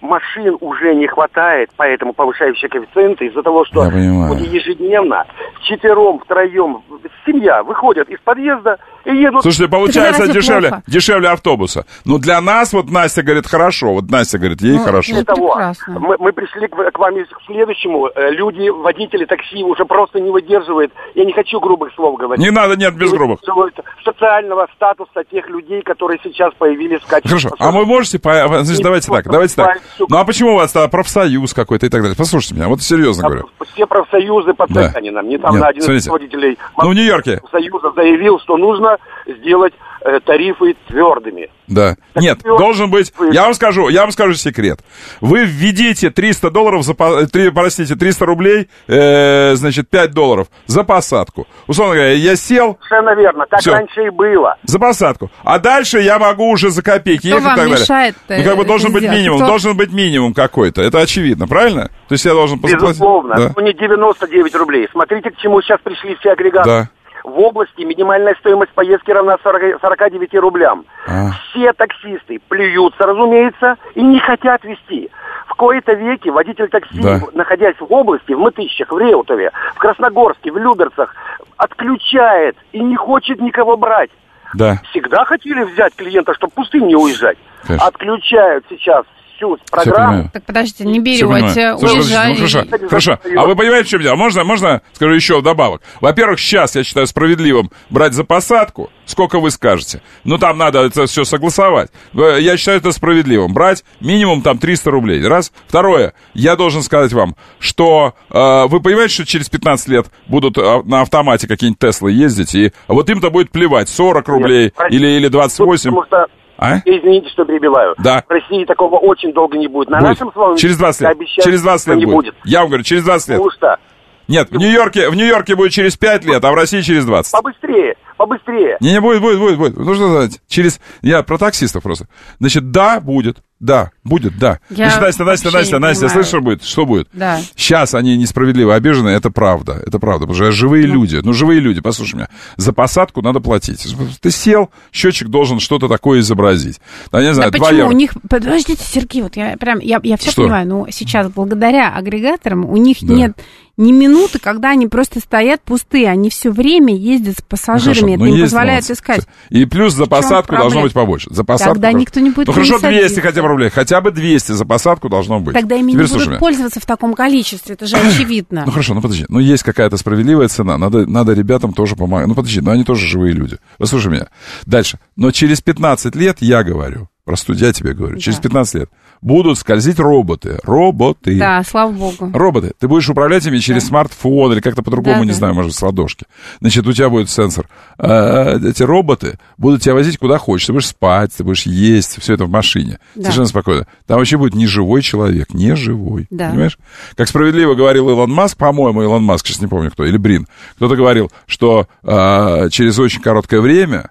машин уже не хватает, поэтому повышающие коэффициенты из-за того, что люди ежедневно вчетвером, втроем, семья выходят из подъезда и едут... Слушайте, получается дешевле, дешевле автобуса. Но для нас, вот Настя говорит, хорошо. Вот Настя говорит, ей ну, хорошо. Кроме того, мы, мы пришли к, к вам к следующему. Люди, водители такси уже просто не выдерживают. Я не хочу грубых слов говорить. Не надо, нет, без грубых. Социального статуса тех людей, которые сейчас появились в качестве... Хорошо, а вы можете... Значит, давайте так, давайте так. Ну, а почему у вас тогда профсоюз какой-то и так далее? Послушайте меня, вот серьезно говорю. Все профсоюзы под Собянином. Недавно Нет, один смотрите. из руководителей ну, в Нью-Йорке. профсоюза заявил, что нужно сделать э, тарифы твердыми. Да. Так Нет, тверд... должен быть... Я вам скажу, я вам скажу секрет. Вы введите триста долларов, за, три, простите, триста рублей, э, значит, пять долларов за посадку. Условно говоря, я сел... Совершенно верно, так Всё. раньше и было. За посадку. А дальше я могу уже за копейки Кто ехать вам и так далее. мешает, ну, как бы должен быть сделать? минимум, Кто... должен быть минимум какой-то. Это очевидно, правильно? То есть я должен заплатить. Безусловно. Да. Ну, не девяносто девять рублей. Смотрите, к чему сейчас пришли все агрегаты. Да. В области минимальная стоимость поездки равна сорока девяти рублям. А. Все таксисты плюются, разумеется, и не хотят везти. В кои-то веки водитель такси, Да. находясь в области, в Мытыщах, в Реутове, в Красногорске, в Люберцах, отключает и не хочет никого брать. Да. Всегда хотели взять клиента, чтобы пустым не уезжать. Конечно. Отключают сейчас всю программу. Так подождите, не Всё берете, понимаю. Слушай, уезжай. подождите, ну, хорошо, хорошо. А вы понимаете, в чем дело? Можно, можно, скажу еще вдобавок. Во-первых, сейчас я считаю справедливым брать за посадку, сколько вы скажете. Ну, там надо это все согласовать. Я считаю это справедливым. Брать минимум там триста рублей. Раз. Второе. Я должен сказать вам, что э, вы понимаете, что через пятнадцать лет будут э, на автомате какие-нибудь Теслы ездить, и вот им-то будет плевать, сорок рублей Нет, или, или двадцать восемь. Потому что, а? извините, что перебиваю. Да. В России такого очень долго не будет. На Будет. нашем с вами Через двадцать лет. обещают, Через двадцать лет не будет. будет. Я вам говорю, через двадцать лет. Потому что... Нет, в Нью-Йорке, в Нью-Йорке будет через пять лет, а в России через двадцать. Побыстрее, побыстрее. Не, не, будет, будет, будет, будет. Нужно знать. Через... Я про таксистов просто. Значит, да, будет. Да, будет, да. Я Значит, Настя, Настя, Настя, Настя, слышишь, что будет? Что будет? Да. Сейчас они несправедливо обижены, это правда. Это правда, потому что живые люди. Ну, живые люди, послушай меня. За посадку надо платить. Ты сел, счетчик должен что-то такое изобразить. Да, не знаю, да два почему? евро. У них, подождите, Сергей, вот я прям, я, я все Что? понимаю, но сейчас благодаря агрегаторам у них Да. нет ни минуты, когда они просто стоят пустые, они все время ездят с пассажирами, Ну, это ну, им есть позволяет молодцы. искать. И плюс за В чем посадку проблема? должно быть побольше. За посадку. Тогда должно- никто не будет Ну хорошо, не двести садиться. хотя бы рублей. Хотя бы двести за посадку должно быть. Тогда ими Теперь не слушай будут меня. пользоваться в таком количестве, это же очевидно. Ну хорошо, ну подожди, ну есть какая-то справедливая цена, надо, надо ребятам тоже помогать. Ну подожди, ну они тоже живые люди. Послушай меня. Дальше. Но через пятнадцать лет, я говорю, просто я тебе говорю, через пятнадцать лет будут скользить роботы. Роботы. Да, слава богу. Роботы. Ты будешь управлять ими через смартфон или как-то по-другому, Да, не да. знаю, может, с ладошки. Значит, у тебя будет сенсор. А, эти роботы будут тебя возить куда хочешь. Ты будешь спать, ты будешь есть, все это в машине. Да. Совершенно спокойно. Там вообще будет неживой человек. Неживой. Да. Понимаешь? Как справедливо говорил Илон Маск, по-моему, Илон Маск, сейчас не помню кто, или Брин. Кто-то говорил, что а, через очень короткое время,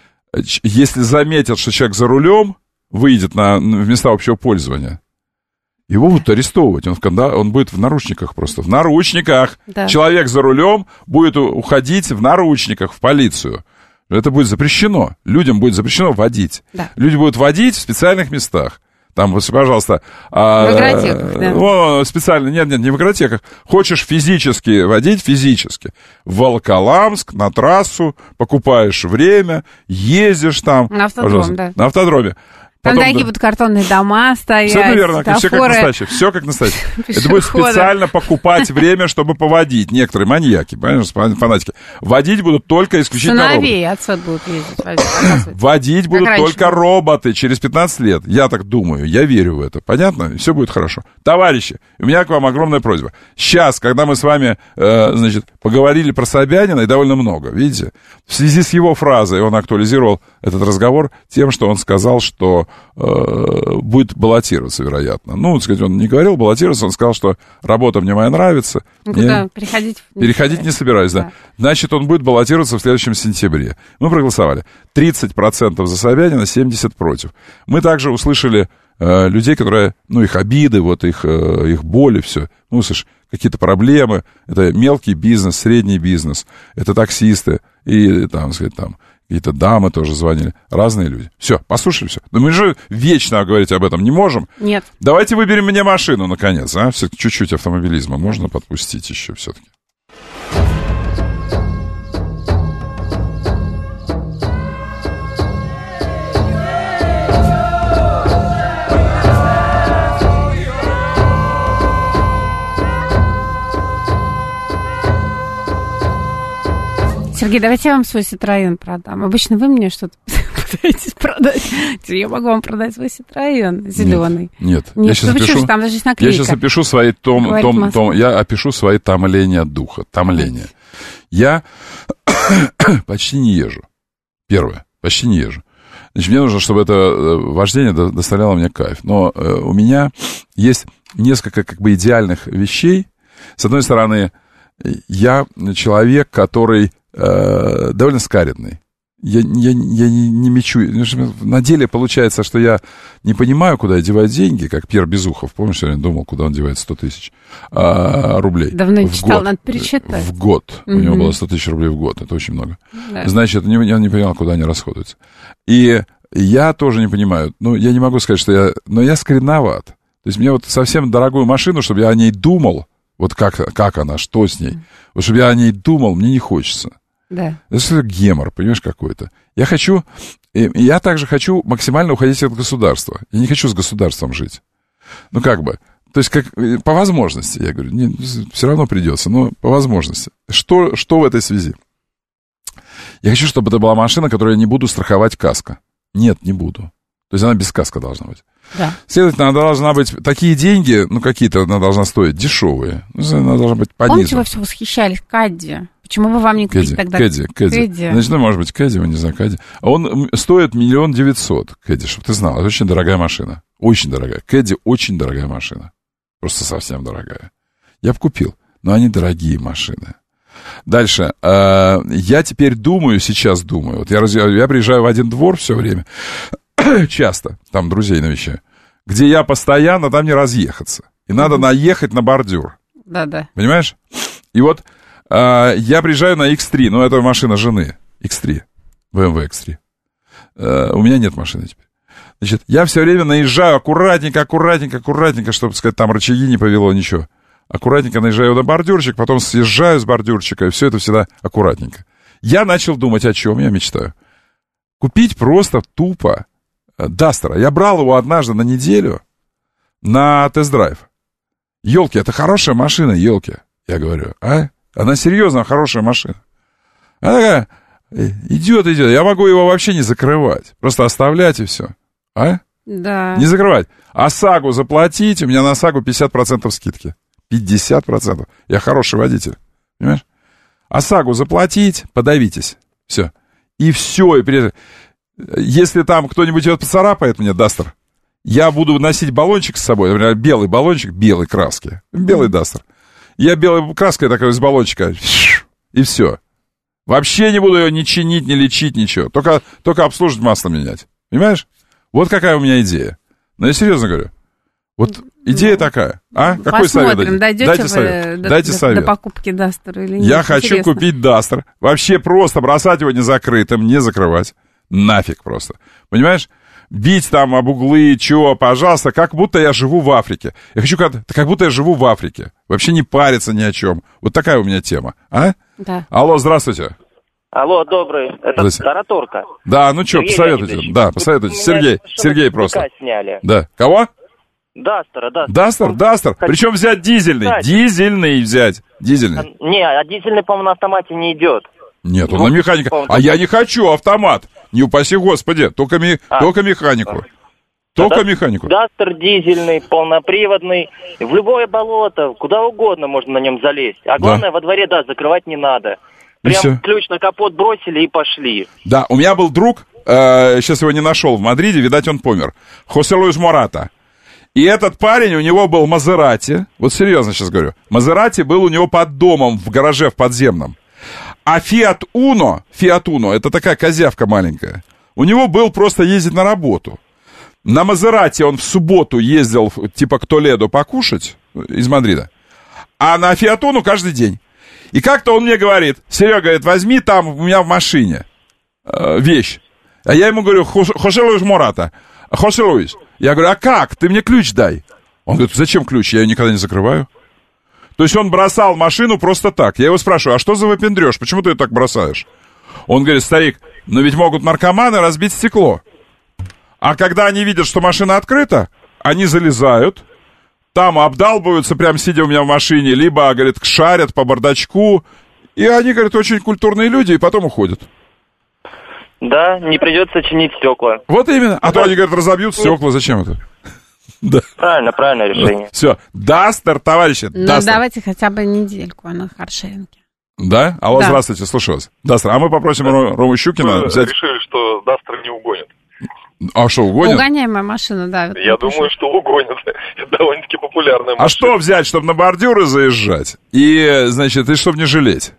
ч- если заметят, что человек за рулем, выйдет на, в места общего пользования, его будут арестовывать. Он, в конда- он будет в наручниках просто. В наручниках. Да. Человек за рулем будет у- уходить в наручниках в полицию. Это будет запрещено. Людям будет запрещено водить. Да. Люди будут водить в специальных местах. Там, вот, пожалуйста... А, В игротеках, да. ну, специально, нет, нет, не в игротеках. Хочешь физически водить, физически. В Волоколамск, на трассу, покупаешь время, ездишь там. На автодром, пожалуйста, да. На автодроме. Там Потом, такие да, вот картонные дома стоят, все верно, все как светофоры. настоящее, все как настоящее. Это будет Пешеходы. специально покупать время, чтобы поводить. Некоторые маньяки, понимаешь, фанатики. Водить будут только исключительно роботы. Сыновей отсюда будут ездить. возить. Водить Как будут раньше только было. роботы через пятнадцать лет. Я так думаю, я верю в это. Понятно? Все будет хорошо. Товарищи, у меня к вам огромная просьба. Сейчас, когда мы с вами, э, значит, поговорили про Собянина, и довольно много, видите, в связи с его фразой он актуализировал этот разговор тем, что он сказал, что э, будет баллотироваться, вероятно. Ну, так сказать, он не говорил баллотироваться, он сказал, что работа мне моя нравится. Ну, Мне- куда переходить? не Переходить не собираюсь, да. Да. Значит, он будет баллотироваться в следующем сентябре. Мы проголосовали. тридцать процентов за Собянина, семьдесят процентов против. Мы также услышали э, людей, которые, ну, их обиды, вот их, э, их боли, все. Ну, слышишь, какие-то проблемы. Это мелкий бизнес, средний бизнес. Это таксисты и, там, сказать, там, какие-то дамы тоже звонили, разные люди. Все, послушали все. Но мы же вечно говорить об этом не можем. Нет. Давайте выберем мне машину, наконец, а? Все-таки чуть-чуть автомобилизма можно подпустить еще все-таки. Сергей, давайте я вам свой Citroёn продам. Обычно вы мне что-то пытаетесь продать. Я могу вам продать свой Citroёn зеленый. Нет, нет. Нет, Я сейчас опишу, там даже есть наклейка. Я сейчас опишу свои том, том, том, я опишу свои томления духа, томления. Я почти не езжу. Первое, почти не езжу. Значит, мне нужно, чтобы это вождение доставляло мне кайф. Но э, у меня есть несколько как бы идеальных вещей. С одной стороны, я человек, который э, довольно скаредный. Я, я, я не, не мечу. На деле получается, что я не понимаю, куда я деваю деньги, как Пьер Безухов. Помнишь, я думал, куда он девает сто тысяч а, рублей. Давно не в читал, год. Надо пересчитать. В год. Угу. У него было сто тысяч рублей в год. Это очень много. Да. Значит, не, я не понимал, куда они расходуются. И я тоже не понимаю. Ну, я не могу сказать, что я... Но я скредноват. То есть мне вот совсем дорогую машину, чтобы я о ней думал, вот как, как она, что с ней. Вот чтобы я о ней думал, мне не хочется. Да. Это что гемор, понимаешь, какой-то. Я хочу, я также хочу максимально уходить от государства. Я не хочу с государством жить. Ну, как бы, то есть, как, по возможности, я говорю, не, все равно придется, но по возможности. Что, что в этой связи? Я хочу, чтобы это была машина, которую я не буду страховать каско. Нет, не буду. То есть она без каска должна быть. Да. Следовательно, она должна быть... Такие деньги, ну, какие-то она должна стоить дешевые. Она должна быть по Помните, низу. вы все восхищались Кадди? Почему бы вам не купить Кэдди, тогда Кэдди, Кэдди. Кэдди? Значит, ну, может быть, Кэдди, не знаю, Кэдди. Он стоит миллион девятьсот, Кэдди, чтобы ты знал. Это очень дорогая машина. Очень дорогая. Кэдди очень дорогая машина. Просто совсем дорогая. Я бы купил, но они дорогие машины. Дальше. Э, я теперь думаю, сейчас думаю. Вот я, я приезжаю в один двор все время. Часто. Там друзей навещаю. Где я постоянно, там не разъехаться. И надо наехать на бордюр. Да-да. Понимаешь? И вот э, я приезжаю на икс три. Ну, это машина жены. икс три. бэ эм вэ икс три. Э, у меня нет машины теперь. Значит, я все время наезжаю аккуратненько, аккуратненько, аккуратненько, чтобы, сказать, там рычаги не повело, ничего. Аккуратненько наезжаю на бордюрчик, потом съезжаю с бордюрчика, и все это всегда аккуратненько. Я начал думать, о чем я мечтаю. Купить просто тупо Дастера. Я брал его однажды на неделю на тест-драйв. Елки, это хорошая машина, елки. Я говорю, а? Она серьезно хорошая машина. Она такая, идет, идет. Я могу его вообще не закрывать. Просто оставлять и все. А? Да. Не закрывать. А САГу заплатить, у меня на САГу пятьдесят процентов скидки. пятьдесят процентов. Я хороший водитель. Понимаешь? А САГу заплатить, подавитесь. Все. И все. И при... Если там кто-нибудь вот поцарапает мне Дастер, я буду носить баллончик с собой, например, белый баллончик белой краски. Белый Дастер. Я белой краской такой из баллончика. И все. Вообще не буду ее ни чинить, ни лечить, ничего. Только, только обслуживать, масло менять. Понимаешь? Вот какая у меня идея. Но я серьезно говорю. Вот идея такая. А? Какой Посмотрим, совет? дойдете Дайте вы совет. до, Дайте до, совет. до покупки Дастера или нет? Я хочу Интересно. купить Дастер. Вообще просто бросать его незакрытым, не закрывать. Нафиг просто. Понимаешь? Бить там об углы, чего, пожалуйста, как будто я живу в Африке. Я хочу, как, как будто я живу в Африке. Вообще не париться ни о чем. Вот такая у меня тема. А? Да. Алло, здравствуйте. Алло, добрый. Это Тараторка. Да, ну что, посоветуйте. Леонидович. Да, посоветуйте. Сергей, Сергей просто. Сняли. Да. Кого? Дастера, Дастер. Дастер, Дастер. Причем взять дизельный. Кстати. Дизельный взять. Дизельный. Не, а дизельный, по-моему, на автомате не идет. Нет, он на механика. А я не хочу автомат. Не упаси господи. Только, ми... А. только механику. Только Да- механику. Дастер дизельный, полноприводный. В любое болото, куда угодно можно на нем залезть. А главное, во дворе, да, закрывать не надо. И всё. Прям ключ на капот бросили и пошли. Да, у меня был друг, э, сейчас его не нашел в Мадриде, видать, он помер. Хосе Луис Мората. И этот парень, у него был Мазерати. Вот серьезно сейчас говорю. Мазерати был у него под домом, в гараже, в подземном. А Фиат Уно, Фиат Уно, это такая козявка маленькая, у него был просто ездить на работу. На Мазерати он в субботу ездил, типа, к Толедо покушать из Мадрида. А на Фиат Уно каждый день. И как-то он мне говорит, Серега, говорит, возьми там у меня в машине. э, вещь. А я ему говорю, Хосе Луис Мората, Хосе Луис. Я говорю, а как? Ты мне ключ дай. Он говорит, зачем ключ? Я ее никогда не закрываю. То есть он бросал машину просто так. Я его спрашиваю, а что за выпендрёж? Почему ты ее так бросаешь? Он говорит, старик, но ведь могут наркоманы разбить стекло. А когда они видят, что машина открыта, они залезают, там обдалбываются, прям сидя у меня в машине, либо, говорит, шарят по бардачку. И они, говорят, очень культурные люди, и потом уходят. Да, не придется чинить стекла. Вот именно. А то они, говорят, разобьют стекла. Зачем это? Да. Правильно, правильное решение. Все. Дастер, товарищи. Ну, Дастер. Давайте хотя бы недельку на каршеринге. Да? Алло, да. Здравствуйте, слушаю вас. Дастер, а мы попросим да. Рому Щукина мы взять... решили, что Дастер не угонит. А что, угонит? Угоняемая машина, да. Я думаю, что угонит. Это довольно-таки популярная машина. А что взять, чтобы на бордюры заезжать? И, значит, и чтобы не жалеть?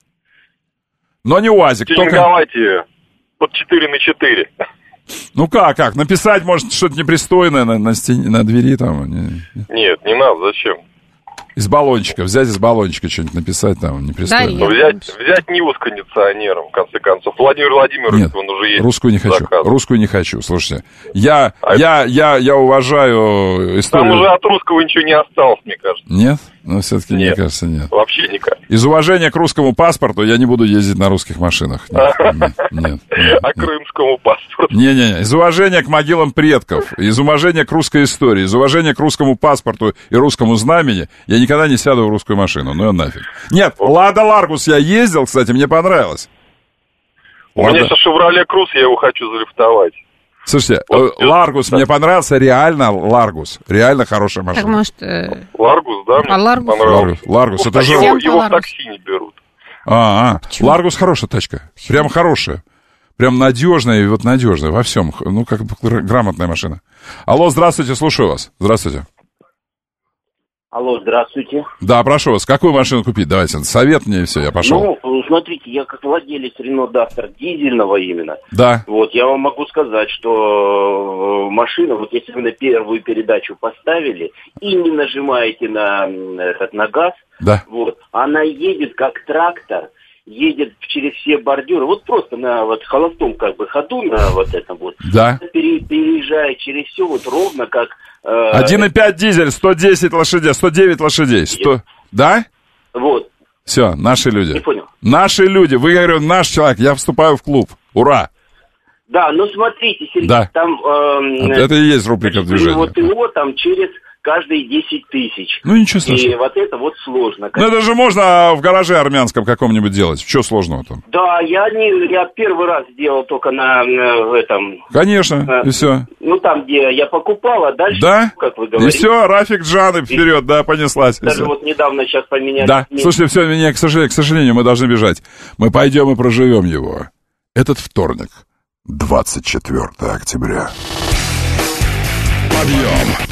Но не УАЗик. Тюнинговать ее под четыре на четыре. Ну как, как? Написать, может, что-то непристойное на, на стене, на двери там? Не, не. Нет, не надо, зачем? Из баллончика, взять из баллончика что-нибудь написать там, непристойное. Да, взять, взять Ниву с кондиционером, в конце концов. Владимир Владимирович, Нет, он уже есть. русскую не хочу, заказ. русскую не хочу, слушайте. Я, а я, это... я, я уважаю историю... Там уже от русского ничего не осталось, мне кажется. Нет? Ну, все-таки, нет, мне кажется, нет. Вообще никак. Из уважения к русскому паспорту я не буду ездить на русских машинах. Нет, нет, нет, нет. А крымскому паспорту? Не-не-не. Из уважения к могилам предков, из уважения к русской истории, из уважения к русскому паспорту и русскому знамени я никогда не сяду в русскую машину. Ну, я нафиг. Нет, Лада Ларгус я ездил, кстати, мне понравилось. У Лада... меня сейчас Шевроле Круз, я его хочу залифтовать. Слушайте, вот, Ларгус, да. Мне понравился, реально Ларгус. Реально хорошая машина. Так, может... Э... Ларгус, да? А Ларгус? Ларгус, Ларгус это же... Его, его в такси не берут. А, а. Ларгус хорошая тачка. Почему? Прям хорошая. Прям надежная и вот надежная во всем. Ну, как бы грамотная машина. Алло, здравствуйте, слушаю вас. Здравствуйте. Алло, здравствуйте. Да, прошу вас, какую машину купить? Давайте, совет мне и все, я пошел. Ну, смотрите, я как владелец Renault Duster дизельного именно. Да. Вот, я вам могу сказать, что машина, вот если вы на первую передачу поставили и не нажимаете на этот на газ, да. Вот, она едет как трактор, едет через все бордюры, вот просто на вот холостом как бы ходу на вот этом вот. Да. Пере, переезжает через все вот ровно как... один и пять дизель, сто десять лошадей, сто девять лошадей. сто... Да? Вот. Все, наши люди. Не понял. Наши люди. Вы, говорю, наш человек, я вступаю в клуб. Ура! Да, ну смотрите, Сергей, да. там... Э, это и есть рубрика движения. Вот его там через каждые десять тысяч. Ну ничего страшного. И вот это вот сложно. Ну это же можно в гараже армянском каком-нибудь делать. Что сложного там? Да, я не, я первый раз сделал только на, на этом... Конечно, э, и все. Ну там, где я покупал, а дальше, да? как вы говорите... И все, Рафик Джаны вперед, и... да, понеслась. Даже вот недавно сейчас поменяли... Да, слушайте, все, меня, к сожалению, к сожалению, мы должны бежать. Мы пойдем и проживем его. Этот вторник, двадцать четвёртого октября. Подъем!